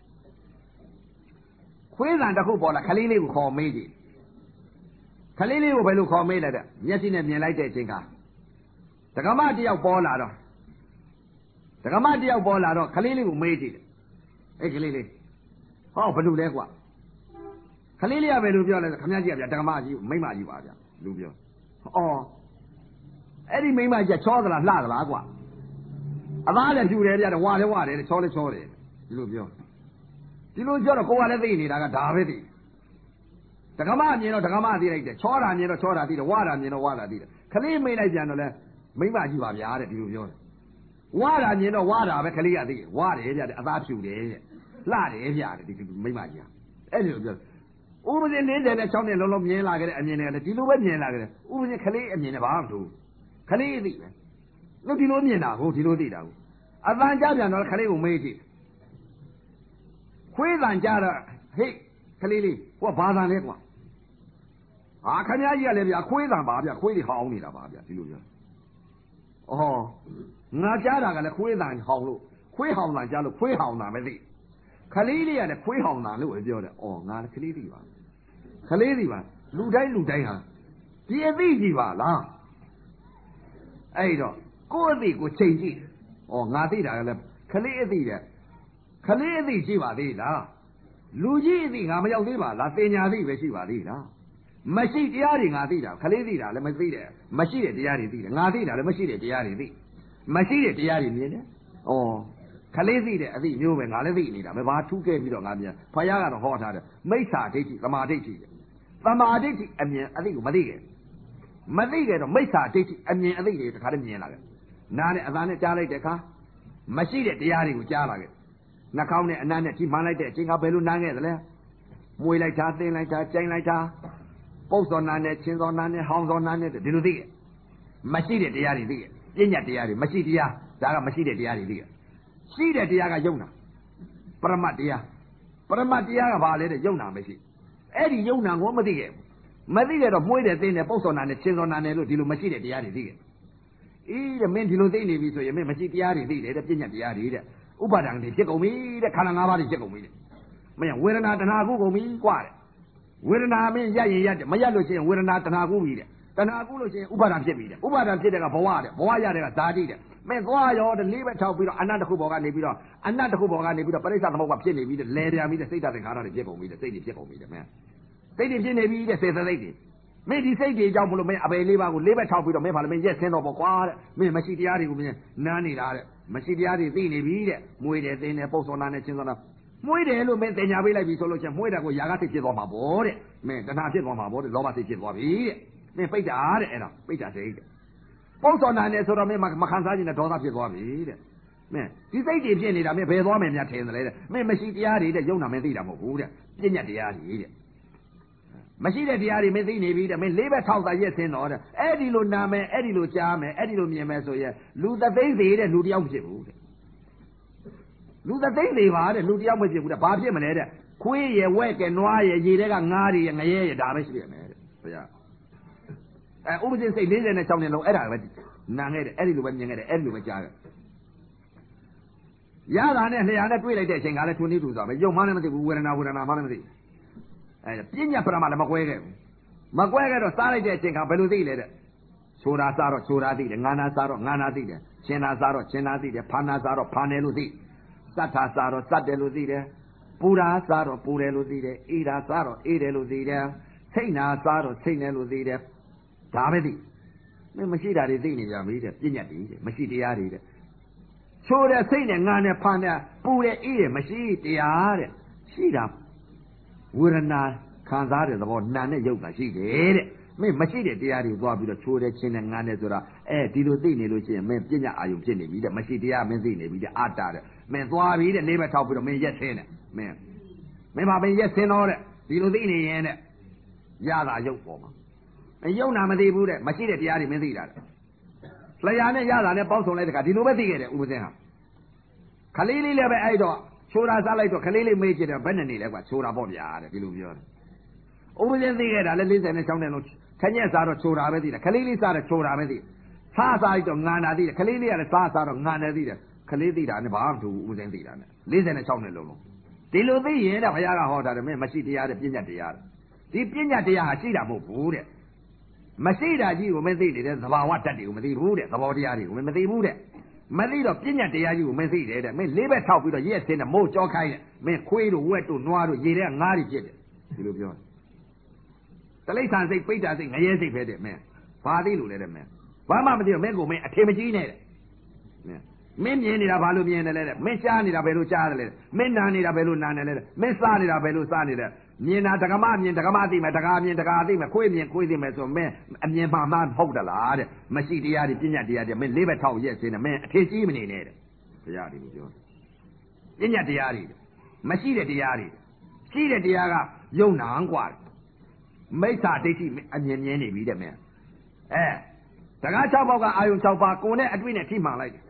ခွေးတန်တစ်ခုပေါ်လာခလေးလေးကိုခေါ်မေးကြည့်ခလေးလေးကိုဘယ်လိုခေါ်မေးလဲတဲ့မျက်စိနဲ့မြင်လိုက်တဲ့အချိန်ကဒကမတယောက်ပေါ်လာတော့ဒကမတယောက်ပေါ်လာတော့ခလေးလေးကိုမေးကြည့်တယ်အဲ့ခလေးလေးဟောဘယ်လိုလဲကွာခလေးလေးကဘယ်လိုပြောလဲခမကြီးကဗျာဒကမကြီးမိမကြီးပါဗျာလူပြောအော်အဲ့ဒီမိမကြီးချောသလားလှသလားကွာအသားလည်းဖြူတယ်ဗျာဝါလည်းဝါတယ်ချောလည်းချောတယ်ဒီလိုပြောတော့ကိုကလည်းသိနေတာကဒါပဲသိဒကမမြင်တော့ဒကမသိလိုက်တယ်ချောတာမြင်တော့ချောတာသိတယ်ဝါတာမြင်တော့ဝါတာသိတယ်ခလေးမိလိုက်ပြန်တော့လဲမိမကြီးပါဗျာတဲ့ဒီလိုပြောတယ်ဝါတာမြင်တော့ဝါတာပဲခလေးကသိဝါတယ်ဗျာအသားဖြူတယ်တဲ့လှတယ်ဗျာတဲ့ဒီမိမကြီးကအဲ့ဒီလိုပြောဥပဒေ46နှစ်လုံးလုံးမြင်လာခဲ့တဲ့အမြင်နဲ့ဒီလိုပဲမြင်လာခဲ့တယ်ဥပဒေခလေးအမြင်နဲ့ဘာမှမထူးခလေးသိပဲလို့ဒီလိုမြင်တာဟုတ်ဒီလိုသိတာဟုတ်အတန်ကြပြန်တော့ခလေးကိုမေးကြည့်ခွေးတန်ကြတော့ဟေ့ခလေးလေးဟိုကဘာတန်လဲကွာဟာခမကြီးကလည်းဗျာခွေးတန်ပါဗျာခွေးတွေဟောင်းနေတာပါဗျာဒီလိုပြောအော်ငါကြားတာကလည်းခွေးတန်ဟောင်းလို့ခွေးဟောင်းတန်ကြားလို့ခွေးဟောင်းတာမသိခလေးလေးကလည်းခွေးဟောင်းတာလို့ပြောတယ်အော်ငါလည်းခလေးသိပါခလေးသိပါလူတိုင်းဟာဒီအသိကြီးပါလားအဲ့တော့ကိုယ့်အသိကိုချိန်ကြည့်ဩငါသိတာကလည်းခလေးအသိတဲ့ခလေးအသိရှိပါသေးလားလူကြီးအသိငါမရောက်သေးပါလားတင်ညာသိပဲရှိပါသေးလားမရှိတရားတွေငါသိတာခလေးသိတာလည်းမသိတယ်မရှိတဲ့တရားတွေသိတယ်ငါသိတာလည်းမရှိတဲ့တရားတွေသိမရှိတဲ့တရားတွေမြင်တယ်ဩခလေးသိတဲ့အသိမျိုးပဲငါလည်းသိနေတာပဲဘာထူးခဲ့ပြီးတော့ငါမြင်ဖယားကတော့ဟောထားတယ်မိစ္ဆာဒိဋ္ဌိသမာဓိဋ္ဌိသမာဓိဋ္ဌိအမြင်အသိကိုမသိခဲ့တော့မိစ္ဆာဒိဋ္ဌိအမြင်အသိတွေတခါတည်းမြင်လာတယ်နားနဲ့အသာနဲ့ကြားလိုက်တဲ့အခါမရှိတဲ့တရားတွေကိုကြားလာခဲ့နှာခေါင်းနဲ့အနံ့နဲ့ထိမှန်လိုက်တဲ့အချိန်ကဘယ်လိုနားခဲ့သလဲမွေလိုက်တာသင်လိုက်တာကြိုင်လိုက်တာပုပ်စောနာနဲ့ချင်းစောနာနဲ့ဟောင်းစောနာနဲ့ဒီလိုသိခဲ့မရှိတဲ့တရားတွေသိခဲ့ပညာတရားတွေမရှိတရားဒါကမရှိတဲ့တရားတွေသိခဲ့ရှိတဲ့တရားကယုံနာပရမတ်တရားကဘာလဲတဲ့ယုံနာမရှိအဲ့ဒီယုံနာကိုမသိခဲ့မသိခဲ့တော့မွေးတယ်သင်တယ်ပုပ်စောနာနဲ့ချင်းစောနာနဲ့လို့ဒီလိုမရှိတဲ့တရားတွေသိခဲ့အေးတဲ့မင်းဒီလိုသိနေပြီဆိုရင်မင်းမရှိတရားတွေသိတယ်တဲ့ပညာတရားတွေတဲ့ဥပါဒံတွေဖြစ်ကုန်ပြီတဲ့ခန္ဓာ၅ပါးတွေဖြစ်ကုန်ပြီတဲ့မင်းဝေဒနာတဏှာကုကုန်ပြီกว่าတဲ့ဝေဒနာမင်းရရင်ရတယ်မရလို့ရှိရင်ဝေဒနာတဏှာကုပြီတဲ့တဏှာကုလို့ရှိရင်ဥပါဒံဖြစ်ပြီတဲ့ဥပါဒံဖြစ်တဲ့ကဘဝတဲ့ဘဝရတဲ့ကဓာတိတဲ့မင်းသွားရောတဲ့လေးဘက်ထောက်ပြီးတော့အနတ္တခုဘောကနေပြီးတော့ပရိစ္ဆသမုပ္ပါဖြစ်နေပြီတဲ့လဲပြန်ပြီတဲ့စိတ်ဓာတ်သင်္ခါရတွေဖြစ်ကုန်ပြီတဲ့စိတ်တွေဖြစ်ကုန်ပြီတဲ့မင်းစိတ်တွေဖြစ်နေပြီတဲ့စေတသိက်တွေမင်းဒီစိတ်တွေကြောင့်မလို့မင်းအပေလေးပါးကိုလေးဘက်ထောက်ပြီးတော့မင်းဘာလို့မင်းရက်ဆင်းတော့ပေါ့ကွာတဲ့မင်းမရှိတရားတွေကိုမင်းနားနေတာတဲ့မရှိတရားတွေသိနေပြီတဲ့မွေးတယ်သင်တယ်ပုပ်စောနာနဲ့ချင်းစောနာမွေးတယ်လို့မင်းတင်ညာပေးလိုက်ပြီဆိုလို့ချင်းမွေးတာကိုຢာကစိတ်ဖြစ်သွားမှာပေါ့တဲ့မင်းတဏှာဖြစ်သွားမှာပေါ့တဲ့လောဘစိတ်ဖြစ်သွားပြီတဲ့မင်းပိတ်တာတဲ့အဲ့ဒါပိတ်တာစိတ်တဲ့ပုပ်စောနာနဲ့ဆိုတော့မင်းမခံစားခြင်းနဲ့ဒေါသဖြစ်သွားပြီတဲ့မင်းဒီစိတ်တွေဖြစ်နေတာမင်းဘယ်သွားမယ်များထင်တယ်လေတဲ့မင်းမရှိတရားတွေတဲ့ယုံနာမင်းသိတာမဟုတ်ဘူးတဲ့ပညာတရားတွေတဲ့မရှိတဲ့တရားတွေမသိနေပြီတဲ့မင်းလေးဘက်ထောက်တာရက်စင်းတော့တဲ့အဲ့ဒီလိုနာမယ်အဲ့ဒီလိုကြားမယ်အဲ့ဒီလိုမြင်မယ်ဆိုရင်လူသသိမ့်သေးတဲ့လူတယောက်ဖြစ်ဘူးတဲ့လူသသိမ့်သေးပါတဲ့လူတယောက်မဖြစ်ဘူးတဲ့ဘာဖြစ်မလဲတဲ့ခွေးရယ်ဝက်ကဲနွားရယ်ရေတွေကငားတွေရယ်ငရဲရယ်ဒါပဲရှိရမယ်တဲ့ဘုရားဥပဇင်းစိတ်46နှစ်လုံးအဲ့ဒါပဲနာခဲ့တယ်အဲ့ဒီလိုပဲမြင်ခဲ့တယ်အဲ့ဒီလိုပဲကြားခဲ့ရတာနဲ့လျှာနဲ့တွေ့လိုက်တဲ့အချိန်ကလည်းထွန်းနေတူသွားပဲယုံမှလည်းမသိဘူးဝေဒနာမှလည်းမသိပညာပရမလည်းမကွဲခဲ့ဘူးမကွဲခဲ့တော့စားလိုက်တဲ့အချိန်ကဘယ်လိုသိလဲတဲ့ဆိုတာစားတော့ဆိုတာသိတယ်ငါနာစားတော့ငါနာသိတယ်ရှင်နာစားတော့ရှင်နာသိတယ်ဖာနာစားတော့ဖာနယ်လို့သိစတ်ထာစားတော့စတ်တယ်လို့သိတယ်ပူရာစားတော့ပူတယ်လို့သိတယ်အေးတာစားတော့အေးတယ်လို့သိတယ်စိတ်နာစားတော့စိတ်တယ်လို့သိတယ်ဒါပဲသိမင်းမရှိတာတွေသိနေကြပြီတဲ့ပညာတည်းတဲ့မရှိတရားတွေတဲ့ချိုးတဲ့စိတ်နဲ့ငါနဲ့ဖာနဲ့ပူတဲ့အေးတယ်မရှိတရားတဲ့ရှိတာဝေဒနာခံစားတဲ့သဘောနာနဲ့ရုပ်ကရှိတယ်တဲ့မင်းမရှိတဲ့တရားတွေသွားပြီးတော့ချိုးတဲ့ချင်းနဲ့ငါနဲ့ဆိုတာဒီလိုသိနေလို့ရှိရင်မင်းပညာအာယုံဖြစ်နေပြီတဲ့မရှိတရားမင်းသိနေပြီတဲ့အာတာတဲ့မင်းသွားပြီတဲ့လေးဘက်ထောက်ပြီးတော့မင်းရက်ဆင်းတယ်မင်းမရက်ဆင်းတော့တဲ့ဒီလိုသိနေရင်တဲ့ရတာရုပ်ပေါ်မှာရုပ်နာမသိဘူးတဲ့မရှိတဲ့တရားတွေမင်းသိတာတဲ့လျှာနဲ့ရတာနဲ့ပေါင်းစုံလိုက်တဲ့ခါဒီလိုပဲသိခဲ့တယ်ဥပဇင်းဟာခလေးလေးလည်းပဲအဲ့တော့ချိုးတာစားလိုက်တော့ခလေးလေးမေးကြည့်တယ်ဘယ်နဲ့နေလဲကွာချိုးတာပေါ့ဗျာတဲ့ဒီလိုပြောတယ်ဥပဇင်းသိခဲ့တာလည်း46နှစ်လုံးခညက်စားတော့ချိုးတာပဲသိတယ်ခလေးလေးစားတော့ချိုးတာပဲသိစားလိုက်တော့ငါနာသိတယ်ခလေးလေးကလည်းစားတော့ငါနာသိတယ်ခလေးသိတာနဲ့ဘာမှမထူဘူးဥပဇင်းသိတာနဲ့46နှစ်လုံးဒီလိုသိရင်တဲ့ဘုရားကဟောတာတယ်မင်းမရှိတရားတဲ့ပညာတရားဒီပညာတရားဟာရှိတာမဟုတ်ဘူးတဲ့မရှိတာကြီးကိုမသိနေတဲ့သဘာဝတတ်တွေကိုမသိဘူးတဲ့သဘောတရားတွေကိုမသိဘူးတဲ့မသိတော့ပညာတရားကြီးကိုမသိတယ်တဲ့မင်းလေးဘက်ထောက်ပြီးတော့ရက်စင်းနဲ့မိုးကြောခိုင်းတဲ့မင်းခွေးတို့ဝက်တို့နွားတို့ရေထဲငါးတွေဖြစ်တယ်ဒီလိုပြောတလိ္ဆာစိတ်ပိဋ္ဌာစိတ်ငရဲစိတ်ပဲတဲ့မင်းဘာသိလို့လဲတဲ့မင်းဘာမှမသိတော့မင်းကိုမင်းအထင်မကြီးနဲ့တဲ့မင်းမြင်နေတာဘာလို့မြင်တယ်လဲတဲ့မင်းရှားနေတာဘယ်လိုရှားတယ်လဲမင်းနာနေတာဘယ်လိုနာနေလဲတဲ့မင်းစားနေတာဘယ်လိုစားနေလဲမြင်တာတက္ကမမြင်တက္ကမသိမယ်တက္ကမြင်တက္ကသိမယ်ခွေးမြင်ခွေးသိမယ်ဆိုမင်းအမြင်မှမှဟုတ်တယ်လားတဲ့မရှိတရားတွေပညာတရားတွေမင်းလေးဘက်ထောက်ရက်စင်းတယ်မင်းအထင်ကြီးမနေနဲ့တဲ့ဘုရားဒီလိုပြောပညာတရားတွေမရှိတဲ့တရားတွေရှိတဲ့တရားကယုံနာกว่าမိစ္ဆာဒိဋ္ဌိအမြင်မြင်နေပြီတဲ့မင်းတကား6ပေါက်ကအာယုံ6ပါးကိုယ်နဲ့အတွေ့နဲ့ထိမှန်လိုက်တယ်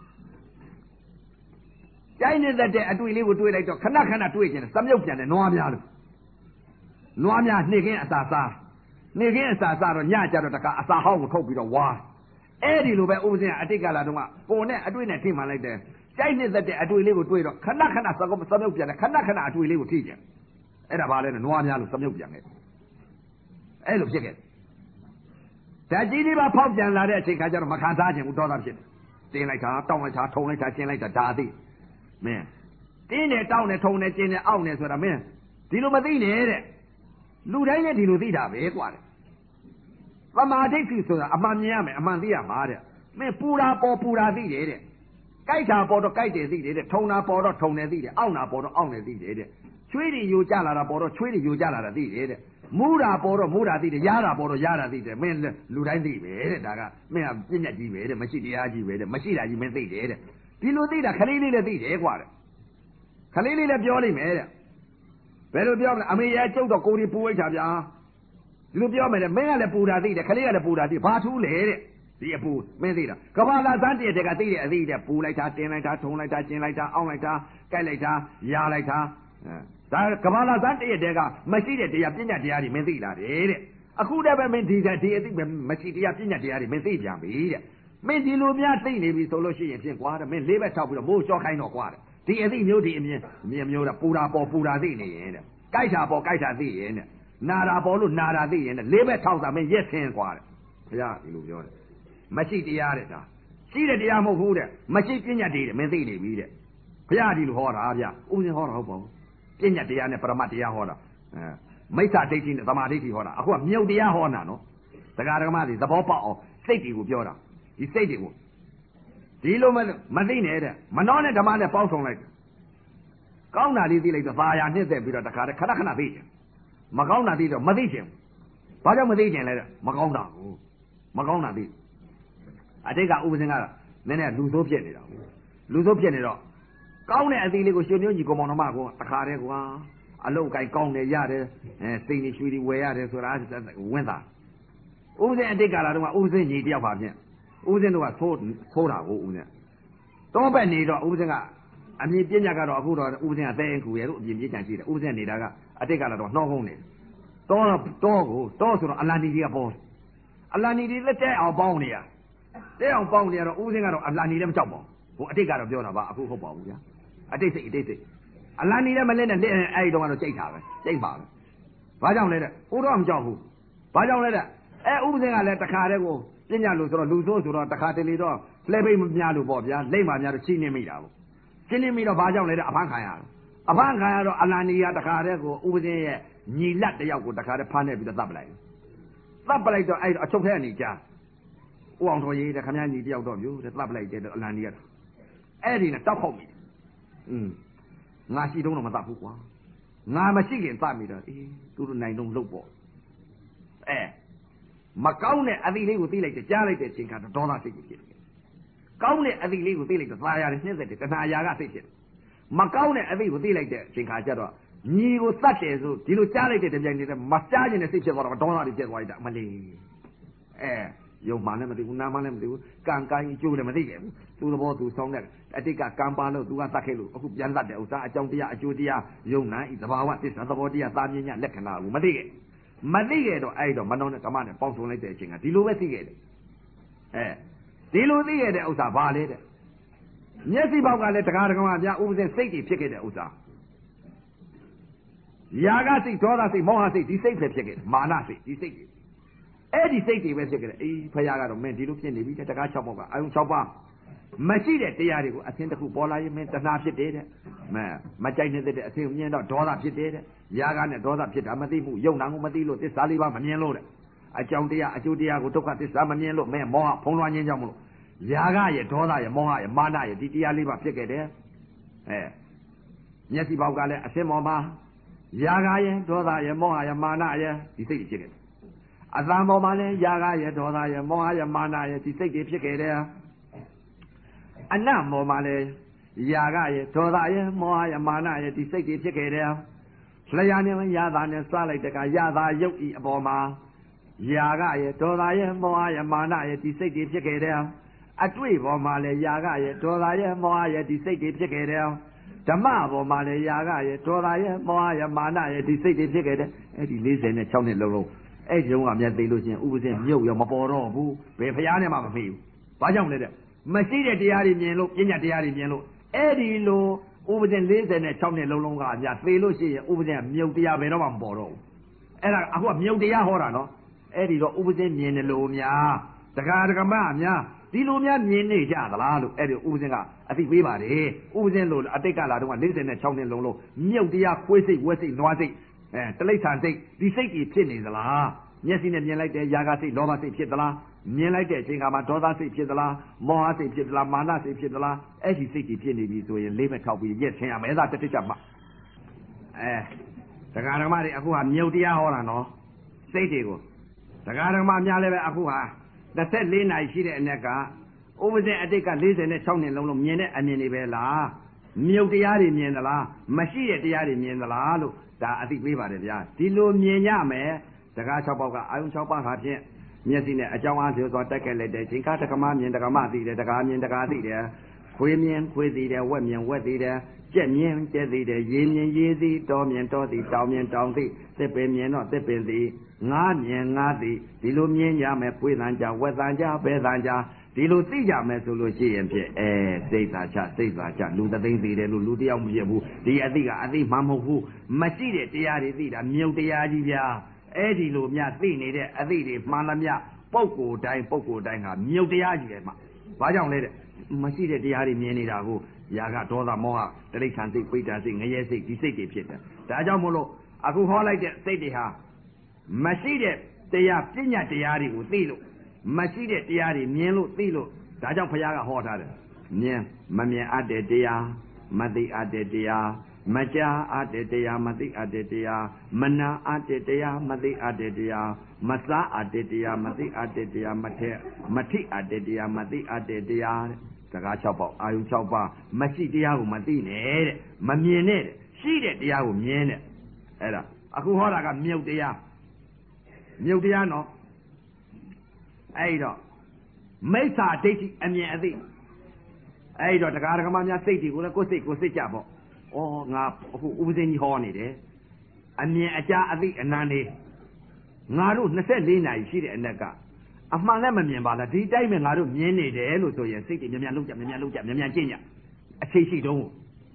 ကျိုင်းနေတဲ့အတွေ့လေးကိုတွေ့လိုက်တော့ခဏခဏတွေ့ခြင်းစမြုပ်ပြန်တယ်နွားများလို့နွားများနှိမ့်ခင်းအစာစားနှိမ့်ခင်းအစာစားတော့ညကြတော့တကားအစာဟောင်းကိုထုတ်ပြီးတော့ဝါအဲ့ဒီလိုပဲဥပဇင်းကအတိတ်ကလာတော့ကကိုယ်နဲ့အတွေ့နဲ့ထိမှန်လိုက်တယ်ကျိုင်းနေတဲ့အတွေ့လေးကိုတွေ့တော့ခဏခဏစမြုပ်ပြန်တယ်ခဏခဏအတွေ့လေးကိုထိကြတယ်အဲ့ဒါဘာလဲနွားများလို့စမြုပ်ပြန်တယ်အဲ့လိုဖြစ်ခဲ့ဓာတ်ကြီးလေးပါဖောက်ပြန်လာတဲ့အချိန်ခါကျတော့မခံစားခြင်းဘူးဒေါသဖြစ်တယ်တင်းလိုက်တာတောင်းလိုက်တာထုံလိုက်တာကျင်းလိုက်တာဒါသိမင်းတင်းတယ်တောင်းတယ်ထုံတယ်ကျင်းတယ်အောင့်တယ်ဆိုတာမင်းဒီလိုမသိနဲ့တဲ့လူတိုင်းနဲ့ဒီလိုသိတာပဲကွာတဲ့သမာဓိဋ္ဌိဆိုတာအမှန်မြင်ရမယ်အမှန်သိရမှာတဲ့မင်းပူတာပေါ်ပူတာသိတယ်တဲ့ကြိုက်တာပေါ်တော့ကြိုက်တယ်သိတယ်တဲ့ထုံတာပေါ်တော့ထုံတယ်သိတယ်အောင့်တာပေါ်တော့အောင့်တယ်သိတယ်တဲ့ချွေးတွေယိုကျလာတာပေါ်တော့ချွေးတွေယိုကျလာတာသိတယ်တဲ့မူးတာပေါ်တော့မူးတာသိတယ်ရားတာပေါ်တော့ရားတာသိတယ်မင်းလူတိုင်းသိပဲတဲ့ဒါကမင်းကပြည့်ညက်ကြီးပဲတဲ့မရှိတရားကြီးပဲတဲ့မရှိတာကြီးမင်းသိတယ်တဲ့ဒီလိုသိတာခလေးလေးလည်းသိတယ်ကွာတဲ့ခလေးလေးလည်းပြောလိမ့်မယ်တဲ့ဘယ်လိုပြောမလဲအမေရဲ့ကျုပ်တော့ကိုယ်ဒီပူဝိတ်တာဗျာဒီလိုပြောမယ်တဲ့မင်းကလည်းပူတာသိတယ်ခလေးကလည်းပူတာသိဘာထူးလဲတဲ့ဒီအပူမင်းသိတာကဘာလာစမ်းတည့်တဲ့ကသိတဲ့အသိတဲ့ပူလိုက်တာတင်းလိုက်တာထုံလိုက်တာကျင်းလိုက်တာအောင်းလိုက်တာကြိုက်လိုက်တာရားလိုက်တာဒါကဘာလာစမ်းတည့်တဲ့ကမရှိတဲ့တရားပညာတရားတွေမင်းသိလာတယ်တဲ့အခုတည်းပဲမင်းဒီအသိမရှိတရားပညာတရားတွေမင်းသိပြန်ပြီတဲ့မင်းဒီလိုများသိနေပြီဆိုလို့ရှိရင်ဖြင့်ကွာတဲ့မင်းလေးဘက်ထောက်ပြီးတော့မိုးလျှော့ခိုင်းတော့ကွာတဲ့ဒီအသိမျိုးဒီအမြင်မျိုးတာပူတာပေါ်ပူတာသိနေရင်တဲ့ကြိုက်တာပေါ်ကြိုက်တာသိရင်တဲ့နာတာပေါ်လို့နာတာသိရင်တဲ့လေးဘက်ထောက်တာမင်းရက်ဆင်းကွာတဲ့ဘုရားဒီလိုပြောတယ်မရှိတရားတဲ့ဒါရှိတဲ့တရားမဟုတ်ဘူးတဲ့မရှိပညာတည်းတဲ့မင်းသိနေပြီတဲ့ဘုရားဒီလိုဟောတာဗျဥစဉ်ဟောတာဟုတ်ပါဘူးပညာတရားနဲ့ပရမတ်တရားဟောတာမိစ္ဆာဒိဋ္ဌိနဲ့သမာဓိဋ္ဌိဟောတာအခုကမြုပ်တရားဟောတာနော်တရားဓမ္မတွေသဘောပေါက်အောင်စိတ်တွေကိုပြောတာဒီစိတ်တွေကိုဒီလိုမသိနဲ့တဲ့မနှောနဲ့ဓမ္မနဲ့ပေါင်းဆောင်လိုက်ကောင်းတာလေးသိလိုက်တော့သာယာနှစ်သက်ပြီးတော့တခါတည်းခဏခဏသိတယ်မကောင်းတာသိတော့မသိချင်ဘာကြောင့်မသိချင်လဲတဲ့မကောင်းတာကိုမကောင်းတာသိအတိတ်ကဥပဇင်ကနည်းနည်းလူဆိုးဖြစ်နေတာလူဆိုးဖြစ်နေတော့ကောင်းတဲ့အသီးလေးကိုရှင်မျိုးကြီးကိုမောင်နှမကိုတခါတည်းကွာအလုတ်ကိုင်ကောင်းတယ်ရတယ်စိတ်နေရွှေတွေဝယ်ရတယ်ဆိုတာဝင်းသားဥပဇင်းအတိတ်ကာလတုန်းကဥပဇင်းညီတယောက်ပါဖြင့်ဥပဇင်းတို့ကသိုးတာကိုဥပဇင်းတော့ပဲနေတော့ဥပဇင်းကအမြင်ပြညာကတော့အခုတော့ဥပဇင်းကသဲအင်ကူရဲ့လို့အမြင်ပြညာရှိတယ်ဥပဇင်းနေတာကအတိတ်ကာလတော့နှောကုန်းနေတော့ဆိုတော့အလန်ဒီကြီးကပေါ်အလန်ဒီလက်တဲအောင်ပေါင်းနေရတဲအောင်ပေါင်းနေရတော့ဥပဇင်းကတော့အလန်ဒီလည်းမကြောက်ပါဘူးဟိုအတိတ်ကတော့ပြောတာပါအခုဟုတ်ပါဘူးဗျာအတိတ်စိတ်အလန်ဒီလည်းမလဲနဲ့လက်အဲ့တော့ကတော့ကြိတ်တာပဲကြိတ်ပါပဲဘာကြောင့်လဲတဲ့ဟိုတော့မကြောက်ဘူးဘာကြောင့်လဲတဲ့ဥပဇင်းကလည်းတခါတည်းကိုပညာလို့ဆိုတော့လူဆိုးဆိုတော့တခါတလေတော့လှဲပိတ်မများလို့ပေါ့ဗျာလိမ့်မှများတော့ချင်းနေမိတာပေါ့ချင်းနေမိတော့ဘာကြောင့်လဲတဲ့အဖမ်းခံရတော့အလန်ဒီကတခါတည်းကိုဥပဇင်းရဲ့ညီလက်တယောက်ကိုတခါတည်းဖမ်းနေပြီးတော့တပ်ပလိုက်တော့အဲ့အချုပ်ထဲကနေကြားဦးအောင်တော်ရေးတဲ့ခမည်းညီတယောက်တော့မျိုးတဲ့တပ်ပလိုက်တဲ့အလန်ဒီကအဲ့ဒီနဲ့တောက်ခေါက်ပြီငါရှိတော့မတပ်ဘူးကွာငါမရှိခင်သတ်မိတော့သူတို့နိုင်တော့လုတ်ပေါ့မကောင်းတဲ့အသီးလေးကိုသိလိုက်တယ်ကြားလိုက်တဲ့အချိန်ကတော့ဒေါသစိတ်ဖြစ်တယ်ကောင်းတဲ့အသီးလေးကိုသိလိုက်တော့သာယာနဲ့နှင်းသက်တယ်တဏှာယာကစိတ်ဖြစ်မကောင်းတဲ့အသီးကိုသိလိုက်တဲ့အချိန်ခါကျတော့ညီကိုသတ်တယ်ဆိုဒီလိုကြားလိုက်တဲ့တပြိုင်တည်းမကြားခြင်းနဲ့စိတ်ဖြစ်သွားတော့ဒေါသတွေဖြစ်သွားလိုက်တာမလေးယုံမှလည်းမသိဘူးနာမှလည်းမသိဘူးကံကိုင်းကျိုးလည်းမသိခဲ့ဘူးသူ့သဘောသူဆောင်းတဲ့အတိတ်ကကံပါလို့သူကသတ်ခဲ့လို့အခုပြန်သတ်တဲ့ဥစ္စာအကြောင်းတရားအကျိုးတရားယုံနိုင်သဘာဝသစ္စာသဘောတရားသာမြင်ညလက္ခဏာကိုမသိခဲ့တော့အဲ့တော့မနှောနဲ့ဓမ္မနဲ့ပေါင်းစုံလိုက်တဲ့အချိန်ကဒီလိုပဲသိခဲ့တယ်ဒီလိုသိခဲ့တဲ့ဥစ္စာဘာလဲတဲ့မျက်စိပေါက်ကလည်းတရားဓမ္မများဥပဇင်းစိတ်တွေဖြစ်ခဲ့တဲ့ဥစ္စာယာကစိတ်ဒေါသစိတ်မောဟစိတ်ဒီစိတ်ပဲဖြစ်ခဲ့တယ်မာနစိတ်ဒီစိတ်တွေအဲ့ဒီစိတ်တွေပဲဖြစ်ခဲ့တယ်ဖယားကတော့မင်းဒီလိုဖြစ်နေပြီတဲ့တရား6ပေါက်ကအာယုံ6ပါးမရှိတဲ့တရားတွေကိုအသင်တစ်ခုပေါ်လာရင်မင်းတဏှာဖြစ်တယ်တဲ့မကြိုက်နေတဲ့အသင်မြင်တော့ဒေါသဖြစ်တယ်တဲ့ယာကနဲ့ဒေါသဖြစ်တာမသိမှုယုံနာကိုမသိလို့သစ္စာလေးပါမမြင်လို့တဲ့အကြောင်းတရားအကျိုးတရားကိုဒုက္ခသစ္စာမမြင်လို့မင်းမောဟဖုံးလွှမ်းခြင်းကြောင့်မလို့ယာကရဲ့ဒေါသရဲ့မောဟရဲ့မာနရဲ့ဒီတရားလေးပါဖြစ်ခဲ့တယ်မျက်စိပေါက်ကလည်းအသင်ပေါ်မှာယာကရဲ့ဒေါသရဲ့မောဟရဲ့မာနရဲ့ဒီစိတ်တွေဖြစ်ခဲ့တယ်အသံပေါ်မှာလည်းယာကရဲ့ဒေါသရဲ့မောဟရဲ့မာနရဲ့ဒီစိတ်တွေဖြစ်ခဲ့တယ်အနတ်ပေါ်မှာလည်းယာကရဲ့ဒေါသရဲ့မောဟရဲ့မာနရဲ့ဒီစိတ်တွေဖြစ်ခဲ့တယ်လျှာနဲ့ယာသာနဲ့စားလိုက်တဲ့ကယာသာရုပ်ဤအပေါ်မှာယာကရဲ့ဒေါသရဲ့မောဟရဲ့မာနရဲ့ဒီစိတ်တွေဖြစ်ခဲ့တယ်အတွေ့ပေါ်မှာလည်းယာကရဲ့ဒေါသရဲ့မောဟရဲ့ဒီစိတ်တွေဖြစ်ခဲ့တယ်ဓမ္မပေါ်မှာလည်းယာကရဲ့ဒေါသရဲ့မောဟရဲ့မာနရဲ့ဒီစိတ်တွေဖြစ်ခဲ့တယ်အဲ့ဒီ46နှစ်လုံးအဲ့ဒီလုံးကမြတ်သိလို့ချင်းဥပဇင်းမြုပ်ရောမပေါ်တော့ဘူးဘယ်ဖျားနဲ့မှမမေ့ဘူးဘာကြောင့်လဲတဲ့မရှိတဲ့တရားတွေမြင်လို့ပညာတရားတွေမြင်လို့အဲ့ဒီလိုဥပဇင်း46နှစ်လုံးကမြတ်သိလို့ရှိရင်ဥပဇင်းမြုပ်တရားဘယ်တော့မှမပေါ်တော့ဘူးအဲ့ဒါအခုကမြုပ်တရားဟောတာနော်အဲ့ဒီတော့ဥပဇင်းမြင်တယ်လို့များတရားဓမ္မများဒီလိုများမြင်နေကြသလားလို့အဲ့ဒီဥပဇင်းကအသိပေးပါတယ်ဥပဇင်းလို့အတိတ်ကလာတော့46နှစ်လုံးမြုပ်တရားခွေးစိတ်ဝက်စိတ်နွားစိတ်တိလိစ္ဆာန်စိတ်ဒီစိတ်ကြီးဖြစ်နေသလားမျက်စိနဲ့မြင်လိုက်တဲ့ຢာကစိတ်လောဘစိတ်ဖြစ်သလားမြင်လိုက်တဲ့အချိန်ကမှဒေါသစိတ်ဖြစ်သလားမောဟစိတ်ဖြစ်သလားမာနစိတ်ဖြစ်သလားအဲ့ဒီစိတ်ကြီးဖြစ်နေပြီဆိုရင်လေးမဲ့ထောက်ပြီးရက်ဆင်းရမယ်အဲ့ဒါတစ်ချက်မှတရားဓမ္မတွေအခုဟာမြုပ်တရားဟောတာနော်စိတ်တွေကိုတရားဓမ္မများလည်းပဲအခုဟာ24နာရီရှိတဲ့အ ਨੇ ကဥပဇင်းအတိတ်က46နှစ်လုံးမြင်တဲ့အမြင်တွေပဲလားမြုပ်တရားတွေမြင်သလားမရှိတဲ့တရားတွေမြင်သလားလို့ဒါအသိပေးပါတယ်ဗျာဒီလိုမြင်ကြမယ်တရား6ပေါက်ကအာယုံ6ပါးဟာဖြင့်မျက်စိနဲ့အကြောင်းအားဖြင့်ဆိုတက်ခဲ့လိုက်တဲ့ချိန်ခါတက္ကမမြင်တက္ကမသိတယ်တက္ကမြင်တက္ကသိတယ်ခွေးမြင်ခွေးသိတယ်ဝက်မြင်ဝက်သိတယ်ကြက်မြင်ကြက်သိတယ်ရေမြင်ရေသိတောမြင်တောသိတောင်မြင်တောင်သိသစ်ပင်မြင်တော့သစ်ပင်သိငါးမြင်ငါးသိဒီလိုမြင်ကြမယ်ခွေးတန်ကြဝက်တန်ကြဘဲတန်ကြဒီလိုသိကြမယ်ဆိုလို့ရှိရင်ဖြင့်စိတ်သာချလူသသိန်းသိတယ်လို့လူတယောက်မဖြစ်ဘူးဒီအသိကအသိမှမဟုတ်ဘူးမရှိတဲ့တရားတွေသိတာမြုပ်တရားကြီးဗျာအဲ့ဒီလိုများသိနေတဲ့အသိတွေမှန်သမျှပုဂ္ဂိုလ်တိုင်းကမြုပ်တရားကြီးတယ်မှာဘာကြောင့်လဲတဲ့မရှိတဲ့တရားတွေမြင်နေတာကိုယာကဒေါသမောဟတိရိစ္ဆာန်စိတ်ပိဋကစိတ်ငရဲစိတ်ဒီစိတ်တွေဖြစ်တယ်ဒါကြောင့်မို့လို့အခုဟောလိုက်တဲ့စိတ်တွေဟာမရှိတဲ့တရားပညာတရားတွေကိုသိလို့မရှိတဲ့တရားတွေမြင်လို့သိလို့ဒါကြောင့်ဘုရားကဟောထားတယ်မြင်မမြင်အပ်တဲ့တရားမသိအပ်တဲ့တရားမကြားအပ်တဲ့တရားမသိအပ်တဲ့တရားမနာအပ်တဲ့တရားမသိအပ်တဲ့တရားမစားအပ်တဲ့တရားမသိအပ်တဲ့တရားမထိအပ်တဲ့တရားမသိအပ်တဲ့တရားစကား6ပေါက်အာယု6ပါးမရှိတရားကိုမသိနဲ့တဲ့မမြင်နဲ့ရှိတဲ့တရားကိုမြင်တဲ့အဲ့ဒါအခုဟောတာကမြုပ်တရားနော်အဲ့တော့မိစ္ဆာဒိဋ္ဌိအမြင်အသိအဲ့တော့တရားဓမ္မများစိတ်တွေကိုလည်းကိုယ်စိတ်ကြပေါ့ဩငါအခုဥပဇင်းကြီးဟောနေတယ်အမြင်အကြားအသိအနန္တေငါတို့24နာရီရှိတဲ့အနက်ကအမှန်လည်းမမြင်ပါလားဒီတိုင်းပဲငါတို့မြင်နေတယ်လို့ဆိုရင်စိတ်တွေမြန်လုံးကြမြန်ကျင့်ကြအချိန်ရှိတုံး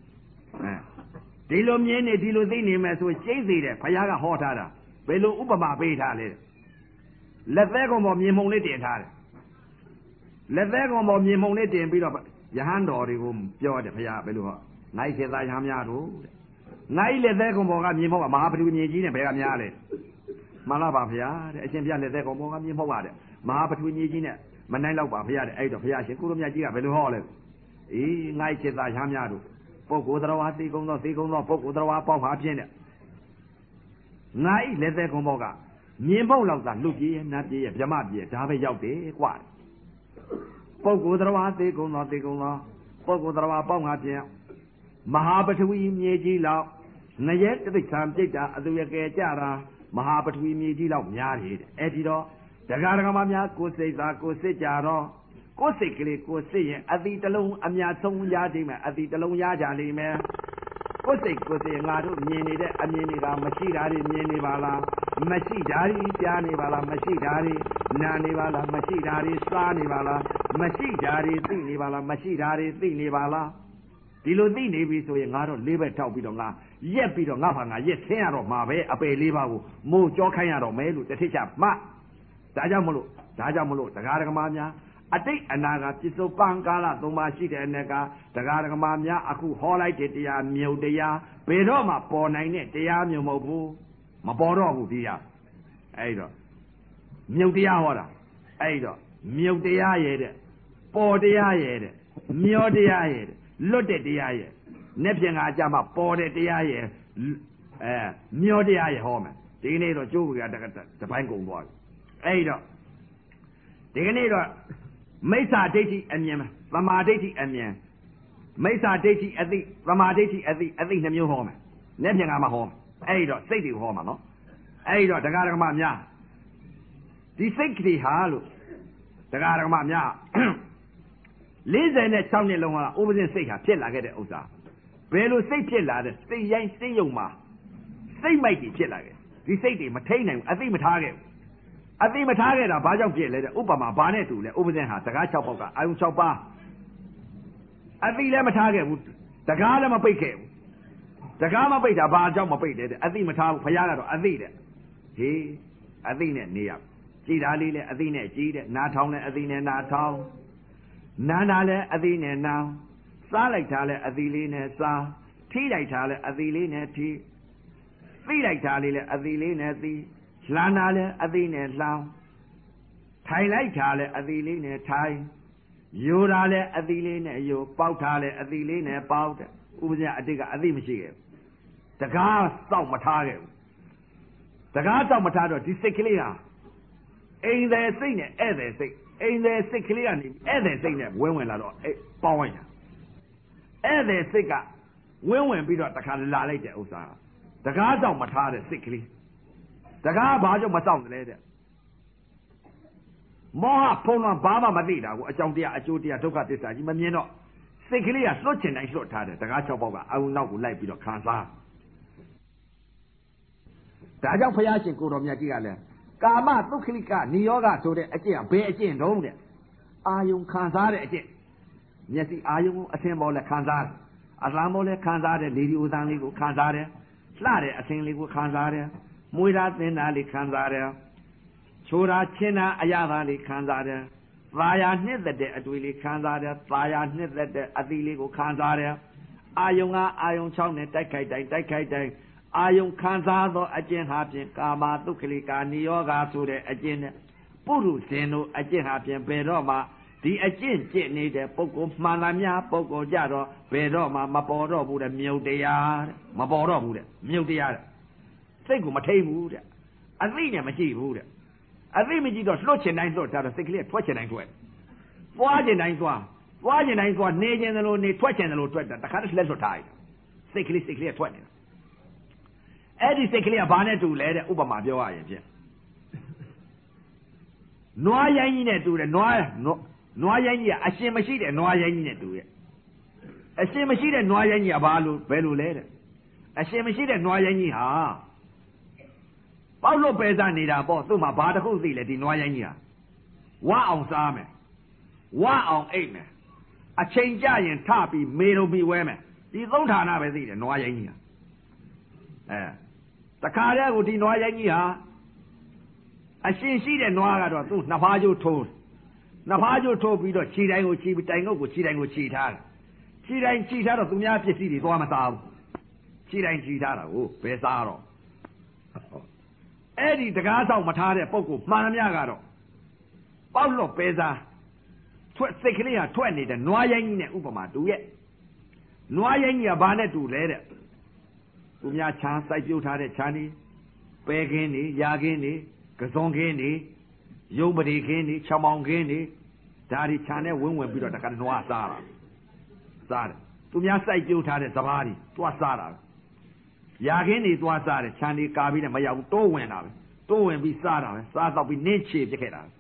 ဒီလိုမြင်နေဒီလိုသိနေမယ်ဆိုကျိတ်သေးတယ်ဘုရားကဟောထားတာဘယ်လိုဥပမာပေးထားလဲလက်သေးကောင်ပေါ်မြင်မုံလေးတင်ထားတယ်လက်သေးကောင်ပေါ်မြင်မုံလေးတင်ပြီးတော့ယဟန်တော်တွေကိုပြောတယ်ဘုရားဘယ်လိုဟောငါ့စေသားရဟန်းများတို့တဲ့ငါ့လက်သေးကောင်ပေါ်ကမြင်မုံကမဟာပထဝီမြေကြီးနဲ့ဘယ်ကများလဲမှန်လားပါဘုရားတဲ့အရှင်ဘုရားလက်သေးကောင်ပေါ်ကမြင်မုံပါတဲ့မဟာပထဝီမြေကြီးနဲ့မနိုင်တော့ပါဘုရားတဲ့အဲ့တော့ဘုရားရှင်ကိုရမြတ်ကြီးကဘယ်လိုဟောလဲအေးငါ့စေသားရဟန်းများတို့ပုဂ္ဂိုလ်တော်ဝါသိကုံသောပုဂ္ဂိုလ်တော်ဝါပေါက်ဟာဖြင့်တဲ့ငါဤလက်သေးကုံဘောကမြင်ဖို့လောက်သာလွတ်ပြေးနတ်ပြေးဗြဟ္မပြေးဒါပဲရောက်တယ်ကွာပုဂ္ဂိုလ်တော်ဝါသိကုံသောပုဂ္ဂိုလ်တော်ဝါပေါက်ဟာဖြင့်မဟာပထဝီမြေကြီးလောက်ငရဲတိစ္ဆာပြိတ္တာအသူရကယ်ကြတာမဟာပထဝီမြေကြီးလောက်များတယ်တဲ့အဲ့ဒီတော့တရားဓမ္မများကိုယ်စိတ်သာကိုယ်စစ်ကြတော့ကိုယ်စိတ်ကလေးကိုယ်စစ်ရင်အတိတလုံးအများဆုံးရကြမယ်အတိတလုံးရကြလိမ့်မယ်ကိုယ်စိတ်ငါတို့မြင်နေတဲ့အမြင်တွေကမရှိတာတွေမြင်နေပါလားမရှိတာတွေကြားနေပါလားမရှိတာတွေနားနေပါလားမရှိတာတွေစားနေပါလားမရှိတာတွေသိနေပါလားမရှိတာတွေသိနေပါလားဒီလိုသိနေပြီဆိုရင်ငါတို့လေးဘက်ထောက်ပြီးတော့ငါရက်ပြီးတော့ငါဘာငါရက်ဆင်းရတော့မှာပဲအပယ်လေးပါးကိုမို့ကြောခိုင်းရတော့မယ်လို့တစ်ထစ်ချမှဒါကြောင့်မလို့တရားဓမ္မများအတိတ်အနာဂတ်ပြစ္ဆုတ်ပံကာလ3ပါးရှိတဲ့အ ਨੇ ကတရားဓမ္မများအခုဟောလိုက်တဲ့တရားမြုပ်တရားဘယ်တော့မှပေါ်နိုင်တဲ့တရားမျိုးမဟုတ်ဘူးမပေါ်တော့ဘူးဒီဟာအဲ့တော့မြုပ်တရားဟောတာအဲ့တော့မြုပ်တရားရဲ့တဲ့ပေါ်တရားရဲ့တဲ့မျောတရားရဲ့တဲ့လွတ်တဲ့တရားရဲ့နဲ့ပြင်ကအကြမှာပေါ်တဲ့တရားရဲ့မျောတရားရဲ့ဟောမယ်ဒီနေ့တော့ကျိုးကတပိုင်းကုန်သွားပြီအဲ့တော့ဒီကနေ့တော့မိစ္ဆာဒိဋ္ဌိအမြင်သမာဓိဋ္ဌိအမြင်မိစ္ဆာဒိဋ္ဌိအသိသမာဓိဋ္ဌိအသိနှမျိုးဟောမယ်။လက်ပြန်ကမှဟောမယ်။အဲ့တော့စိတ်တွေကိုဟောမှာနော်။အဲ့တော့တရားဓမ္မများဒီစိတ်ကလေးဟာလို့တရားဓမ္မများ46နှစ်လုံးကဥပဇင်းစိတ်ဟာဖြစ်လာခဲ့တဲ့ဥစ္စာဘယ်လိုစိတ်ဖြစ်လာတဲ့စိတ်ရိုင်းစိတ်ယုံမှာစိတ်မိုက်ကြီးဖြစ်လာခဲ့ဒီစိတ်တွေမထိန်နိုင်ဘူးအသိမထားခဲ့ဘူးအသိမထားခဲ့တာဘာကြောင့်ဖြစ်လဲတဲ့ဥပမာဘာနဲ့တူလဲဥပဇင်းဟာတကား6ပေါက်ကအာယုံ6ပါးအသိလည်းမထားခဲ့ဘူးတကားလည်းမပိတ်ခဲ့ဘူးတကားမပိတ်တာဘာကြောင့်မပိတ်လဲတဲ့အသိမထားဘူးဘုရားကတော့အသိတဲ့ဟေးအသိနဲ့နေရကြည်တာလေးလည်းအသိနဲ့ကြည်တဲ့နားထောင်လည်းအသိနဲ့နားထောင်နားနာလည်းအသိနဲ့နားစားလိုက်တာလည်းအသိလေးနဲ့စားထိလိုက်တာလည်းအသိလေးနဲ့ထိသိလိုက်တာလေးလည်းအသိလေးနဲ့သိလှမ်းတာလည်းအသိနဲ့လှမ်းထိုင်လိုက်တာလည်းအသိလေးနဲ့ထိုင်ယူတာလည်းအသိလေးနဲ့ယူပေါက်တာလည်းအသိလေးနဲ့ပေါက်တဲ့ဥပဇင်းအတိတ်ကအသိမရှိခဲ့ဘူးတကားစောက်မထားခဲ့ဘူးတကားစောက်မထားတော့ဒီစိတ်ကလေးဟာအိမ်သည်စိတ်နဲ့ဧည့်သည်စိတ်အိမ်သည်စိတ်ကလေးကနေဧည့်သည်စိတ်နဲ့ဝင်လာတော့ပေါင်းလိုက်တာဧည့်သည်စိတ်ကဝင်ပြီးတော့တခါလာလိုက်တဲ့ဥစ္စာတကားစောက်မထားတဲ့စိတ်ကလေးတကားဘာကြောင့်မစောင့်တယ်လဲတဲ့မောဟဖုံးလွှမ်းဘာမှမသိတာကိုအကြောင်းတရားအကျိုးတရားဒုက္ခသစ္စာကြီးမမြင်တော့စိတ်ကလေးကလွတ်ချင်တိုင်းလွတ်ထားတယ်တကား6ပေါက်ကအုံနောက်ကိုလိုက်ပြီးတော့ခံစားဒါကြောင့်ဘုရားရှင်ကိုတော်မြတ်ကြီးကလည်းကာမသုခလိကနိယောဂဆိုတဲ့အကျင့်ဘယ်အကျင့်တုံးတဲ့အာယုံခံစားတဲ့အကျင့်မျက်စိအာယုံအသင်ပေါ်လဲခံစားတယ်အသံပေါ်လဲခံစားတယ်လေဒီဥသံလေးကိုခံစားတယ်လှတဲ့အသင်လေးကိုခံစားတယ်မွေးတာသင်တာလေးခံစားတယ်ချိုးတာချင်းတာအရာသာလေးခံစားတယ်သာယာနှစ်သက်တဲ့အတွေ့လေးခံစားတယ်သာယာနှစ်သက်တဲ့အသီးလေးကိုခံစားတယ်အာယုံကအာယုံ6နဲ့တိုက်ခိုက်တိုင်းအာယုံခံစားသောအကျင့်ဟာဖြင့်ကာမသုခလိကာနိယောဂဆိုတဲ့အကျင့်နဲ့ပုရုဇဉ်တို့အကျင့်ဟာဖြင့်ဘယ်တော့မှဒီအကျင့်ကျင့်နေတဲ့ပုဂ္ဂိုလ်မှန်လားများပုဂ္ဂိုလ်ကြတော့ဘယ်တော့မှမပေါ်တော့ဘူးတဲ့မြုပ်တရားတဲ့မပေါ်တော့ဘူးတဲ့မြုပ်တရားတဲ့စိတ်ကိုမထိန်ဘူးတဲ့အသိနဲ့မရှိဘူးတဲ့အသိမရှိတော့လွတ်ချင်တိုင်းလွတ်တာတော့စိတ်ကလေးထွက်ချင်တိုင်းထွက်သွားချင်တိုင်းသွားနေချင်တယ်လို့နေထွက်ချင်တယ်လို့ထွက်တာတခါတည်းလက်လွတ်ထားလိုက်စိတ်ကလေးထွက်နေတာအဲ့ဒီစိတ်ကလေးကဘာနဲ့တူလဲတဲ့ဥပမာပြောရရင်ဖြင့်နွားရိုင်းကြီးနဲ့တူတယ်နွားရိုင်းကြီးကအရှင်မရှိတဲ့နွားရိုင်းကြီးနဲ့တူရဲ့အရှင်မရှိတဲ့နွားရိုင်းကြီးကဘာလို့ဘယ်လိုလဲတဲ့အရှင်မရှိတဲ့နွားရိုင်းကြီးဟာပေါက်လို့ပဲစားနေတာပေါ့သူ့မှာဘာတစ်ခုသိလဲဒီနွားရိုင်းကြီးဟာဝအောင်စားမယ်ဝအောင်အိတ်မယ်အချိန်ကြရင်ထပြီးမေလိုပြီးဝဲမယ်ဒီသုံးဌာနပဲသိတယ်နွားရိုင်းကြီးဟာတခါတည်းကိုဒီနွားရိုင်းကြီးဟာအရှင်ရှိတဲ့နွားကတော့သူ့နှစ်ဖားကျိုးထိုးပြီးတော့ခြေတိုင်းကိုခြေပြီးတိုင်ငုတ်ကိုခြေတိုင်းကိုခြေထားတယ်ခြေတိုင်းခြေထားတော့သူများပစ္စည်းတွေသွားမစားဘူးခြေတိုင်းခြေထားတာကိုဘယ်စားတော့အဲ့ဒီတကားဆောင်မထားတဲ့ပုဂ္ဂိုလ်မှန်များကတော့ပေါက်လို့ပဲစားထွက်စိတ်ကလေးဟာထွက်နေတဲ့နွားရိုင်းကြီးနဲ့ဥပမာတူရဲ့နွားရိုင်းကြီးကဘာနဲ့တူလဲတဲ့သူများခြံစိုက်ပျိုးထားတဲ့ခြံတွေပဲခင်းတွေရာခင်းတွေကစုံခင်းတွေရုံပတိခင်းတွေချောင်မောင်ခင်းတွေဒါတွေခြံနဲ့ဝင်ပြီးတော့တခါနွားစားတယ်သူများစိုက်ပျိုးထားတဲ့စပားတွေသွားစားတာရာခင်းတွေသွားစားတယ်ခြံတွေကာပြီးနဲ့မရောက်ဘူးတိုးဝင်တာပဲတိုးဝင်ပြီးစားတာပဲစားတော့ပြီးနင်းချေပြစ်ခဲ့တာ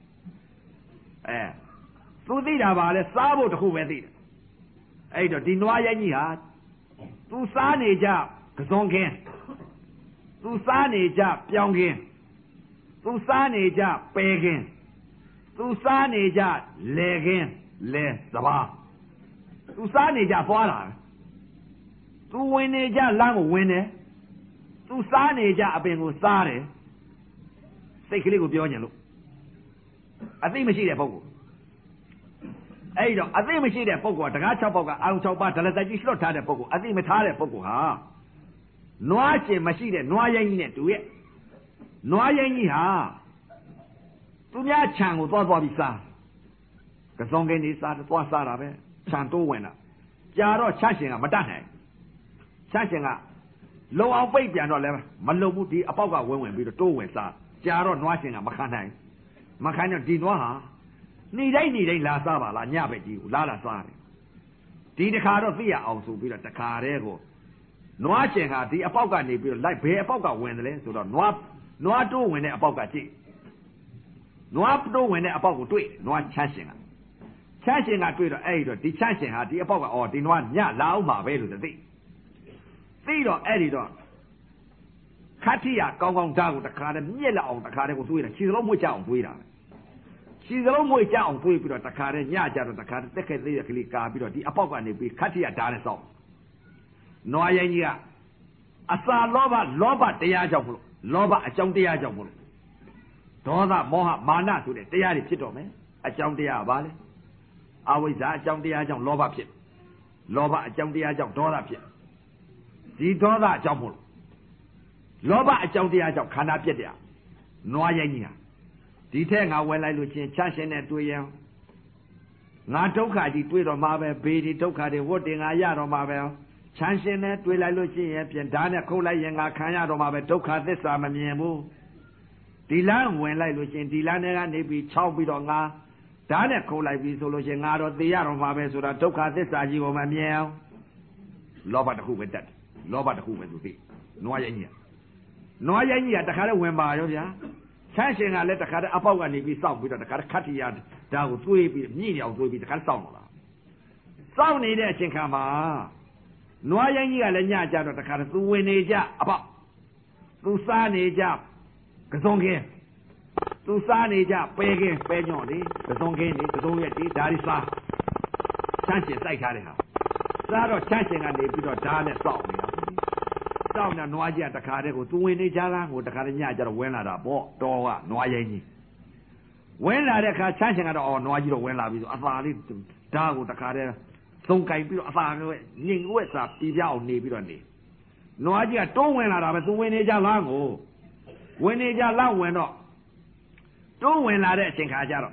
သူသိတာပါလဲစားဖို့တခုပဲသိတယ်အဲ့တော့ဒီနွားရိုင်းကြီးဟာသူစားနေကြကစုံခင်းသူစားနေကြပြောင်းခင်းသူစားနေကြပဲခင်းသူစားနေကြလေခင်းလေစပါးသူစားနေကြသွားတာသူဝင်နေကြလမ်းကိုဝင်တယ်သူစားနေကြအပင်ကိုစားတယ်စိတ်ကလေးကိုပြောညင်လို့အသိမရှိတဲ့ပုဂ္ဂိုလ်အဲ့တော့အသိမရှိတဲ့ပုဂ္ဂိုလ်ကတကား6ပေါက်ကအာရုံ6ပါးဒလစကြီးလွတ်ထားတဲ့ပုဂ္ဂိုလ်အသိမထားတဲ့ပုဂ္ဂိုလ်ဟာနွားရှင်မရှိတဲ့နွားရိုင်းကြီးနဲ့တူရဲ့နွားရိုင်းကြီးဟာသူများခြံကိုသွားပြီးစားကစုံကင်းနေစားသွားစားတာပဲခြံတိုးဝင်တာကြာတော့ချရှင်ကမတတ်နိုင်ချရှင်ကလုံအောင်ပိတ်ပြန်တော့လည်းမလုံဘူးဒီအပေါက်ကဝင်ပြီးတော့တိုးဝင်စားကြာတော့နွားရှင်ကမခံနိုင်တော့ဒီနွားဟာနေတိုင်းလာစားပါလားညဘက်ကြီးကိုလာစားတယ်ဒီတခါတော့သိရအောင်ဆိုပြီးတော့တခါတည်းကိုနွားရှင်ဟာဒီအပေါက်ကနေပြီးတော့လိုက်ဘယ်အပေါက်ကဝင်တယ်လဲဆိုတော့နွားတိုးဝင်တဲ့အပေါက်ကကြည့်နွားတိုးဝင်တဲ့အပေါက်ကိုတွေ့နွားချမ်းရှင်ကတွေ့တော့အဲ့တော့ဒီချမ်းရှင်ဟာဒီအပေါက်ကဒီနွားညလာအောင်ပါပဲလို့သိတော့အဲ့ဒီတော့ခတ်တိရကောင်းဓာတ်ကိုတခါတည်းမြက်လောက်အောင်တခါတည်းကိုတွေးတာခြေစလုံးမွေ့ကြအောင်တွေးတာခြေစလုံးမွေ့ကြအောင်တွေးပြီးတော့တခါတည်းညကြတော့တခါတည်းတက်ခဲ့သေးတဲ့ကလေးကာပြီးတော့ဒီအပေါက်ကနေပြီးခတ်တိရဓာတ်နဲ့စောင့်နွားရိုင်းကြီးကအစာလောဘတရားကြောင့်မလို့လောဘအကြောင်းတရားကြောင့်မလို့ဒေါသမောဟမာနဆိုတဲ့တရားတွေဖြစ်တော့မယ်အကြောင်းတရားကဘာလဲအဝိဇ္ဇာအကြောင်းတရားကြောင့်လောဘဖြစ်လောဘအကြောင်းတရားကြောင့်ဒေါသဖြစ်ဒီဒေါသအကြောင်းမလို့လောဘအကြောင်းတရားကြောင့်ခန္ဓာပြည့်တယ်နွားရိုင်းကြီးဟာဒီထက်ငါဝယ်လိုက်လို့ချင်းချမ်းရှင်နဲ့တွေ့ရင်ငါဒုက္ခကြီးတွေ့တော့မှာပဲဘေးဒီဒုက္ခတွေဝတ်တင်ငါရတော့မှာပဲချမ်းရှင်နဲ့တွေ့လိုက်လို့ရှိရင်ပြန်ဓာတ်နဲ့ခုတ်လိုက်ရင်ငါခံရတော့မှာပဲဒုက္ခသစ္စာမမြင်ဘူးဒီလမ်းဝင်လိုက်လို့ရှိရင်ဒီလမ်းထဲကနေပြီးခြောက်ပြီးတော့ငါဓာတ်နဲ့ခုတ်လိုက်ပြီးဆိုလို့ရှိရင်ငါတော့သိရတော့မှာပဲဆိုတာဒုက္ခသစ္စာကြီးကိုမမြင်အောင်လောဘတစ်ခုပဲတတ်တယ်လောဘတစ်ခုပဲသူသိနွားရိုင်းကြီးကတခါတည်းဝင်ပါရောဗျာချမ်းရှင်ကလည်းတခါတည်းအပေါက်ကနေပြီးစောင့်ပြီးတော့တခါတည်းခတ်တီရဒါကိုသွေးပြီးမြင့်နေအောင်သွေးပြီးတခါတည်းစောင့်တော့လားစောင့်နေတဲ့အချိန်ခါမှာနွားရိုင်းကြီးကလည်းညကြတော့တခါတည်းသူဝင်နေကြအပေါက်သူစားနေကြကစုံခင်းသူစားနေကြပဲခင်းပဲညွန့်လေကစုံခင်းလေကစုံရက်ဒီဒါရီစားချမ်းရှင်စိုက်ထားတဲ့ဟာစားတော့ချမ်းရှင်ကနေပြီးတော့ဓာတ်နဲ့စောင့်နေတာစောင့်နေနွားကြီးကတခါတည်းကိုသူဝင်နေကြလားကိုတခါတည်းညကြတော့ဝင်လာတာပေါ့တော်ကနွားရိုင်းကြီးဝင်လာတဲ့အခါချမ်းရှင်ကတော့နွားကြီးတော့ဝင်လာပြီဆိုအသာလေးဓာတ်ကိုတခါတည်းသုံးကင်ပြီးတော့အသာငွေညင်ဝက်စာပြပြအောင်နေပြီးတော့နေနွားကြီးကတွန်းဝင်လာတာပဲသူဝင်နေကြလားကိုဝင်နေကြလားဝင်တော့တွန်းဝင်လာတဲ့အချိန်ခါကျတော့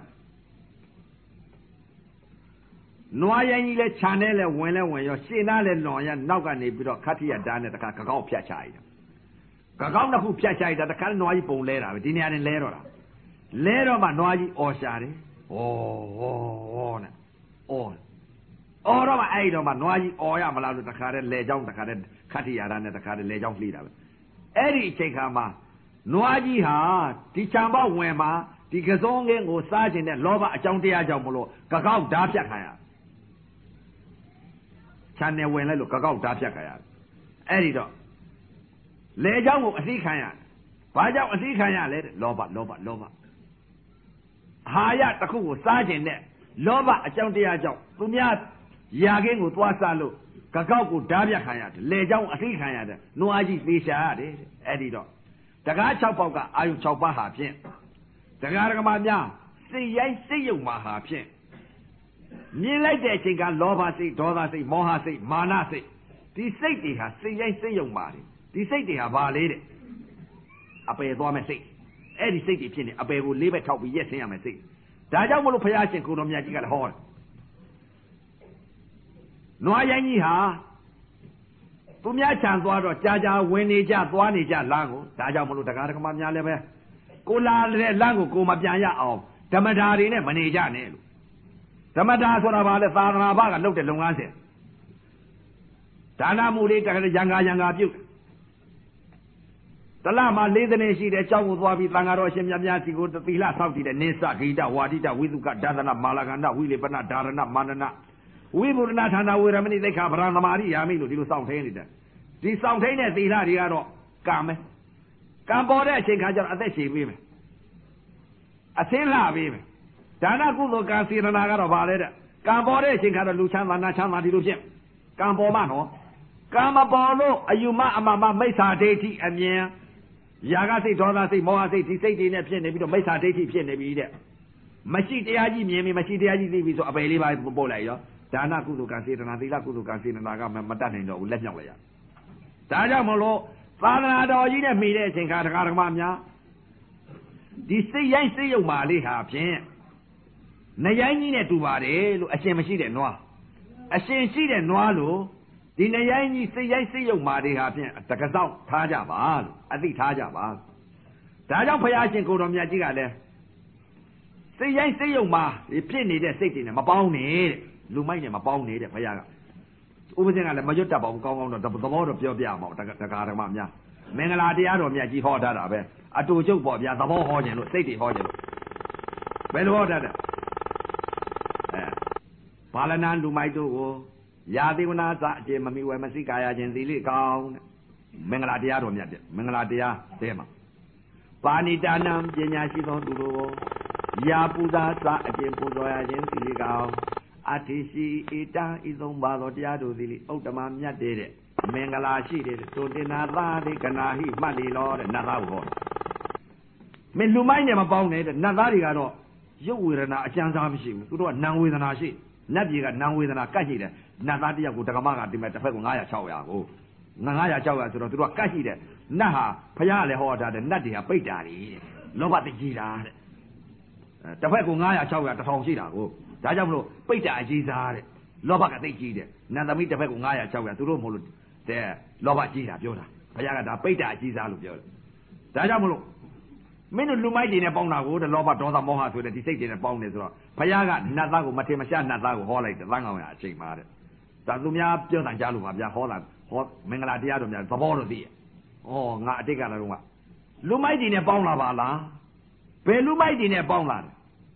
နွားရိုင်းကြီးလဲခြံထဲလဲဝင်ရောရှင်းသားလဲလွန်ရနောက်ကနေပြီးတော့ခတ်ထရဓာတ်နဲ့တခါကကောက်ဖြတ်ချလိုက်တာကကောက်တစ်ခုဖြတ်ချလိုက်တာတခါနွားကြီးပုံလဲတာပဲဒီနေရာနဲ့လဲတော့မှနွားကြီးအော်ရှာတယ်ဩနဲ့အော်တော့မှအဲ့တော့မှနွားကြီးအော်ရမလားလို့တခါတည်းလေချောင်းတခါတည်းခတ်ထရဓာတ်နဲ့တခါတည်းလေချောင်းလှီးတာပဲ Eddie Chekama, Noaji ha, Tichamba Wema, Tikazonge or Sergeant and Loba Ajantia Jamolo, Kakao Dapiakaya. Chane when I look Kakao Dapiakaya. Eddie dog. Lejamu Azikaya. Baja Azikaya let Loba. Haya Taku, Sergeant, Loba Ajantia Jam, Punyat, Yagin with Wasalu. Kakao Dabia Kayat, Lejao Asi Kayat, no Aji Fisha, Eddie dog. The guy Chopoka, I Chopa Hapin. The Garamania, see you, Mahapin. Near like that, think I love us, Dodasi, Mohasi, Manasi. The safety has see you, Marty. The safety have violated. I pay a dormant say. Eddie safety pin, I pay will leave it out with yes, I may say. Daja will pay us in Kuromia Hall. No, I ain't ha. Pumia Chanduado, Jaja, Winija, Duanija, Lango, Daja Mulutagamania Leve. Kula Lango, Kumabia of Tamadari, Manija Nelu. Tamadas one about the father of Abaga looked at Lunganse. Tana Muli, Yanga Duke. The Lama laid the nation, the Chow with Wabi Langaro, Yamyati, go to Pila Sauti, the Nesa, Gita, Wadita, Wizuka, Dazana, Malagana, Willi, Bana, Darana, Manana. We would not have no remedy they come around the Maria, I mean, to do something. This something as the Hilariano, come. Come board, I think I just say women. I say la women. Dana Gudo can see the Naga about it. Come board, I think I Luchan, Nachama, Dilution. Come Bomano. Come abono, a Yuma, Mamma, Mesa, Dati, and yeah. Yagasi, Donasi, Moasi, Sati, Neptune, if you Mesa, Dati, Pien, every day. Machitiaji, Mimi, Machitiaji, is available by Bola. Dana Kudu can see the Nadila Kudu can see the Naga Madano, let me. Tajamolo, Father Adogina, Mide, think I Garamania. This say you, Mali, have Jen. Nayani to Vare, a Shemasi Noir. A Shensi Noalu, the Nayani say you, Mali, have Jen, Takazao, Tajabal, I think Tajabal. Tajam Payashin Kudomiajiga there. Say you, Ma, the penny that sitting in my bound. Lumai ma bao ni de phaya ubu sin ga le mayut tat ba bu kaung kaung do thabo do pyo pya ma ta ka ma nya mengala taya do mya ji ho ta da be atu chuk po pya thabo ho nyin lo sait ti ho nyin lo be lo ho ta da Balana lumai do ko ya devana sa ache mami we ma si kaya chin thili kaung mengala taya do mya de mengala taya de ma Pani danam pnya shi tho tu lo ya puza sa ache pu so ya chin thili kaung Atishi ita izong balo tiado dili outama myade mengala shi de to dina tha de kanahi mat li lo de nat tha ko min lumai ne ma paung ne de nat tha ri ga do yuk wedana a chan sa mashi bu tu do nan wedana shi nat pi ga nan wedana kat shi de nat tha tiyak ko takama ga di me tafet ko 900 600ko 900 600ဆိုတော့သူတို့ကတ်ရှိတယ်နတ်ဟာဖယားလည်းဟောတာတဲ့နတ်တွေကပိတ်တာလေလောဘသိကြီးတာတဲ့တစ်ဖက်ကို900 600 1000ရှိတာကိုဒါကြောင့်မလို့ပိတ်တာအကြီးစားတဲ့လောဘကသိကြီးတယ်နတ်သမီးတစ်ဖက်ကို900 600သူတို့မဟုတ်လို့တဲ့လောဘကြီးတာပြောတာဘုရားကဒါပိတ်တာအကြီးစားလို့ပြောတယ်ဒါကြောင့်မလို့မင်းတို့လူမိုက်တွေနဲ့ပေါင်းတာကိုတဲ့လောဘဒေါသမောဟဆိုတဲ့ဒီစိတ်တွေနဲ့ပေါင်းနေဆိုတော့ဘုရားကနတ်သားကိုမထင်မရှားနတ်သားကိုဟောလိုက်တယ်သံဃာဝင်အချိန်မှာတဲ့ဒါသူများပြောတန်ကြားလို့ပါဗျာဟောမင်္ဂလာတရားတော်များသဘောတော်သိရဲ့ဩငါအတိတ်ကလည်းတော့လူမိုက်တွေနဲ့ပေါင်းလာပါလားဘယ်လူမိုက်တွေနဲ့ပေါင်းလာတယ်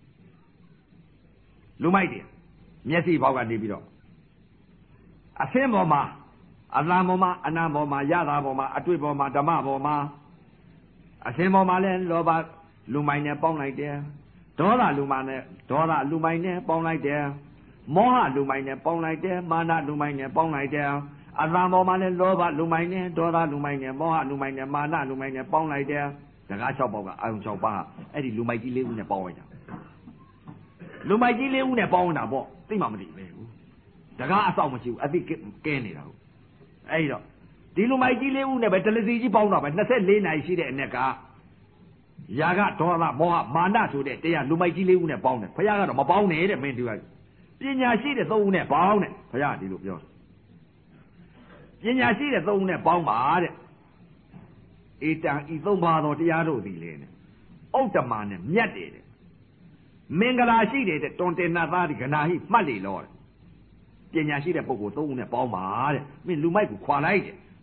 လူမိုက်တွေမျက်စိဘောက်ကနေပြီးတော့အဆင်းပေါ်မှာအလံပေါ်မှာအနံပေါ်မှာရတာပေါ်မှာအတွေ့ပေါ်မှာဓမ္မပေါ်မှာအဆင်းပေါ်မှာလဲလောဘလူမိုက်နဲ့ပေါင်းလိုက်တယ်ဒေါသလူမိုက်နဲ့ပေါင်းလိုက်တယ်မောဟလူမိုက်နဲ့ပေါင်းလိုက်တယ်မာနလူမိုက်နဲ့ပေါင်းလိုက်တယ်အလံပေါ်မှာလဲလောဘလူမိုက်နဲ့ဒေါသလူမိုက်နဲ့မောဟလူမိုက်နဲ့မာနလူမိုက်နဲ့ပေါင်းလိုက်တယ်စကား6ပေါက်ကအာယုံ6ပါးအဲ့ဒီလူမိုက်ကြီး၄ဦးနဲ့ပေါင်းလိုက်တာလူမိုက်ကြီး၄ဦးနဲ့ပေါင်းတာပေါ့သိမှမသိပဲဘူးစကားအဆောက်မရှိဘူးအသိကဲနေတာဟုတ်အဲ့တော့ဒီလူမိုက်ကြီး၄ဦးနဲ့ပဲတလစီကြီးပေါင်းတာပဲ24နိုင်ရှိတဲ့အ낵ကယာကဒေါသမောဟမာနဆိုတဲ့တရားလူမိုက်ကြီး၄ဦးနဲ့ပေါင်းတယ်ဘုရားကတော့မပေါင်းနဲ့တဲ့မင်းတို့ကပညာရှိတဲ့3ဦးနဲ့ပေါင်းတယ်ဘုရားဒီလိုပြောပညာရှိတဲ့3ဦးနဲ့ပေါင်းပါတဲ့ဧတံဤ3ပါးသောတရားတို့သည်လေနဲ့ဥဒ္ဓမာနဲ့မြတ်တယ်တဲ့မင်္ဂလာရှိတယ်တဲ့တွန်တင်နာသားဒီကနာဟိမှတ်လေလို့ပညာရှိတဲ့ပုဂ္ဂိုလ်3ဦးနဲ့ပေါင်းပါတဲ့မင်းလူမိုက်ကိုခွာလိုက်တယ်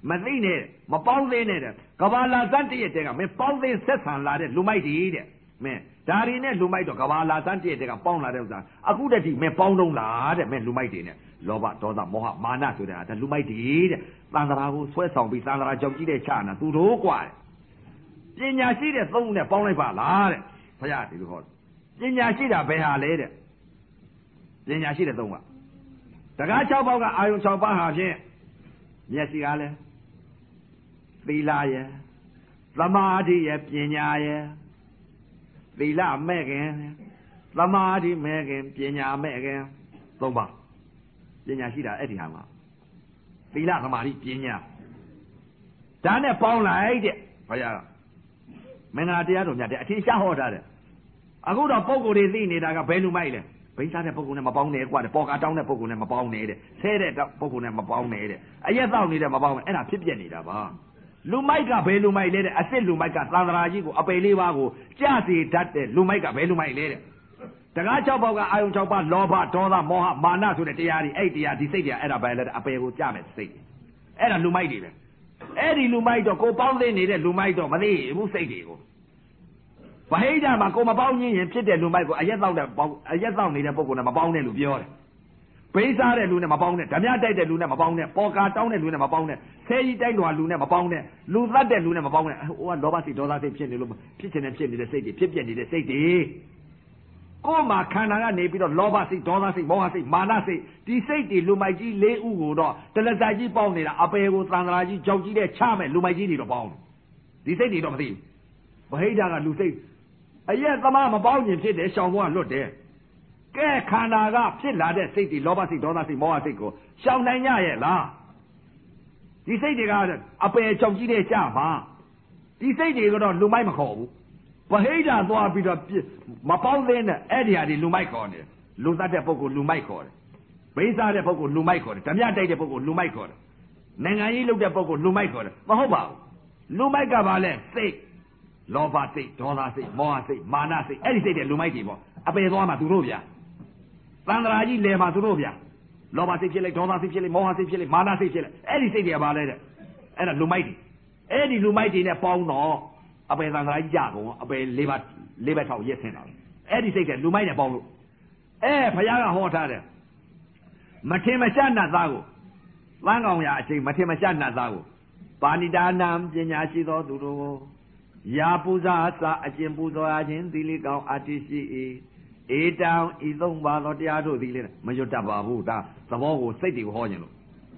မသိနဲ့မပေါင်းသေးနဲ့တဲ့ကဘာလာစမ်းတည့်တဲ့ကမင်းပေါင်းသေးဆက်ဆံလာတဲ့လူမိုက်တွေတဲ့မင်းဒါရီနဲ့လူမိုက်တော့ကဘာလာစမ်းတည့်တဲ့ကပေါင်းလာတဲ့ဥစ္စာအခုတည်းကမင်းပေါင်းတော့လားတဲ့မင်းလူမိုက်တွေနဲ့လောဘဒေါသမောဟမာနဆိုတာဒါလူမိုက်တွေတဲ့သံဃာကိုဆွဲဆောင်ပြီးသံဃာကြောင့်ကြီးတဲ့ချာနာသူတို့กว่าပညာရှိတဲ့သုံးနဲ့ပေါင်းလိုက်ပါလားတဲ့ဘုရားဒီလိုဟောပညာရှိတာဘယ်ဟာလဲတဲ့ပညာရှိတဲ့သုံးကတကား6ပေါက်ကအာယုံ6ပါးဟာဖြင့်မျက်စိကလည်းသီလရဲ့သမာဓိရဲ့ပညာရဲ့သီလမဲ့ခင်သမာဓိမဲ့ခင်ပညာမဲ့ခင်သုံးပါပညာရှိတာအဲ့ဒီဟာမှာသီလသမာဓိပညာဒါနဲ့ပေါင်းလိုက်တဲ့ဘုရားမင်္ဂလာတရားတော်မြတ်တဲ့အထင်ရှားဟောထားတယ်အခုတော့ပုံကိုယ်တွေသိနေတာကဘယ်လူမိုက်လဲဘိန်းစားတဲ့ပုဂ္ဂိုလ်နဲ့မပေါင်းနဲ့ကွာတဲ့ပေါ်ကာတောင်းတဲ့ပုဂ္ဂိုလ်နဲ့မပေါင်းနဲ့တဲ့ဆဲတဲ့ပုဂ္ဂိုလ်နဲ့မပေါင်းနဲ့တဲ့အရက်တောက်နေတဲ့မပေါင်းနဲ့အဲ့ဒါဖြစ်ပြနေတာပါလူမိုက်ကဘယ်လူမိုက်လဲတဲ့အစ်စ်လူမိုက်ကသံဃာကြီးကိုအပေလေးပါးကိုကြစေတတ်တဲ့လူမိုက်ကဘယ်လူမိုက်လဲတဲ့တကား6ပေါက်ကအာယုံ6ပါးလောဘဒေါသမောဟမာနဆိုတဲ့တရားတွေအဲ့တရားဒီစိတ်တွေအဲ့ဒါပဲလဲအပေကိုကြမယ်စိတ်အဲ့ဒါလူမိုက်တွေပဲအဲ့ဒီလူမိုက်တော့ကိုပေါင်းသိနေတဲ့လူမိုက်တော့မသိဘူးစိတ်တွေကိုဗဟိတမှာကိုမပေါင်းရင်ဖြစ်တဲ့လူမိုက်ကိုအရက်တောက်နေတဲ့ပုဂ္ဂိုလ်နဲ့မပေါင်းနဲ့လို့ပြောတယ်ဘိန်းစားတဲ့လူနဲ့မပေါင်းနဲ့ဓမြတိုက်တဲ့လူနဲ့မပေါင်းနဲ့ပေါ်ကာတောင်းတဲ့လူနဲ့မပေါင်းနဲ့ဆဲကြီးတိုက်လွာလူနဲ့မပေါင်းနဲ့လူသတ်တဲ့လူနဲ့မပေါင်းနဲ့ဟိုကလောဘစိတ်ဒေါသစိတ်ဖြစ်နေလို့ဖြစ်ချင်တဲ့ဖြစ်နေတဲ့စိတ်တွေဖြစ်ပြနေတဲ့စိတ်တွေကိုယ်မှာခန္ဓာကနေပြီးတော့လောဘစိတ်ဒေါသစိတ်မောဟစိတ်မာနစိတ်ဒီစိတ်တွေလူမိုက်ကြီး၄ဦးကိုတော့တလက်စာကြီးပေါင်းနေတာအပေကိုသံဃာကြီးကြောက်ကြီးတဲ့ချမဲ့လူမိုက်ကြီးတွေတော့ပေါင်းဒီစိတ်တွေတော့မသိဘူးဗဟိတကလူစိတ်အရက်သမားမပေါင်းရင်ဖြစ်တယ်ရှောင်သွားလွတ်တယ်ကဲခန္ဓာကဖြစ်လာတဲ့စိတ်တွေလောဘစိတ်ဒေါသစိတ်မောဟစိတ်ကိုရှောင်နိုင်ကြရဲ့လားဒီစိတ်တွေကအပယ်ကြောင့်ကြီးတဲ့ကြမှာဒီစိတ်တွေကတော့လူမိုက်မခေါ်ဘူးဗဟိတသွားပြီးတော့မပေါင်းသင်းတဲ့အဲ့ဒီဟာတွေလူမိုက်ခေါ်တယ်လူသတ်တဲ့ပုဂ္ဂိုလ်လူမိုက်ခေါ်တယ်ဘိန်းစားတဲ့ပုဂ္ဂိုလ်လူမိုက်ခေါ်တယ်ဓမြတိုက်တဲ့ပုဂ္ဂိုလ်လူမိုက်ခေါ်တယ်နိုင်ငံရေးလုပ်တဲ့ပုဂ္ဂိုလ်လူမိုက်ခေါ်တယ်မဟုတ်ပါဘူးလူမိုက်ကဘာလဲစိတ်လောဘစိတ်ဒေါသစိတ်မောဟစိတ်မာနစိတ်အဲ့ဒီစိတ်တွေလူမိုက်တွေပေါ့အပယ်သွားမှာသူတို့ဗျာသံဃာကြီးလဲမှာသူတို့ဗျာလောဘစိတ်ဖြစ်လိုက်ဒေါသစိတ်ဖြစ်လိုက်မောဟစိတ်ဖြစ်လိုက်မာနစိတ်ဖြစ်လိုက်အဲ့ဒီစိတ်တွေကဘာလဲတဲ့အဲ့ဒါလူမိုက်တွေအဲ့ဒီလူမိုက်တွေနဲ့ပေါင်းတော့အပယ်သံဃာကြီးကြကုန်အပယ်၄ဘက်ထောက်ရက်ဆင်းတာအဲ့ဒီစိတ်ကလူမိုက်နဲ့ပေါင်းလို့ဘုရားကဟောထားတယ်မထင်မရှားနတ်သားကိုသန်းကောင်ရအချိန်မထင်မရှားနတ်သားကိုပါဏိတာနံပညာရှိသောသူတို့ယာပူဇာစာအကျင့်ပူဇော်ရခြင်းသီလကောင်းအတ္တိရှိဧတံဤသုံးပါသောတရားတို့သည်လေမရွတ်တတ်ပါဘူးဒါသဘောကိုစိတ်တွေကိုဟောခြင်းလို့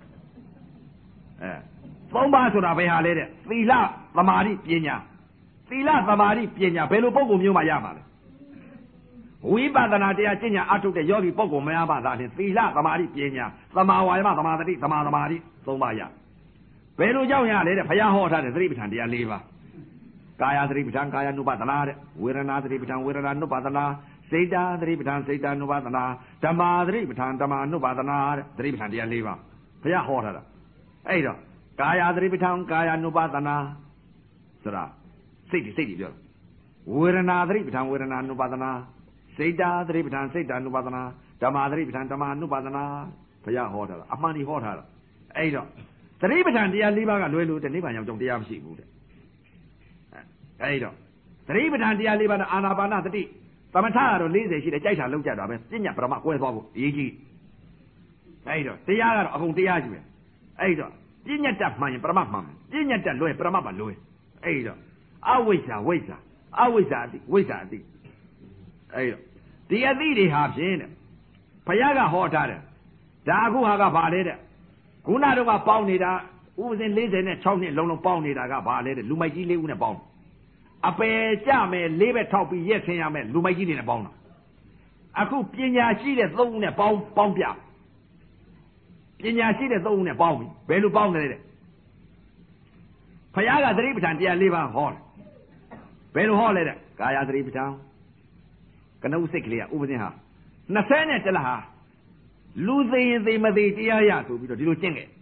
သုံးပါဆိုတာဘယ်ဟာလဲတဲ့သီလသမာဓိပညာသီလသမာဓိပညာဘယ်လိုပုဂ္ဂိုလ်မျိုးမှရမှာလဲဝိပဿနာတရားကျင့်ညာအထုတ်တဲ့ယောဂီပုဂ္ဂိုလ်မရပါသားဖြင့်သီလသမာဓိပညာသမာဝါယမသမာဓိသမာသမာဓိသုံးပါရဘယ်လိုကြောင့်ရလဲတဲ့ဘုရားဟောထားတဲ့သတိပဋ္ဌာန်တရား၄ပါးကာယသတိပဋ္ဌာန်ကာယ ानु ပါဒနာတဲ့ဝေဒနာသတိပဋ္ဌာန်ဝေဒနာ ानु ပါဒနာစိတ်ဓာသတိပဋ္ဌာန်စိတ်ဓာ ानु ပါဒနာဓမ္မာသတိပဋ္ဌာန်ဓမ္မာ ानु ပါဒနာတဲ့သတိပဋ္ဌာန်တရား၄ပါးဘုရားဟောထားတာအဲ့တော့ကာယသတိပဋ္ဌာန်ကာယ ानु ပါဒနာဆိုတာစိတ်တွေပြောဝေဒနာသတိပဋ္ဌာန်ဝေဒနာ ानु ပါဒနာစိတ်ဓာသတိပဋ္ဌာန်စိတ်ဓာ ानु ပါဒနာဓမ္မာသတိပဋ္ဌာန်ဓမ္မာ ानु ပါဒနာဘုရားဟောထားတာအမှန်ကြီးဟောထားတာအဲ့တော့သတိပဋ္ဌာန်တရား၄ပါးကလွယ်လို့တဲ့နိဗ္ဗာန်ရောက်ကြောင်းတရားမရှိဘူးတဲ့အဲ့တော့သတိပဋ္ဌာန်တရား၄ပါးနဲ့အာနာပါနသတိသမထကတော့40ရှိတယ်ကြိုက်တာလောက်ကြတာပဲပညာပရမကွဲသွားဖို့အရေးကြီးအဲ့တော့တရားကတော့အကုန်တရားကြီးပဲအဲ့တော့ပညာတတ်မှန်ရင်ပရမမှန်ပညာတတ်လွဲပရမမလွဲအဲ့တော့အဝိဇ္ဇာဝိဇ္ဇာအဝိဇ္ဇာအတိဝိဇ္ဇာအတိအဲ့တော့ဒီအတိတွေဟာဖြင့်တဲ့ဘုရားကဟောထားတယ်ဒါအခုဟာကဘာလဲတဲ့ခုနတော့ကပေါင်းနေတာဥပဇင်46နှစ်လုံးလုံးပေါင်းနေတာကဘာလဲတဲ့လူမိုက်ကြီး၄ဦးနဲ့ပေါင်းအပယ်ကြမယ်၄ဘက်ထောက်ပြီးရက်ဆင်းရမယ်လူမိုက်ကြီးတွေနဲ့ပေါင်းတာအခုပညာရှိတဲ့၃ဦးနဲ့ပေါင်းပြပညာရှိတဲ့၃ဦးနဲ့ပေါင်းပြီဘယ်လိုပေါင်းတယ်တဲ့ဘုရားကသတိပဋ္ဌာန်တရား၄ပါးဟောတယ်ဘယ်လိုဟောလဲတဲ့ကာယသတိပဋ္ဌာန်ကနုစိတ်ကလေးကဥပဇင်ဟာ20နဲ့တလဟာလူသိရင်သိမသိတရားရဆိုပြီးတော့ဒီလိုကျင့်ခဲ့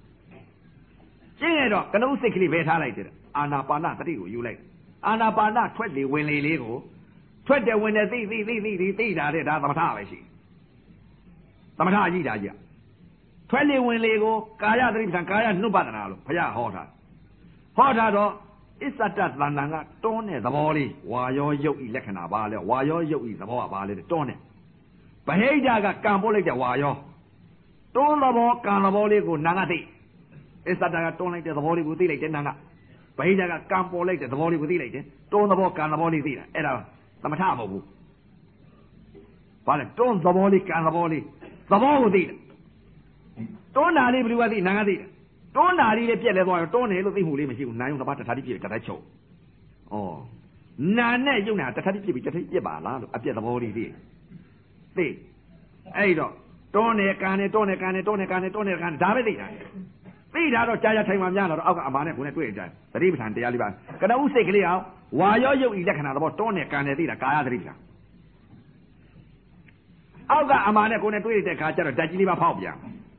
တော့ကနုစိတ်ကလေးပဲထားလိုက်တယ်အာနာပါနသတိကိုယူလိုက်အာနာပါနထွက်လေဝင်လေလေးကိုထွက်တယ်ဝင်တယ်သိတာတဲ့ဒါသမထပဲရှိသမထကြီးတာကြီးထွက်လေဝင်လေကိုကာယသတိပဋ္ဌာန်ကာယနှုတ်ပဒနာလို့ဘုရားဟောထားတော့အစ္ဆတသဏ္ဍာန်ကတွန်းတဲ့သဘောလေးဝါရောယုတ်ဤလက္ခဏာပါလဲဝါရောယုတ်ဤသဘောကပါလဲတွန်းတဲ့ဗဟိတကကံပို့လိုက်တဲ့ဝါရောတွန်းသဘောကံသဘောလေးကိုနာငါသိအစ္ဆတကတွန်းလိုက်တဲ့သဘောလေးကိုသိလိုက်တဲ့နာငါဗဟိတကကံပေါ်လိုက်တဲ့သဘောလေးကိုသိလိုက်တယ်တွန်းသဘောကံသဘောလေးသိတာအဲ့ဒါသမထမဟုတ်ဘူးဘာလဲတွန်းသဘောလေးကံသဘောလေးသဘောကိုသိတယ်တွန်းတာလေးဘယ်လိုသိနာငါသိတယ်တွန်းတာလေးလည်းပြက်လဲသွားရောတွန်းတယ်လို့သိမှုလေးမရှိဘူးနာယုံတစ်ပါးတထာတိပြည့်တထာချုပ်ဩနာနဲ့ယုံနာတထာတိပြည့်ပြီးတထာတိပြက်ပါလားလို့အပြက်သဘောလေးသိအဲ့တော့တွန်းတယ်ကံတယ်တွန်းတယ်ကံတယ်တွန်းတယ်ကံတယ်တွန်းတယ်ကံတယ်ဒါပဲသိတာသိတာတော့ကြာကြာထိုင်မှများလာတော့အောက်ကအမာနဲ့ကိုယ်နဲ့တွေ့ကြတယ်သတိပဋ္ဌာန်တရားလေးပါကနဦးစိတ်ကလေးအောင်ဝါရောယုတ်ဤလက္ခဏာသဘောတွန်းတယ်ကံတယ်သိတာကာယသတိပဋ္ဌာန်အောက်ကအမာနဲ့ကိုယ်နဲ့တွေ့တဲ့ခါကျတော့ဓာတ်ကြီးလေးပါဖောက်ပြန်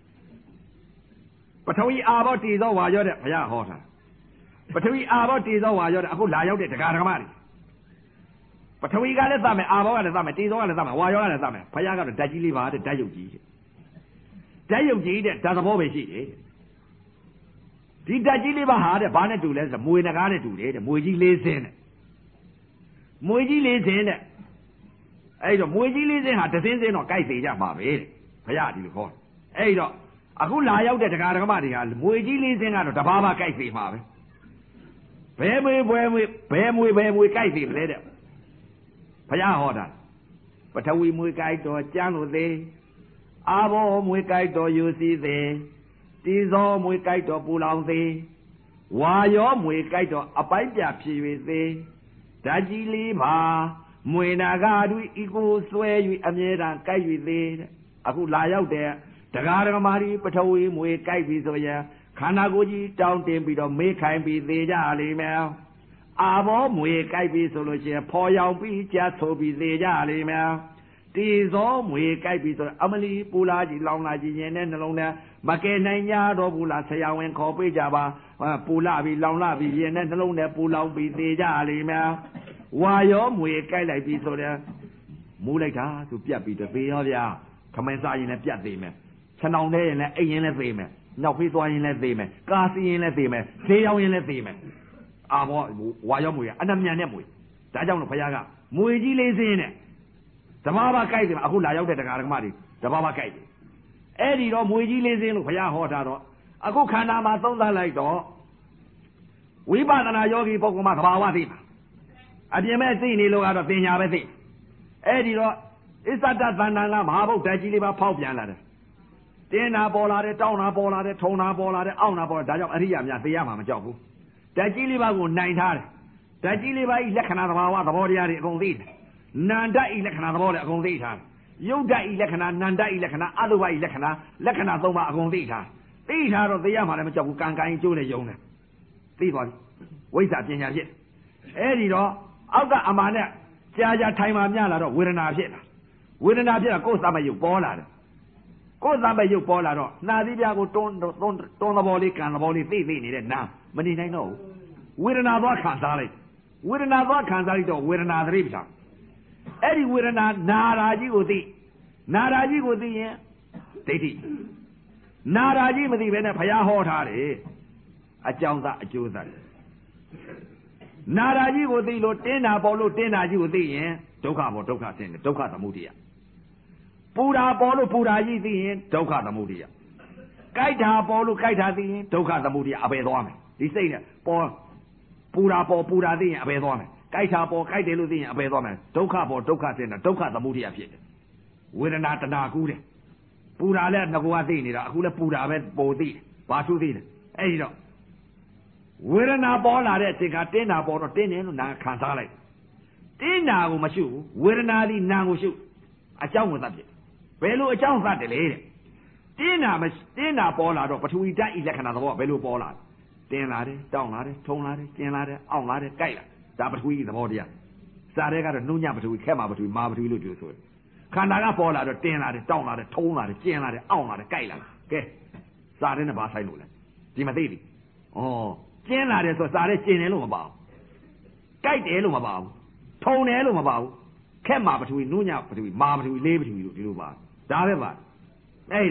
ပထဝီအာဘောတည်သောဝါရောတဲ့ဘုရားဟောတာပထဝီအာဘောတည်သောဝါရောတဲ့အခုလာရောက်တဲ့တရားဓမ္မတွေပထဝီကလည်းသတ်မယ်အာဘောကလည်းသတ်မယ်တည်သောကလည်းသတ်မယ်ဝါရောကလည်းသတ်မယ်ဘုရားကတော့ဓာတ်ကြီးလေးပါတဲ့ဓာတ်ယုတ်ကြီးဓာတ်ယုတ်ကြီးတဲ့ဓာတ်သဘောပဲရှိတယ်ဒီဓာတ်ကြီးလေးပါဟာတဲ့ဘာနဲ့တူလဲဆိုမွေနဂါးနဲ့တူတယ်တဲ့မွေကြီးလေးစင်းတဲ့မွေကြီးလေးစင်းတဲ့အဲ့တော့မွေကြီးလေးစင်းဟာတစင်းစင်းတော့ကြိုက်သေးကြမှာပဲတဲ့ဘုရားဒီလိုဟောအဲ့တော့အခုလာရောက်တဲ့တရားဓမ္မတွေကမွေကြီးလေးစင်းကတော့တဘာဘာကြိုက်သေးမှာပဲဘယ်မွေကြိုက်သေးမလဲတဲ့ဘုရားဟောတာပထဝီမွေကြိုက်တော့ကျမ်းလို့သေးအာဘောမွေကြိုက်တော့ယူစီသေးတီဇောမွေကြိုက်တော့ပူလောင်သေးဝါရောမွေကြိုက်တော့အပိုင်းပြဖြစ်၍သေးဓာကြီးလေးပါမွေနာကတူဤကိုဆွဲ၍အမြဲတမ်းကြိုက်၍သေးတဲ့အခုလာရောက်တဲ့တရားဓမ္မတွေပထဝီမွေကြိုက်ပြီဆိုရင်ခန္ဓာကိုယ်ကြီးတောင်းတင်ပြီးတော့မေးခိုင်းပြီးသေးကြလိမ့်မယ်အာဘောမွေကြိုက်ပြီဆိုလို့ရှိရင်ဖော်ရောက်ပြီးကြားဆိုပြီးသေးကြလိမ့်မယ်တီဇောမွေကြိုက်ပြီဆိုအမလီပူလာကြီးလောင်လာကြီးရင်နဲ့နှလုံးထဲမကယ်နိုင်ကြတော့ဘူးလားဆရာဝန်ခေါ်ပေးကြပါပူလာပြီးလောင်လာပြီးရင်နဲ့နှလုံးထဲပူလောင်ပြီးသေးကြလိမ့်မယ်ဝါရောမွေကြိုက်လိုက်ပြီဆိုတဲ့မူးလိုက်တာသူပြတ်ပြီးတော့သေရောဗျာခမင်းစားရင်လည်းပြတ်သေးမယ်ခြံအောင်ထဲရင်လည်းအိမ်ရင်လည်းသေမယ်နောက်ဖေးသွားရင်လည်းသေမယ်ကားစီးရင်လည်းသေမယ်ဈေးရောက်ရင်လည်းသေမယ်အာဘောဝါရောမွေအနံ့မြန်တဲ့မွေဒါကြောင့်လို့ဘုရားကမွေကြီးလေးစင်းနဲ့ဓမ္မဘာကြိုက်တယ်အခုလာရောက်တဲ့တရားဓမ္မတွေဓမ္မဘာကြိုက်တယ်အဲ့ဒီတော့မွေကြီးလေးစင်းလို့ဘုရားဟောတာတော့အခုခန္ဓာမှာသုံးသပ်လိုက်တော့ဝိပဿနာယောဂီပုဂ္ဂိုလ်မှာသဘာဝသိမှာအပြင်မဲ့သိနေလို့ကတော့ပညာပဲသိအဲ့ဒီတော့အစ္ဆတသဏ္ဍာန်ကမဟာဗုဒ္ဓကြီးလေးပါဖောက်ပြန်လာတယ်တင်းနာပေါ်လာတယ်တောင်းနာပေါ်လာတယ်ထုံနာပေါ်လာတယ်အောင့်နာပေါ်ဒါကြောင့်အရိယာများသိရမှာမကြောက်ဘူးဓာတ်ကြီးလေးပါကိုနိုင်ထားတယ်ဓာတ်ကြီးလေးပါဤလက္ခဏာသဘာဝသဘောတရားတွေအကုန်သိတယ်နန္ဒဤလက္ခဏာသဘောလည်းအကုန်သိထားတယ်ယုတ်ဓာတ်ဤလက္ခဏာနန္ဒဤလက္ခဏာအတုပဤလက္ခဏာသုံးပါအကုန်သိထားတော့သိရမှာလည်းမကြောက်ဘူးကံကံကျိုးနဲ့ယုံတယ်သိသွားပြီဝိဇ္ဇာပညာဖြစ်အဲ့ဒီတော့အောက်ကအမာနဲ့ကြာကြာထိုင်မှမြလာတော့ဝေဒနာဖြစ်တာကိုယ်သမယုတ်ပေါ်လာတယ်ကိုယ်သမယုတ်ပေါ်လာတော့နှာသီးပြားကိုတွန်းသဘောလေးကံသဘောလေးသိနေတဲ့နာမနေနိုင်တော့ဘူးဝေဒနာသွားခံစားလိုက်တော့ဝေဒနာသတိပဋ္ဌာန်အဲ့ဒီဝေဒနာနာရာကြီးကိုသိရင်ဒိဋ္ဌိနာရာကြီးမသိဘဲနဲ့ဘုရားဟောထားတယ်အကြောင်းသားအကျိုးသားနာရာကြီးကိုသိလို့တင်းနာပေါ်လို့တင်းနာကြီးကိုသိရင်ဒုက္ခပေါ်ဒုက္ခဆင်းတယ်ဒုက္ခသမုဒိယပူရာပေါ်လို့ပူရာကြီးသိရင်ဒုက္ခသမုဒိယကြိုက်တာပေါ်လို့ကြိုက်တာသိရင်ဒုက္ခသမုဒိယအပယ်သွားမယ်ဒီစိတ်နဲ့ပေါ်ပူရာသိရင်အပယ်သွားမယ်ကြိုက်တာပေါ်ကြိုက်တယ်လို့သိရင်အပယ်သွားမယ်ဒုက္ခပေါ်ဒုက္ခဆင်းတယ်ဒုက္ခသမုဒိယဖြစ်တယ်ဝေဒနာတဏှာကူးတယ်ပူရာလည်းငကောသိနေတာအခုလည်းပူရာပဲပိုသိတယ်ဘာသူသိတယ်အဲ့ဒီတော့ဝေဒနာပေါ်လာတဲ့အချိန်ကတင်းနာပေါ်တော့တင်းတယ်လို့နာခံစားလိုက်တင်းနာကိုမရှုဘူးဝေဒနာသည်နာကိုရှုအကြောင်းကိုသတ်ပြဘယ်လိုအကြောင်းသတ်တယ်လဲတဲ့တင်းနာပေါ်လာတော့ပထဝီဓာတ်ဤလက္ခဏာသဘောဘယ်လိုပေါ်လာတင်းလာတယ်တောင်းလာတယ်ထုံလာတယ်ကျင်လာတယ်အောင့်လာတယ်ကြိုက်လာဒါပထဝီသဘောတရားစာရဲကတော့နှုံညပထဝီခဲမှာပထဝီမာပထဝီလို့ပြောဆိုတယ်ခန္ဓာကပေါ်လာတော့တင်းလာတယ်တောင်းလာတယ်ထုံလာတယ်ကျင်လာတယ်အောင့်လာတယ်ကြိုက်လာကဲစာရဲနဲ့ဘာဆိုင်လို့လဲဒီမသိဘူးဩကျင်းလာတယ်ဆိုစာရဲကျင်တယ်လို့မပါဘူးကြိုက်တယ်လို့မပါဘူးထုံတယ်လို့မပါဘူးခက်မှာပထဝီနှုံညပထဝီမာပထဝီလေးပထဝီလို့ဒီလိုပါဒါပဲပါအဲ့တော့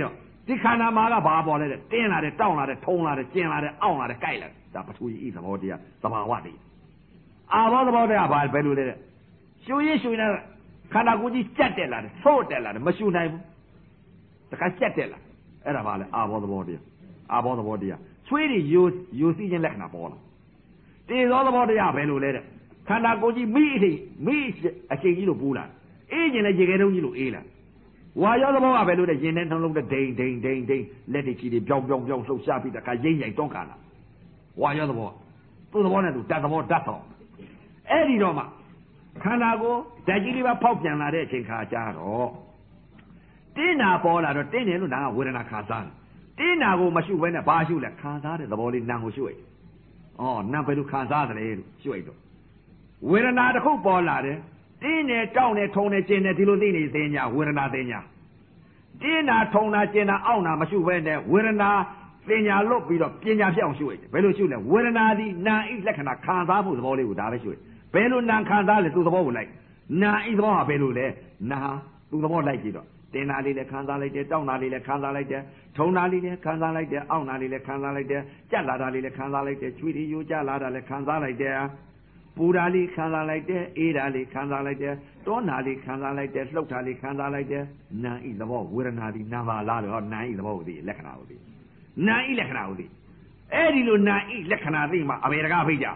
ဒီခန္ဓာမှာကဘာပေါ်လဲတဲ့တင်းလာတယ်တောင်းလာတယ်ထုံလာတယ်ကျင်လာတယ်အောင့်လာတယ်ကြိုက်လာတယ်ဒါပထဝီဤသဘောတရားသဘာဝတည်းအာဘောသဘောတရားဘာပဲလို့လဲတဲ့ရှူရင်ရှူနေခန္ဓာကိုယ်ကြီးကြက်တက်လာတယ်ဆို့တက်လာတယ်မရှူနိုင်ဘူးတခါကြက်တက်လာအဲ့ဒါဘာလဲအာဘောသဘောတရားအာဘောသဘောတရားချွေးတွေယိုစီးခြင်းလက္ခဏာပေါ်လာတေဇောသဘောတရားပဲလို့လဲတဲ့ခန္ဓာကိုယ်ကြီးမိအချိန်ကြီးလို့ပူလာအေးကျင်လည်းရေခဲတုံးကြီးလို့အေးလာဝါရောသဘောကပဲလို့တဲ့ရင်ထဲနှလုံးတဲ့ဒိန်လက်တွေကြီးတွေပြောင်းလှုပ်ရှားပြီးတခါရိမ့်ရိုင်တွန်းခါလာဝါရောသဘောသူ့သဘောနဲ့သူတတ်သဘောတတ်တော့အဲ့ဒီတော့မှခန္ဓာကိုယ်ဓာတ်ကြီးလေးပါဖောက်ပြန်လာတဲ့အချိန်ခါကျတော့တင်းနာပေါ်လာတော့တင်းတယ်လို့နာကဝေဒနာခံစားတယ်တင်းနာကိုမရှုဘဲနဲ့ဘာရှုလဲခံစားတဲ့သဘောလေးနာကိုရှုလိုက်နာဘယ်လိုခံစားသလဲလို့ရှုလိုက်တော့ဝေဒနာတစ်ခုပေါ်လာတယ်တင်းနေတောင်းနေထုံနေကျင်နေဒီလိုသိနေသိညာဝေဒနာသိညာတင်းနာထုံနာကျင်နာအောင့်နာမရှုဘဲနဲ့ဝေဒနာသိညာလွတ်ပြီးတော့ပညာဖြစ်အောင်ရှုလိုက်တယ်ဘယ်လိုရှုလဲဝေဒနာသည်နာဣလက္ခဏာခံစားမှုသဘောလေးကိုဒါပဲရှုလိုက်ဘယ်လိုနာခံစားလဲသူ့သဘောကိုလိုက်နာဣသဘောကဘယ်လိုလဲနာသူ့သဘောလိုက်ကြည့်တော့တင်းနာလေးလည်းခံစားလိုက်တယ်တောင်းနာလေးလည်းခံစားလိုက်တယ်ထုံနာလေးလည်းခံစားလိုက်တယ်အောင့်နာလေးလည်းခံစားလိုက်တယ်ကြက်လာတာလေးလည်းခံစားလိုက်တယ်ချွေတီယိုကြလာတာလည်းခံစားလိုက်တယ်ပူဓာလေးခံစားလိုက်တယ်အေးဓာလေးခံစားလိုက်တယ်တောနာလေးခံစားလိုက်တယ်လှုပ်ဓာလေးခံစားလိုက်တယ်နာဣသဘောဝေဒနာသည်နာပါလားလို့ဟောနာဣသဘောကိုသိလက္ခဏာကိုသိနာဣလက္ခဏာကိုသိအဲ့ဒီလိုနာဣလက္ခဏာသိမှအဘေရကဖိတ်ကြ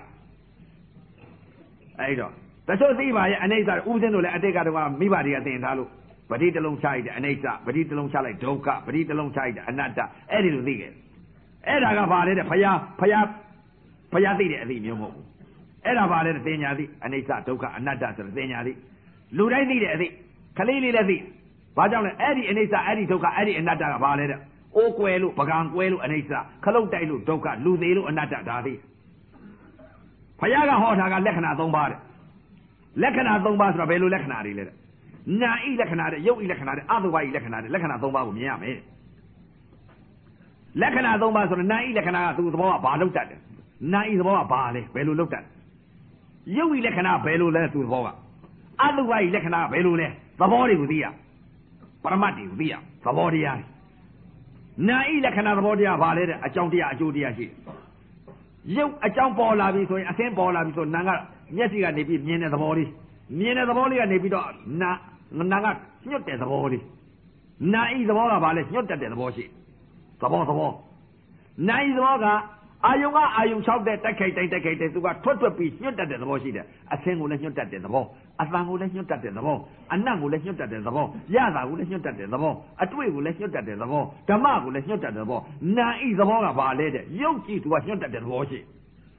အဲ့တော့တချို့သိပါရဲ့အနိစ္စဥပဇင်းတို့လည်းအတိတ်ကတော့မိဘတွေကသင်ထားလို့ပဋိတလုံးချလိုက်တဲ့အနိစ္စပဋိတလုံးချလိုက်ဒုက္ခပဋိတလုံးချလိုက်တဲ့အနတ္တအဲ့ဒီလိုသိခဲ့အဲ့ဒါကဘာလဲတဲ့ဖယားသိတဲ့အသိမျိုးမဟုတ်ဘူးအဲ့ဒါဘာလဲတဲ့တင်ညာသိအနိစ္စဒုက္ခအနတ္တဆိုတဲ့တင်ညာသိလူတိုင်းသိတဲ့အသိခလေးလေးလည်းသိဘာကြောင့်လဲအဲ့ဒီအနိစ္စအဲ့ဒီဒုက္ခအဲ့ဒီအနတ္တကဘာလဲတဲ့အိုးကွယ်လို့ပကံကွယ်လို့အနိစ္စခလုတ်တိုက်လို့ဒုက္ခလူသေးလို့အနတ္တဒါသိဖယားကဟောတာကလက္ခဏာ၃ပါးတဲ့လက္ခဏာ၃ပါးဆိုတော့ဘယ်လိုလက္ခဏာတွေလဲတဲ့နာဣလက္ခဏာတဲ့ယုတ်ဣလက္ခဏာတဲ့အတုပဣလက္ခဏာတဲ့လက္ခဏာ၃ပါးကိုမြင်ရမယ်လက္ခဏာ၃ပါးဆိုတော့နာဣလက္ခဏာကသူ့သဘောကဘာလုပ်တတ်တယ်နာဣသဘောကဘာလဲဘယ်လိုလုပ်တတ်ယုတ်ဣလက္ခဏာဘယ်လိုလဲသူ့သဘောကအတုပဣလက္ခဏာကဘယ်လိုလဲသဘောတွေကိုသိရပရမတ်တွေကိုသိရသဘောတရားနာဣလက္ခဏာသဘောတရားဘာလဲတဲ့အကြောင်းတရားအကျိုးတရားရှိရုပ်အကြောင်းပေါ်လာပြီဆိုရင်အသင်းပေါ်လာပြီဆိုနာကမျက်စိကနေပြီးမြင်တဲ့သဘောလေးမြင်တဲ့သဘောလေးကနေပြီးတော့နာကညွတ်တဲ့သဘောလေးနာဤသဘောကဘာလဲညွတ်တတ်တဲ့သဘောရှိသဘောနာဤသဘောကအာယုံ6တဲ့တိုက်ခိုက်တဲ့သူကထွက်ပြီးညွတ်တတ်တဲ့သဘောရှိတယ်အသင်းကိုလည်းညွတ်တတ်တဲ့သဘောအသံကိုလည်းညွတ်တတ်တဲ့သဘောအနတ်ကိုလည်းညွတ်တတ်တဲ့သဘောရတာကိုလည်းညွတ်တတ်တဲ့သဘောအတွေ့ကိုလည်းညွတ်တတ်တဲ့သဘောဓမ္မကိုလည်းညွတ်တတ်တဲ့သဘောနာဤသဘောကဘာလဲတဲ့ရုပ်ကြည့်သူကညွတ်တတ်တဲ့သဘောရှိ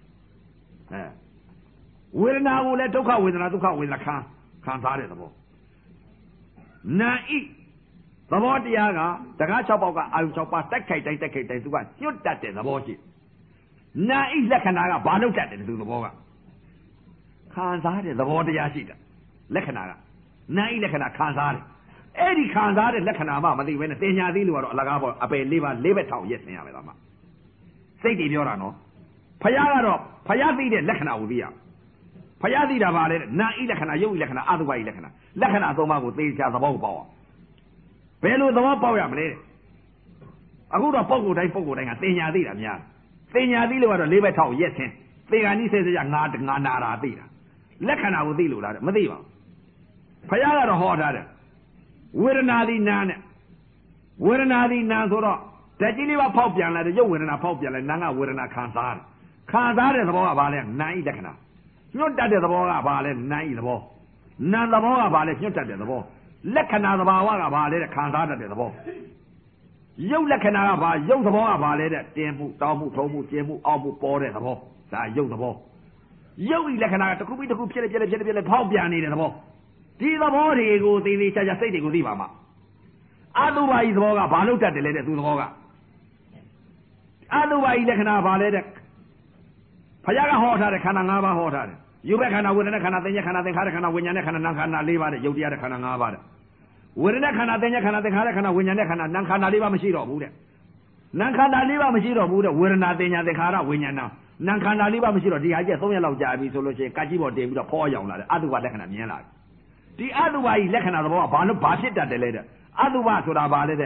ဝေဒနာကိုလည်းဒုက္ခဝေဒနာဒုက္ခဝေဒနာခံစားတဲ့သဘောနာဣသဘောတရားကတကား6ပေါက်ကအာယုံ6ပါးတိုက်ခိုက်တိုင်းသူကညွတ်တတ်တဲ့သဘောရှိနာဣလက္ခဏာကဘာလို့တတ်တယ်သူသဘောကခံစားတဲ့သဘောတရားရှိတယ်လက္ခဏာကနာဣလက္ခဏာခံစားတယ်အဲ့ဒီခံစားတဲ့လက္ခဏာမှမသိဘဲနဲ့တင်ညာသေးလို့ကတော့အလကားပေါ့အပယ်၄ပါး၄ဘက်ထောင်ရက်ဆင်ရမယ်သားမစိတ်တွေပြောတာနော်ဖယားကတော့ဖယားသိတဲ့လက္ခဏာကိုသိရဖယားသိတာပါလေနာဣလက္ခဏာယုတ်ဣလက္ခဏာအတုပဣလက္ခဏာလက္ခဏာ၃ပါးကိုသိချာသဘောကိုပေါက်အောင်ဘယ်လိုသဘောပေါက်ရမလဲအခုတော့ပုဂ္ဂိုလ်တိုင်းကတင်ညာသိတာများတင်ညာသိလို့ကတော့၄ဘက်ထောင်ရက်ဆင်းသေဂာနိစေစကြငါနာတာသိတာလက္ခဏာကိုသိလို့လားမသိပါဘူးဖယားကတော့ဟောထားတယ်ဝေဒနာသည်နာနဲ့ဝေဒနာသည်နာဆိုတော့ဓာတ်ကြီးလေးပါဖောက်ပြန်လာတယ်ရုပ်ဝေဒနာဖောက်ပြန်လာနာကဝေဒနာခံစားတဲ့သဘောကဘာလဲနာဣလက္ခဏာညွတ်တတ်တဲ့သဘောကဘာလဲနာဣသဘောနာသဘောကဘာလဲညွတ်တတ်တဲ့သဘောလက္ခဏာသဘာဝကဘာလဲခံစားတတ်တဲ့သဘောရုပ်လက္ခဏာကဘာရုပ်သဘောကဘာလဲတဲ့တင်မှုတောင်းမှုထုံမှုကျင်းမှုအောက်မှုပေါ်တဲ့သဘောဒါရုပ်သဘောရုပ်ဤလက္ခဏာကတစ်ခုပြီးတစ်ခုဖြစ်လေဖောက်ပြန်နေတဲ့သဘောဒီသဘောတွေကိုသိသိချာချာစိတ်တွေကိုသိပါမှာအတုပါဤသဘောကဘာလို့တတ်တယ်လဲတဲ့သူသဘောကအတုပါဤလက္ခဏာဘာလဲတဲ့ဖယားကဟောထားတဲ့ခန္ဓာ၅ပါးဟောထားတယ်ယူဘက်ခန္ဓာဝေဒနာခန္ဓာသင်္ညခန္ဓာသင်္ခါရခန္ဓာဝိညာဉ်နဲ့ခန္ဓာနာခန္ဓာ၄ပါးတဲ့ယုတ်တရားတဲ့ခန္ဓာ၅ပါးတဲ့ဝေဒနာခန္ဓာသင်္ညခန္ဓာသင်္ခါရခန္ဓာဝိညာဉ်နဲ့ခန္ဓာနာခန္ဓာ၄ပါးမရှိတော့ဘူးတဲ့နာခန္ဓာ၄ပါးမရှိတော့ဘူးတဲ့ဝေဒနာသင်္ညသင်္ခါရဝိညာဉ်နာခန္ဓာ၄ပါးမရှိတော့ဒီဟာကျ3ရက်လောက်ကြာပြီဆိုလို့ရှိရင်ကကြီးပေါ်တင်ပြီးတော့ဖောရောက်လာတယ်အတုပါလက္ခဏာမြင်လာတယ်ဒီအတုပါဤလက္ခဏာသဘောကဘာဖြစ်တတ်တယ်လဲတဲ့အတုပါဆိုတာဘာလဲတဲ့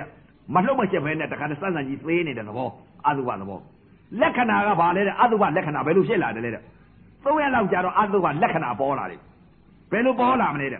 မလှုပ်မချက်ပဲနဲ့တခါတည်းစမ်းစမ်းကြီးသေးနေတဲ့သဘောအတုပသဘောလက္ခဏာကဘာလဲတဲ့အတုပလက္ခဏာဘယ်လိုဖြစ်လာတယ်လဲတဲ့3 ရက်လောက်ကြာတော့အတုပလက္ခဏာပေါ်လာတယ်ဘယ်လိုပေါ်လာမလဲ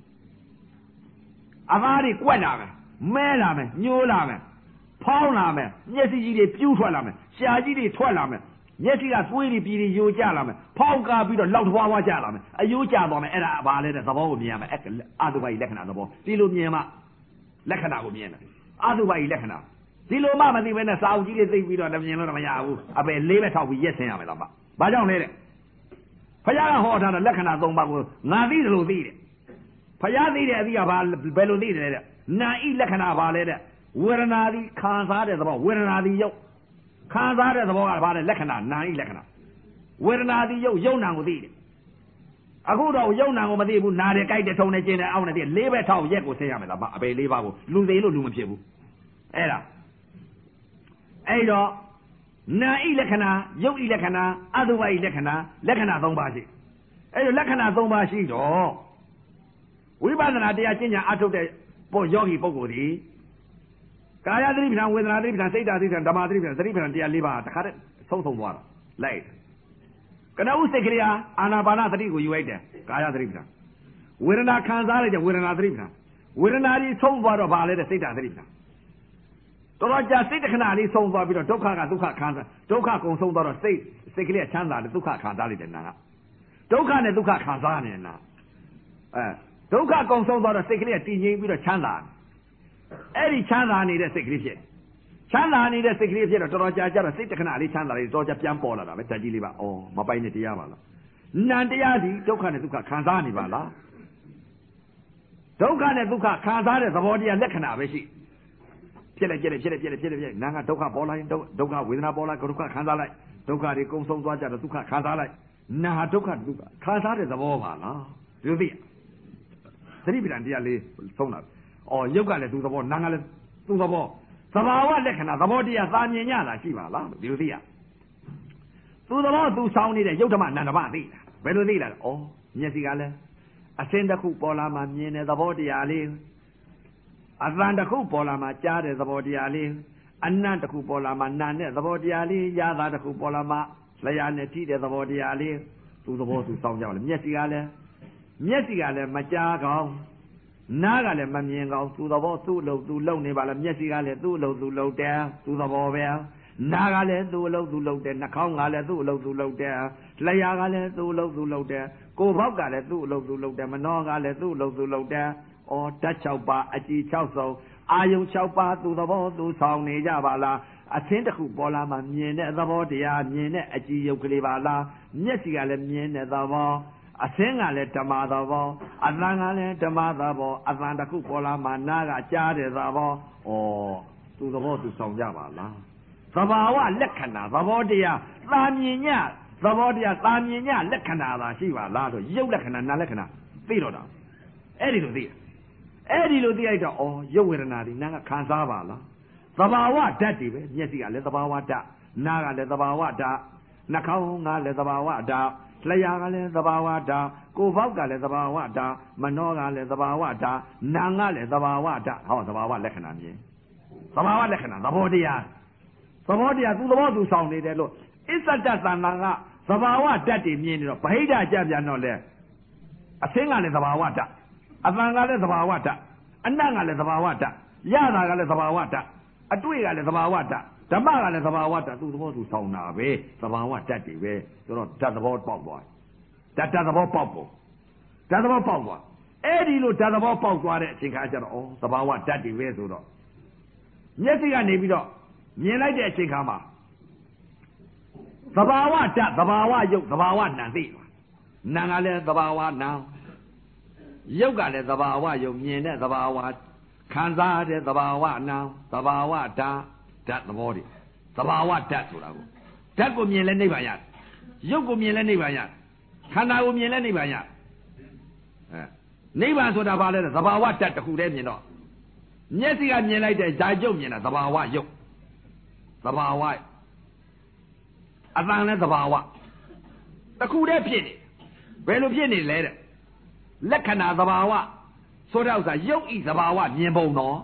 တဲ့အသားတွေကွက်လာမယ်မဲလာမယ်ညှိုးလာမယ်ဖောင်းလာမယ်မျက်စိကြီးတွေပြူးထွက်လာမယ်ရှားကြီးတွေထွက်လာမယ်မျက်စိကသွေးတွေပြည်တွေယိုကျလာမယ်ဖောင်းကားပြီးတော့လောက်ထွားွားကျလာမယ်အယိုးကျသွားမယ်အဲ့ဒါဘာလဲတဲ့သဘောကိုမြင်ရမယ်အတုပကြီးလက္ခဏာသဘောဒီလိုမြင်မှလက္ခဏာကိုမြင်တယ်အတုပကြီးလက္ခဏာဒီလိုမှမသိဘဲနဲ့စာအုပ်ကြီးတွေသိပြီးတော့မြင်လို့တော့မရဘူးအပယ်လေးပဲထောက်ပြီးရက်ဆင်းရမယ်တော့ဘာကြောင့်လဲတဲ့ဖခင်ကဟောထားတဲ့လက္ခဏာ 3 ပါးကိုငါသိတယ်လို့သိတယ်ဖခင်သိတဲ့အသည့်ကဘာဘယ်လိုသိတယ်တဲ့နာဤလက္ခဏာဘာလဲတဲ့ဝေဒနာသည်ခံစားတဲ့သဘောဝေဒနာသည်ယုတ်ခံစားတဲ့သဘောကဘာလဲလက္ခဏာနာဤလက္ခဏာဝေဒနာသည်ယုတ်ယုံနာကိုသိတယ်အခုတော့ယုံနာကိုမသိဘူးနာတယ်ကြိုက်တယ်ထုံတယ်ကျင်တယ်အောင်းတယ်လေးပဲထောက်ရက်ကိုဆင်းရမယ်လားအပေ4 ပါးကိုလူသေးလို့လူမဖြစ်ဘူးအဲ့ဒါအဲ့တော့နာဤလက္ခဏာယုတ်ဤလက္ခဏာအတုပဤလက္ခဏာလက္ခဏာ 3 ပါးရှိအဲ့တော့လက္ခဏာ 3 ပါးရှိတော့ဝိပဿနာတရားကျင့်ကြံအထုတ်တဲ့ယောဂီပုဂ္ဂိုလ်ဒီကာယသတိပဋ္ဌာန်ဝေဒနာသတိပဋ္ဌာန်စိတ်ဓာတ်သတိပဋ္ဌာန်ဓမ္မသတိပဋ္ဌာန်သတိပဋ္ဌာန်တရား 4 ပါးတခါတည်းဆုံးသွားတာလိုက်ကနဦးစိတ်ကလေးဟာအာနာပါနသတိကိုယူလိုက်တယ်ကာယသတိပဋ္ဌာန်ဝေဒနာခံစားလိုက်တဲ့ဝေဒနာသတိပဋ္ဌာန်ဝေဒနာကြီးဆုံးသွားတော့ဗာလဲတဲ့စိတ်ဓာတ်သတိပဋ္ဌာန်တော်တော်ကြာစိတ်တခဏလေးဆုံးသွားပြီးတော့ဒုက္ခကဒုက္ခခံစားဒုက္ခကုံဆုံးသွားတော့စိတ်ကလေးချမ်းသာတယ်ဒုက္ခခံစားလိုက်တယ်နာကဒုက္ခနဲ့ဒုက္ခခံစားနေတယ်နာဒုက္ခကုံဆုံးသွားတော့စိတ်ကလေးတည်ငြိမ်ပြီးတော့ချမ်းသာအဲ့ဒီချမ်းသာနေတဲ့စိတ်ကလေးဖြစ်ချမ်းသာနေတဲ့စိတ်ကလေးဖြစ်တော့တော်တော်ကြာတော့စိတ်တခဏလေးချမ်းသာလေးတော်ကြာပြန်ပေါ်လာတာပဲဓာတ်ကြီးလေးပါဩမပိုင်နဲ့တရားပါလားနံတရားဒီဒုက္ခနဲ့ဒုက္ခခံစားနေပါလားဒုက္ခနဲ့ဒုက္ခခံစားတဲ့သဘောတရားလက္ခဏာပဲရှိဖြစ်လိုက်နာကဒုက္ခပေါ်လာရင်ဒုက္ခဝေဒနာပေါ်လာဒုက္ခခံစားလိုက်ဒုက္ခတွေကုံဆုံးသွားကြတော့ဒုက္ခခံစားလိုက်နာဒုက္ခခံစားတဲ့သဘောပါလားဒီလိုသိသတိပဋ္ဌာန်တရားလေးဆုံးလာယုတ်ကလည်းသူသဘောနာကလည်းသူသဘောသဘာဝလက္ခဏာသဘောတရားသာမြင်ရတာရှိပါလားဒီလိုသိရသူသဘောသူဆောင်းနေတဲ့ယုတ်ဓမ္မနန္ဒမသိတာဘယ်လိုသိတာလဲမျက်စိကလည်းအစင်းတစ်ခုပေါ်လာမှမြင်တဲ့သဘောတရားလေးအသံတစ်ခုပေါ်လာမှကြားတဲ့သဘောတရားလေးအနံ့တစ်ခုပေါ်လာမှနာတဲ့သဘောတရားလေးရတာတစ်ခုပေါ်လာမှလျှာနဲ့ထိတဲ့သဘောတရားလေးသူသဘောသူဆောင်းကြပါလေမျက်စိကလည်းမကြားကောင်းနားကလည်းမမြင်ကောင်းသူသဘောသူ့လုံသူလုံနေပါလားမျက်စိကလည်းသူ့လုံသူလုံတယ်သူသဘောပဲနားကလည်းသူ့လုံသူလုံတယ်နှာခေါင်းကလည်းသူ့လုံသူလုံတယ်လျှာကလည်းသူ့လုံသူလုံတယ်ကိုယ်ဘောက်ကလည်းသူ့လုံသူလုံတယ်မနှောကလည်းသူ့လုံသူလုံတယ်ဓာတ်6 ပါးအကြည်6 စုံအာယုံ6 ပါးသူသဘောသူဆောင်နေကြပါလားအသင်းတစ်ခုပေါ်လာမှမြင်တဲ့သဘောတရားမြင်တဲ့အကြည်ယုတ်ကလေးပါလားမျက်စိကလည်းမြင်တဲ့သဘောအသင်းကလည်းဓမ္မသဘောအသံကလည်းဓမ္မသဘောအသံတစ်ခုပေါ်လာမှနားကကြားတဲ့သဘောသူသဘောသူဆောင်ကြပါလားသဘာဝလက္ခဏာသဘောတရားသာမြင်ညသဘောတရားသာမြင်ညလက္ခဏာသာရှိပါလားဆိုရုပ်လက္ခဏာနာလက္ခဏာသိတော့တာအဲ့ဒီလိုသိလိုက်တော့ရုပ်ဝေဒနာဒီနာကခံစားပါလားသဘာဝဓာတ်တွေပဲမျက်စိကလည်းသဘာဝဓာတ်နားကလည်းသဘာဝဓာတ်နှာခေါင်းကလည်းသဘာဝဓာတ်လျှာကလည်းသဘာဝဓာတ်ကိုယ်ဘောက်ကလည်းသဘာဝဓာတ်မနှောကလည်းသဘာဝဓာတ်နာကလည်းသဘာဝဓာတ်သဘာဝလက္ခဏာမြင်သဘာဝလက္ခဏာသဘောတရားသူသဘောသူဆောင်နေတယ်လို့အစ္ဆဒသန္တာကသဘာဝဓာတ်တွေမြင်နေတော့ဗဟိတကြပြန်တော့လေအသင်းကလည်းသဘာဝဓာတ်အသံကလည်းသဘာဝဓာတ်အနံ့ကလည်းသဘာဝဓာတ်ရတာကလည်းသဘာဝဓာတ်အတွေ့ကလည်းသဘာဝဓာတ်ဓမ္မကလည်းသဘာဝဓာတ်သူသဘောသူဆောင်တာပဲသဘာဝဓာတ်တွေပဲဆိုတော့ဓာတ်သဘောပေါက်သွားဓာတ်သဘောပေါက်ပေါ်ဓာတ်သဘောပေါက်သွားအဲ့ဒီလိုဓာတ်သဘောပေါက်သွားတဲ့အချိန်ခါကျတော့သဘာဝဓာတ်တွေပဲဆိုတော့မျက်စိကနေပြီးတော့မြင်လိုက်တဲ့အချိန်ခါမှာသဘာဝဓာတ်သဘာဝယုတ်သဘာဝနာသိနာကလည်းသဘာဝနာယုတ်ကလည်းသဘာဝယုတ်မြင်တဲ့သဘာဝခံစားတဲ့သဘာဝနာသဘာဝဓာတ်ဓာတ်သဘောတွေသဘာဝဓာတ်ဆိုတာကိုဓာတ်ကိုမြင်လဲနိဗ္ဗာန်ရတယ်ရုပ်ကိုမြင်လဲနိဗ္ဗာန်ရတယ်ခန္ဓာကိုမြင်လဲနိဗ္ဗာန်ရတယ်နိဗ္ဗာန်ဆိုတာဘာလဲသဘာဝဓာတ်တစ်ခုတည်းမြင်တော့မျက်စိကမြင်လိုက်တဲ့ဓာတ်ရုပ်မြင်တာသဘာဝရုပ်သဘာဝအတန်လဲသဘာဝတစ်ခုတည်းဖြစ်နေဘယ်လိုဖြစ်နေလဲတဲ့လက္ခဏာသဘာဝဆိုတဲ့ဥစ္စာရုပ်ဤသဘာဝမြင်ပုံတော့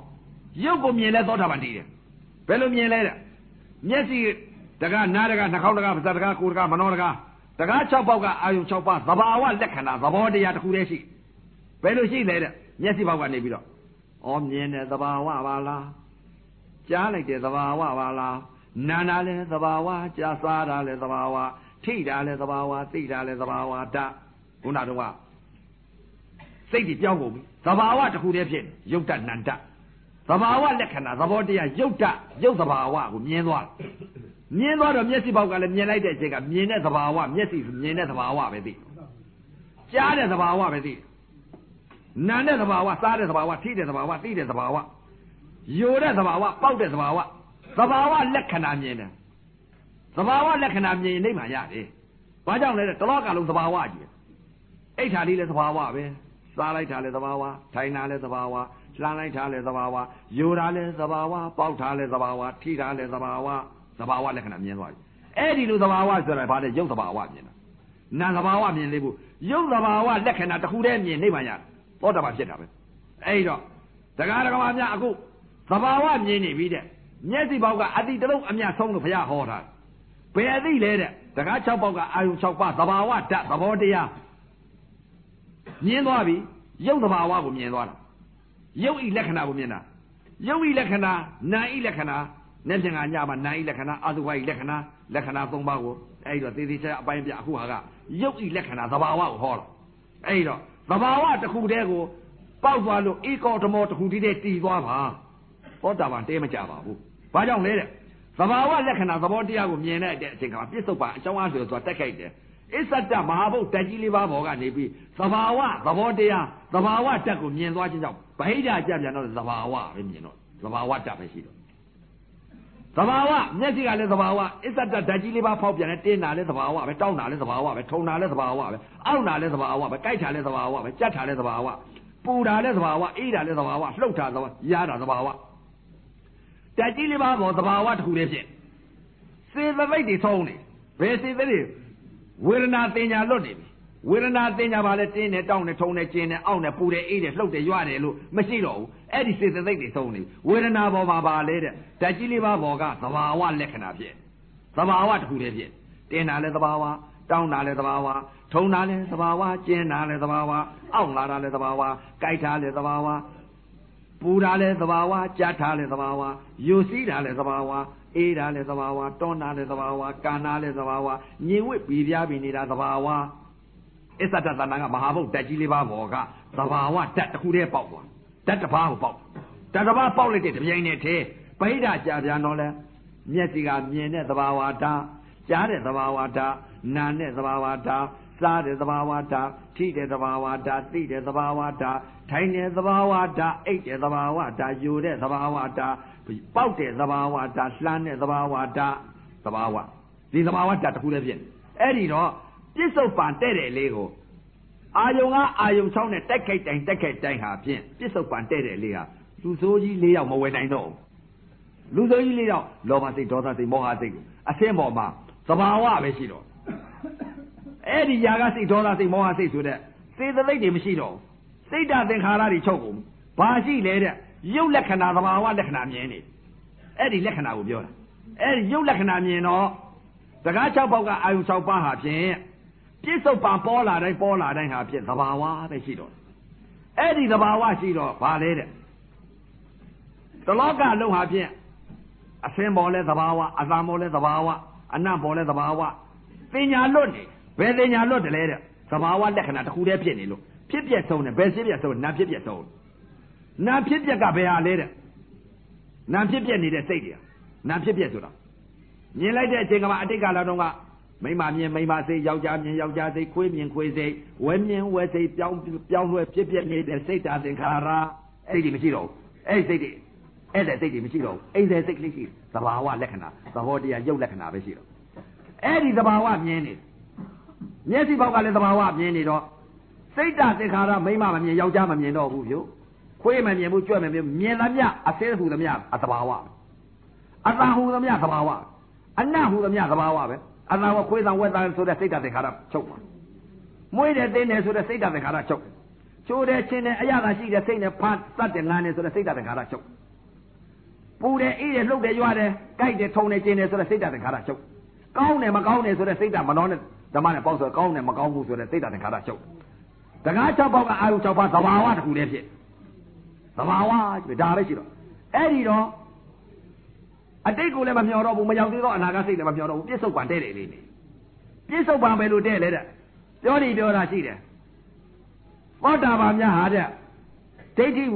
ရုပ်ကိုမြင်လဲသောတာပန်တည်တယ်ဘယ်လိုမြင်လဲတဲ့မျက်စိတကားနားတကားနှာခေါင်းတကားပါးစပ်တကားကိုယ်တကားမနှောတကားတကား6ပေါက်ကအာယုံ6ပါးသဘာဝလက္ခဏာသဘောတရားတစ်ခုတည်းရှိဘယ်လိုရှိလဲတဲ့မျက်စိပေါက်ကနေပြီးတော့ဩမြင်တဲ့သဘာဝပါလားကြားလိုက်တဲ့သဘာဝပါလားနာနာလဲသဘာဝကြားစားတာလဲသဘာဝထိတာလဲသဘာဝသိတာလဲသဘာဝဓာတ်ခုနတော့ကစိတ်ကြီးပြောင်းကုန်ပြီသဘာဝတစ်ခုတည်းဖြစ်ရုပ်တဏ္ဍသဘာဝလက္ခဏာသဘောတရားရုပ်တရုပ်သဘာဝကိုမြင်သွားမြင်သွားတော့မျက်စိပေါက်ကလည်းမြင်လိုက်တဲ့အချိန်ကမြင်တဲ့သဘာဝမျက်စိမြင်တဲ့သဘာဝပဲသိကြားတဲ့သဘာဝပဲသိနာတဲ့သဘာဝစားတဲ့သဘာဝထိတဲ့သဘာဝသိတဲ့သဘာဝယိုတဲ့သဘာဝပေါက်တဲ့သဘာဝသဘာဝလက္ခဏာမြင်တယ်သဘာဝလက္ခဏာမြင်ရင်နိဗ္ဗာန်ရတယ်ဘာကြောင့်လဲတလောကလုံးသဘာဝကြီးအိဋ္ဌာလေးလည်းသဘာဝပဲစားလိုက်တာလည်းသဘာဝထိုင်တာလည်းသဘာဝလှမ်းလိုက်တာလည်းသဘာဝယိုတာလည်းသဘာဝပေါက်တာလည်းသဘာဝထိတာလည်းသဘာဝသဘာဝလက္ခဏာမြင်သွားပြီအဲ့ဒီလိုသဘာဝဆိုတာဘာလဲရုပ်သဘာဝမြင်တာနာမ်သဘာဝမြင်သေးဘူးရုပ်သဘာဝလက္ခဏာတစ်ခုတည်းမြင်နိဗ္ဗာန်ရသောတာပန်ဖြစ်တာပဲအဲ့တော့တရားဓမ္မများအခုသဘာဝမြင်နေပြီတဲ့မျက်စိပေါက်ကအတိတလုံးအမြတ်ဆုံးလို့ဘုရားဟောတာဘယ်အသိလဲတဲ့တရား6ပေါက်ကအာယုံ6ပါးသဘာဝဓာတ်သဘောတရားမြင်သွားပြီရုပ်သဘာဝကိုမြင်သွားတာရုပ်ဤလက္ခဏာကိုမြင်တာရုပ်ဤလက္ခဏာနာဤလက္ခဏာနဲ့ပြန်ကညမှာနာဤလက္ခဏာအသုဘဤလက္ခဏာ3ပါးကိုအဲ့တော့သေသေးချာအပိုင်းပြအခုဟာကရုပ်ဤလက္ခဏာသဘာဝကိုဟောတာအဲ့တော့သဘာဝတစ်ခုတည်းကိုပေါက်သွားလို့ဧကောဓမောတစ်ခုတည်းတည်သွားပါသောတာပန်တဲမကြပါဘူးဘာကြောင့်လဲတဲ့သဘာဝလက္ခဏာသဘောတရားကိုမြင်တဲ့အချိန်ကပြစ္ဆုတ်ပါအကြောင်းအားဆိုတော့တက်ခိုက်တယ်အစ္ဆတမဟာဘုတ်တက်ကြီးလေးပါးပေါ်ကနေပြီးသဘာဝသဘောတရားသဘာဝတက်ကိုမြင်သွားခြင်းကြောင့်ဗဟိတကြပြန်တော့သဘာဝပဲမြင်တော့သဘာဝတက်ပဲရှိတော့သဘာဝမျက်စိကလည်းသဘာဝအစ္ဆတဓာတ်ကြီးလေးပါးဖောက်ပြန်တယ်တင်းတာလည်းသဘာဝပဲတောင်းတာလည်းသဘာဝပဲထုံတာလည်းသဘာဝပဲအောင့်တာလည်းသဘာဝပဲကြိုက်တာလည်းသဘာဝပဲကြက်တာလည်းသဘာဝပူတာလည်းသဘာဝအေးတာလည်းသဘာဝလှုပ်တာသဘာဝရတာသဘာဝဓာတ်ကြီးလေးပါးပေါ်သဘာဝတစ်ခုလေးဖြစ်စေတသိက်တွေသုံးနေဘယ်စေတသိက်တွေဝေဒနာတင်ညာလွတ်နေပြီဝေဒနာတင်ညာပါလဲတင်းနေတောင်းနေထုံနေကျင်းနေအောင့်နေပူတယ်အေးတယ်လှုပ်တယ်ရွတယ်လို့မရှိတော့ဘူးအဲ့ဒီစေတသိက်တွေသုံးနေဝေဒနာပေါ်မှာပါလေတဲ့ဓာတ်ကြီးလေးပါးပေါ်ကသဘာဝလက္ခဏာဖြစ်သဘာဝတစ်ခုတည်းဖြစ်တင်းတာလဲသဘာဝတောင်းတာလဲသဘာဝထုံတာလဲသဘာဝကျင်းတာလဲသဘာဝအောင့်လာတာလဲသဘာဝကြိုက်တာလဲသဘာဝပူတာလဲသဘာဝကြတ်တာလဲသဘာဝယိုစီးတာလဲသဘာဝအေးတာလဲသဘာဝတွန်းတာလဲသဘာဝကာနာလဲသဘာဝညင်ဝစ်ပြီးပြားပြီးနေတာသဘာဝအစ္ဆတသဏ္ဍာန်ကမဟာဘုတ်ဓာတ်ကြီးလေးပါးပေါ်ကသဘာဝဓာတ်တစ်ခုတည်းပေါက်သွားဓာတ်တစ်ပါးကိုပေါက်ဓာတ်တစ်ပါးပေါက်လိုက်တဲ့တပြိုင်နက်တည်းဗဟိတကြာပြန်တော့လဲမျက်စိကမြင်တဲ့သဘာဝဓာတ်ကြားတဲ့သဘာဝဓာတ်နားတဲ့သဘာဝဓာတ်စားတဲ့သဘာဝဓာတ်ထိတဲ့သဘာဝဓာတ်သိတဲ့သဘာဝဓာတ်ထိုင်တဲ့သဘာဝဓာတ်အိတ်တဲ့သဘာဝဓာတ်ယူတဲ့သဘာဝဓာတ်ပေါက်တဲ့သဘာဝဓာတ်လှမ်းတဲ့သဘာဝဓာတ်သဘာဝဒီသဘာဝဓာတ်တစ်ခုတည်းဖြစ်အဲ့ဒီတော့ပြစ္ဆုတ်ပန်တဲ့တဲ့လေးကိုအာယုံကအာယုံ6နဲ့တက်ခိုက်တိုင်းဟာဖြင့်ပြစ္ဆုတ်ပန်တဲ့တဲ့လေးဟာလူဆိုးကြီး4ယောက်မဝယ်နိုင်တော့လူဆိုးကြီး4ယောက်လောဘစိတ်ဒေါသစိတ်မောဟစိတ်အဆင်းပေါ်မှာသဘာဝပဲရှိတော့အဲ့ဒီຢာကစိတ်ဒေါသစိတ်မောဟစိတ်ဆိုတဲ့စေတသိက်တွေမရှိတော့စိတ်ဓာတ်သင်္ခါရတွေချုပ်ကုန်ဘာရှိလဲတဲ့ရုပ်လက္ခဏာသဘာဝလက္ခဏာမြင်နေအဲ့ဒီလက္ခဏာကိုပြောတာအဲ့ဒီရုပ်လက္ခဏာမြင်တော့စကား6ပေါက်ကအာယုံ6ပါးဟာဖြင့်ပြစ္ဆုတ်ပံပေါ်လာတိုင်းဟာဖြင့်သဘာဝပဲရှိတော့အဲ့ဒီသဘာဝရှိတော့ဘာလဲတဲ့တလောကလုံးဟာဖြင့်အစင်းပေါ်လဲသဘာဝအသံပေါ်လဲသဘာဝအနံ့ပေါ်လဲသဘာဝပညာလွတ်နေဘယ်ပညာလွတ်တယ်လဲတဲ့သဘာဝလက္ခဏာတစ်ခုတည်းဖြစ်နေလို့ဖြစ်ပြဆုံးတယ်ဘယ်ဖြစ်ပြဆုံးနာဖြစ်ပြဆုံးနာဖြစ်ပြကဘယ်ဟာလဲတဲ့နာဖြစ်ပြနေတဲ့စိတ်တွေနာဖြစ်ပြဆိုတာမြင်လိုက်တဲ့အချိန်ကမှအတိတ်ကလာတော့ကမိမမြင်မိမစိတ်ယောက်ျားမြင်ယောက်ျားစိတ်ခွေးမြင်ခွေးစိတ်ဝဲမြင်ဝဲစိတ်ပြောင်းလွှဲဖြစ်ပြနေတဲ့စိတ်ဓာတ်သင်္ခါရအဲ့ဒီမရှိတော့ဘူးအဲ့ဒီစိတ်တွေအဲ့တဲ့စိတ်တွေမရှိတော့ဘူးအဲ့ဒီစိတ်ကလေးရှိသဘာဝလက္ခဏာသဘောတရားရုပ်လက္ခဏာပဲရှိတော့အဲ့ဒီသဘာဝမြင်နေမျက်စိပေါက်ကလည်းသဘာဝမြင်နေတော့စိတ်ဓာတ်သင်္ခါရမိမမမြင်ယောက်ျားမမြင်တော့ဘူးပြုခွေးမမြင်ဘူးကြွက်မမြင်မြင်သမျှအစဲဟူသမျှအသဘာဝအတန်ဟူသမျှသဘာဝအနတ်ဟူသမျှသဘာဝပဲအတန်ကခွေးတန်ဝက်တန်ဆိုတဲ့စိတ်ဓာတ်သင်္ခါရချုပ်ပါမွေးတယ်တင်းတယ်ဆိုတဲ့စိတ်ဓာတ်သင်္ခါရချုပ်ချိုးတယ်ချင်းတယ်အရသာရှိတဲ့စိတ်နဲ့ဖတ်တတ်တယ်ငန်းတယ်ဆိုတဲ့စိတ်ဓာတ်သင်္ခါရချုပ်ပူတယ်အေးတယ်လှုပ်တယ်ရွာတယ်ကြိုက်တယ်ထုံတယ်ကျင်းတယ်ဆိုတဲ့စိတ်ဓာတ်သင်္ခါရချုပ်ကောင်းတယ်မကောင်းတယ်ဆိုတဲ့စိတ်ဓာတ်မနှောနဲ့ဓမ္မနဲ့ပေါက်ဆိုကောင်းတယ်မကောင်းဘူးဆိုတဲ့စိတ်ဓာတ်သင်္ခါရချုပ်တကား6ပေါက်ကအာယု6ပါးသဘာဝတစ်ခုတည်းဖြစ်သဘာဝဒါပဲရှိတော့အဲ့ဒီတော့အတိတ်ကိုလည်းမမျှော်တော့ဘူးမရောက်သေးတော့အနာဂတ်စိတ်လည်းမမျှော်တော့ဘူးပြစ္ဆုတ်ပံတဲ့တယ်လေးနေပြစ္ဆုတ်ပံပဲလို့တဲ့လေတဲ့ပြောနေပြောတာရှိတယ်သောတာပန်များဟာတဲ့ဒိဋ္ဌိ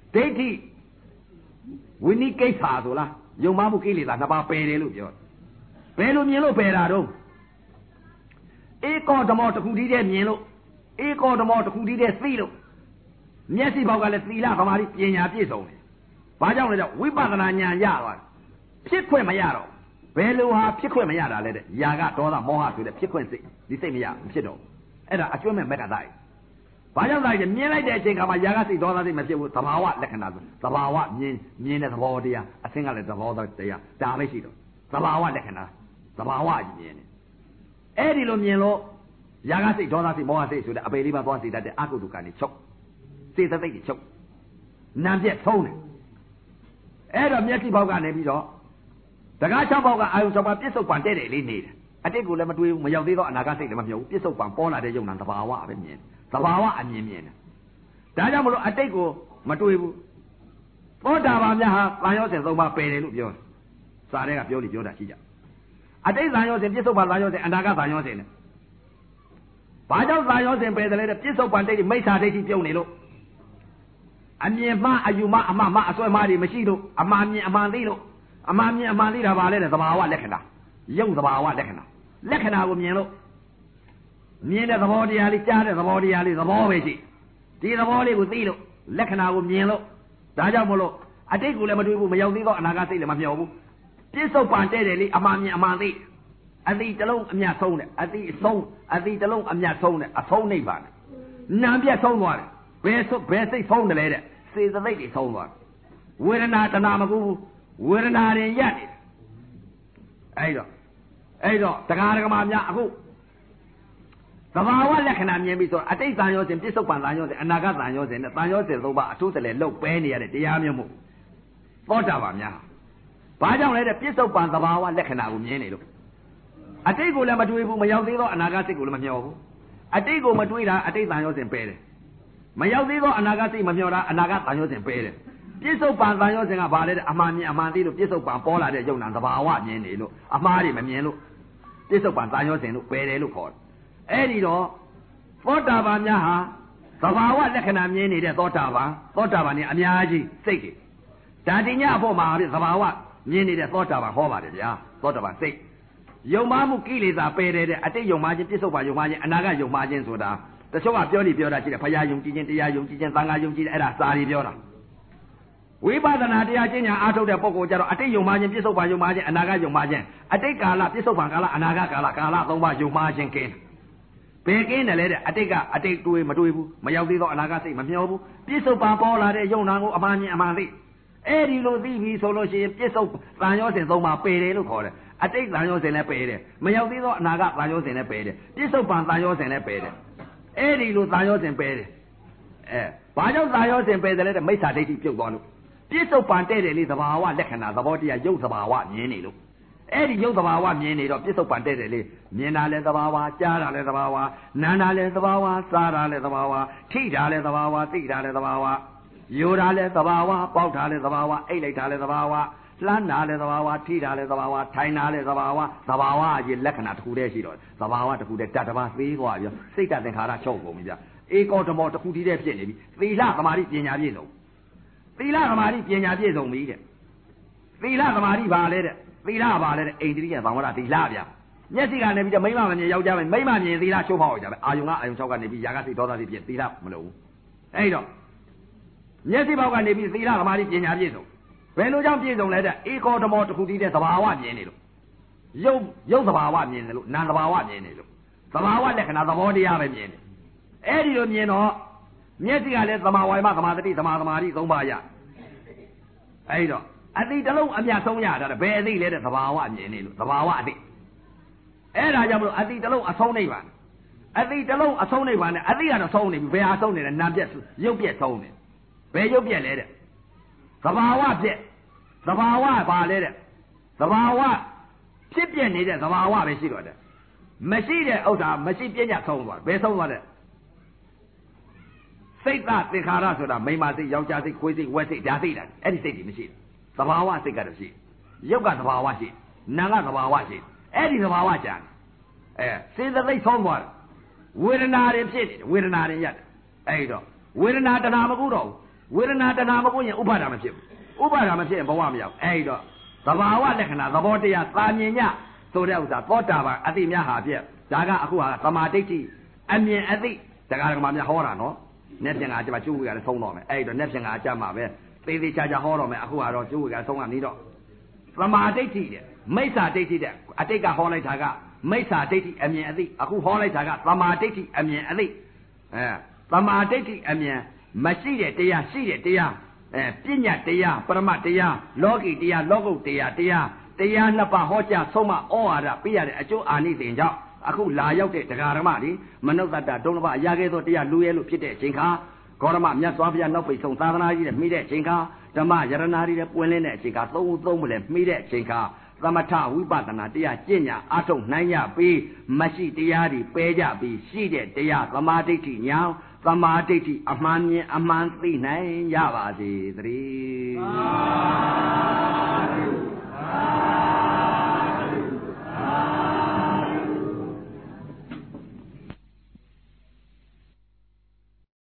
ဝိနိကိစ္စဆိုလားယုံမှမှုကိလေသာနှစ်ပါးပယ်တယ်လို့ပြောဘယ်လိုမြင်လို့ပယ်တာတော့ဧကောဓမောတစ်ခုတည်းတည်းမြင်လို့ဧကောဓမောတစ်ခုတည်းတည်းသိလို့မျက်စိဘောက်ကလည်းသီလသမာဓိပညာပြည့်စုံတယ်ဘာကြောင့်လဲကြောင့်ဝိပဿနာဉာဏ်ရသွားဖြစ်ခွင့်မရတော့ဘယ်လိုဟာဖြစ်ခွင့်မရတာလဲတဲ့ຢာကဒေါသမောဟဆိုတဲ့ဖြစ်ခွင့်စိတ်ဒီစိတ်မရဖြစ်တော့အဲ့ဒါအကျွမ်းမဲ့မက်ကသားဘာကြောင့်လဲမြင်လိုက်တဲ့အချိန်ခါမှာຢာကစိတ်ဒေါသစိတ်မဖြစ်ဘူးသဘာဝလက္ခဏာဆိုသဘာဝမြင်တဲ့သဘောတရားအသင်ကလည်းသဘောတရားဒါပဲရှိတော့သဘာဝလက္ခဏာသဘာဝကြီးမြင်တယ်အဲ့ဒီလိုမြင်လို့ຢာကစိတ်ဒေါသစိတ်မောဟစိတ်ဆိုတဲ့အပေလေးပါသွားစိတ်တတ်တဲ့အကုသိုလ်ကံတွေချုပ်စေတသိက်တွေချုပ်နာပြက်ဆုံးတယ်အဲ့တော့မျက်စိဘောက်ကနေပြီးတော့တကား6ဘောက်ကအာယု6ပါးပြစ္ဆုတ်ပံတဲ့တယ်လေးနေတယ်အတိတ်ကိုလည်းမတွေးဘူးမရောက်သေးတော့အနာဂတ်စိတ်လည်းမမျှော်ဘူးပြစ္ဆုတ်ပံပေါ်လာတဲ့ယုံနာသဘာဝပဲမြင်သဘာဝအမြင်မြင်တယ်ဒါကြောင့်မလို့အတိတ်ကိုမတွေးဘူးသောတာပန်များဟာသံယောဇဉ်3ပါးပယ်တယ်လို့ပြောတယ်စာထဲကပြောတာရှိကြအတိတ်သံယောဇဉ်ပြစ္ဆုတ်ပံသံယောဇဉ်အနာဂတ်သံယောဇဉ်နဲ့ဘာကြောင့်သံယောဇဉ်ပယ်တယ်လဲတဲ့ပြစ္ဆုတ်ပံဒိဋ္ဌိမိစ္ဆာဒိဋ္ဌိပြုံးနေလို့အမြင်မှအယူမှအမှားမှအစွဲမှတွေမရှိလို့အမှားမြင်အမှန်သိလို့အမှားမြင်အမှန်သိတာပါလေတဲ့သဘာဝလက္ခဏာယုတ်သဘာဝလက္ခဏာကိုမြင်လို့မြင်တဲ့သဘောတရားလေးကြားတဲ့သဘောတရားလေးသဘောပဲရှိဒီသဘောလေးကိုသိလို့လက္ခဏာကိုမြင်လို့ဒါကြောင့်မလို့အတိတ်ကိုလည်းမတွေးဘူးမရောက်သေးတော့အနာဂတ်စိတ်လည်းမမျှော်ဘူးပြစ္ဆုတ်ပံတဲ့တယ်လေးအမှားမြင်အမှန်သိအတိတလုံးအမြတ်ဆုံးတယ်အတိတလုံးအမြတ်ဆုံးတယ်အဆုံးနိဗ္ဗာန်နာပြတ်ဆုံးသွားတယ်ဘယ်စိတ်ဆုံးတယ်လဲတဲ့စေတသိက်တွေဆုံးသွားဝေဒနာတဏမကူဘူးဝေဒနာတွေရက်နေအဲ့တော့တရားဓမ္မများအခုသဘာဝလက္ခဏာမြင်ပြီးဆိုအတိတ်သံယောဇဉ်ပြစ္ဆုတ်ပံသံယောဇဉ်အနာဂတ်သံယောဇဉ်နဲ့သံယောဇဉ်3ပါးအထုတည်းလုတ်ပဲနေရတဲ့တရားမျိုးမို့သောတာပန်များဘာကြောင့်လဲတဲ့ပြစ္ဆုတ်ပံသဘာဝလက္ခဏာကိုမြင်နေလို့အတိတ်ကိုလည်းမတွေးဘူးမရောက်သေးတော့အနာဂတ်စိတ်ကိုလည်းမမျှော်ဘူးအတိတ်ကိုမတွေးတာအတိတ်သံယောဇဉ်ပဲတယ်မရောက်သေးတော့အနာဂတ်စိတ်မမျှော်တာအနာဂတ်သံယောဇဉ်ပဲတယ်ပြစ္ဆုတ်ပံသံယောဇဉ်ကဘာလဲတဲ့အမှန်မြင်အမှန်သိလို့ပြစ္ဆုတ်ပံပေါ်လာတဲ့ယုံနာသဘာဝမြင်နေလို့အမှားတွေမမြင်လို့ပြစ္ဆုတ်ပံသံယောဇဉ်လို့ပဲတယ်လို့ခေါ်တယ်အဲ့ဒီတော့သောတာပန်များဟာသဘာဝလက္ခဏာမြင်နေတဲ့သောတာပန်เนี่ยအများကြီးစိတ်တွေဒါတင်ညအဖို့မှာသဘာဝမြင်နေတဲ့သောတာပန်ဟောပါတယ်ဗျာသောတာပန်စိတ်ယုံမှမှုကိလေသာပယ်တဲ့အတိတ်ယုံမှခြင်းပြစ္ဆုတ်ပံယုံမှခြင်းအနာဂတ်ယုံမှခြင်းဆိုတာတချို့ကပြောတာရှိတယ်ဖရာယုံကြည်ခြင်းတရားယုံကြည်ခြင်းသံဃာယုံကြည်တယ်အဲ့ဒါစာရီပြောတာဝိပဿနာတရားကျင့်ညာအားထုတ်တဲ့ပုဂ္ဂိုလ်ကြတော့အတိတ်ယုံမှခြင်းပြစ္ဆုတ်ပံယုံမှခြင်းအနာဂတ်ယုံမှခြင်းအတိတ်ကာလပြစ္ဆုတ်ပံကာလအနာဂတ်ကာလ3ပါးယုံမှခြင်းကင်းဘယ်ကင်းတယ်လဲတဲ့အတိတ်တွေးမတွေးဘူးမရောက်သေးတော့အနာဂတ်စိတ်မမျှော်ဘူးပြစ္ဆုတ်ပံပေါ်လာတဲ့ယုံနာကိုအမှန်မြင်အမှန်သိအဲ့ဒီလိုသိပြီဆိုလို့ရှိရင်ပြစ္ဆုတ်သံယောဇဉ်3ပါးပယ်တယ်လို့ခေါ်တယ်အတိတ်သံယောဇဉ်လည်းပယ်တယ်မရောက်သေးတော့အနာဂတ်သံယောဇဉ်လည်းပယ်တယ်ပြစ္ဆုတ်ပံသံယောဇဉ်လည်းပယ်တယ်အဲ့ဒီလိုသံယောဇဉ်ပယ်တယ်ဘာကြောင့်သံယောဇဉ်ပယ်တယ်လဲတဲ့မိစ္ဆာဒိဋ္ဌိပြုတ်သွားလို့ပြစ္ဆုတ်ပံတဲ့တယ်လေသဘာဝလက္ခဏာသဘောတရားယုတ်သဘာဝမြင်နေလို့အဲ့ဒီယုတ်သဘာဝမြင်နေတော့ပြစ္ဆုတ်ပံတဲ့တယ်လေမြင်တာလဲသဘာဝကြားတာလဲသဘာဝနားတာလဲသဘာဝစားတာလဲသဘာဝထိတာလဲသဘာဝသိတာလဲသဘာဝယူတာလဲသဘာဝပေါက်တာလဲသဘာဝအိတ်လိုက်တာလဲသဘာဝလှမ်းတာလဲသဘာဝထိတာလဲသဘာဝထိုင်တာလဲသဘာဝကြီးလက္ခဏာတစ်ခုတည်းရှိတော့သဘာဝတစ်ခုတည်းတတပါသေးသွားပြီစိတ်တသင်္ခါရချုပ်ကုန်ပြီဗျဧကောဓမောတစ်ခုတည်းတည်းဖြစ်နေပြီသီလသမာဓိပညာပြည့်စုံသီလသမာဓိပညာပြည့်စုံပြီတဲ့သီလသမာဓိပါလဲတဲ့သီလပါလဲတဲ့အိန္ဒိယသံဝရသီလဗျမျက်စိကနေပြီးမိမမမြင်ယောက်ျားမိမမြင်သီလချိုးဖောက်ရကြပဲအာယုံ6ကနေပြီးຢာကစိတ်ဒေါသစိတ်ဖြစ်သီလမလို့ဘူးအဲ့တော့မျက်စိဘောက်ကနေပြီးသီလသမာဓိပညာပြည့်စုံဘယ်လိုကြောင့်ပြည့်စုံလဲတဲ့ဧကောဓမောတစ်ခုတည်းတဲ့သဘာဝမြင်နေလို့ရုပ်သဘာဝမြင်တယ်လို့နာမ်သဘာဝမြင်နေလို့သဘာဝလက္ခဏာသဘောတရားပဲမြင်တယ်အဲ့ဒီလိုမြင်တော့မျက်စိကလည်းသမာဝါယမသမာသတိသမာသမာဓိ3ပါးရအဲ့တော့အတိတလုံးအမြတ်ဆုံးရတာဘယ်အသိလဲတဲ့သဘာဝမြင်နေလို့သဘာဝအသိအဲ့ဒါကြောင့်မလို့အတိတလုံးအဆုံးနိဗ္ဗာန်အတိတလုံးအဆုံးနိဗ္ဗာန်နဲ့အသိကတော့ဆုံးနေပြီဘယ်ဟာဆုံးနေလဲနာမ်ပြက်ရုပ်ပြက်ဆုံးနေဘယ်ရုပ်ပြက်လဲတဲ့သဘာဝပြက်သဘာဝပါလေတဲ့သဘာဝဖြစ်ပြနေတဲ့သဘာဝပဲရှိတော့တယ်မရှိတဲ့ဥစ္စာမရှိပညာဆုံးသွားဘယ်ဆုံးသွားတဲ့စိတ်သသင်္ခါရဆိုတာမိမစိတ်ယောက်ျားစိတ်ခွေးစိတ်ဝက်စိတ်ဓာတ်စိတ်တာအဲ့ဒီစိတ်တွေမရှိဘူးသဘာဝစိတ်ကတော့ရှိရုပ်ကသဘာဝရှိနာကသဘာဝရှိအဲ့ဒီသဘာဝကြံစေတသိက်ဆုံးသွားဝေဒနာတွေဖြစ်နေတယ်ဝေဒနာတွေရတယ်အဲ့တော့ဝေဒနာတဏှာမကူတော့ဘူးဝေဒနာတဏှာမကူရင်ဥပါဒာမဖြစ်ဘူးဥပါဒာမဖြစ်ရင်ဘဝမရောက်အဲ့တော့သဘာဝလက္ခဏာသဘောတရားသာမြင်ညဆိုတဲ့ဥစ္စာသောတာပန်အသိများဟာဖြစ်ဒါကအခုဟာသမာဓိဋ္ဌိအမြင်အသိတရားဓမ္မများဟောတာနော်နဲ့ပြင်ကကျမကျိုးဝေကလည်းဆုံးတော့မယ်အဲ့တော့နဲ့ပြင်ကအကြမှာပဲသေသေးချာချာဟောတော့မယ်အခုကတော့ကျိုးဝေကဆုံးကနေတော့သမာဓိဋ္ဌိတဲ့မိစ္ဆာဒိဋ္ဌိတဲ့အတိတ်ကဟောလိုက်တာကမိစ္ဆာဒိဋ္ဌိအမြင်အသိအခုဟောလိုက်တာကသမာဓိဋ္ဌိအမြင်အသိသမာဓိဋ္ဌိအမြင်မရှိတဲ့တရားရှိတဲ့တရားပညာတရားပရမတ်တရားလောကီတရားလောကုတ်တရားနှစ်ပါးဟောကြားဆုံးမဩဝါဒပေးရတဲ့အကျိုးအာနိသင်ကြောင့်အခုလာရောက်တဲ့တရားဓမ္မတွေမနုဿတ္တဒုံလဘအရာကဲသောတရားလူရဲလို့ဖြစ်တဲ့အချိန်ခါဂေါရမမြတ်စွာဘုရားနောက်ပိတ်ဆုံးသာသနာကြီးနဲ့မိတဲ့အချိန်ခါဓမ္မယရနာတွေနဲ့ပွင့်လင်းတဲ့အချိန်ခါသုံးမလဲမိတဲ့အချိန်ခါသမထဝိပဿနာတရားကျင့်ညာအထုတ်နိုင်ကြပြီးမရှိတရားတွေပယ်ကြပြီးရှိတဲ့တရားသမာဓိဋ္ဌိညာသမာဓိဋ္ဌိအမှန်မြင်အမှန်သိနိုင်ကြပါစေသတည်း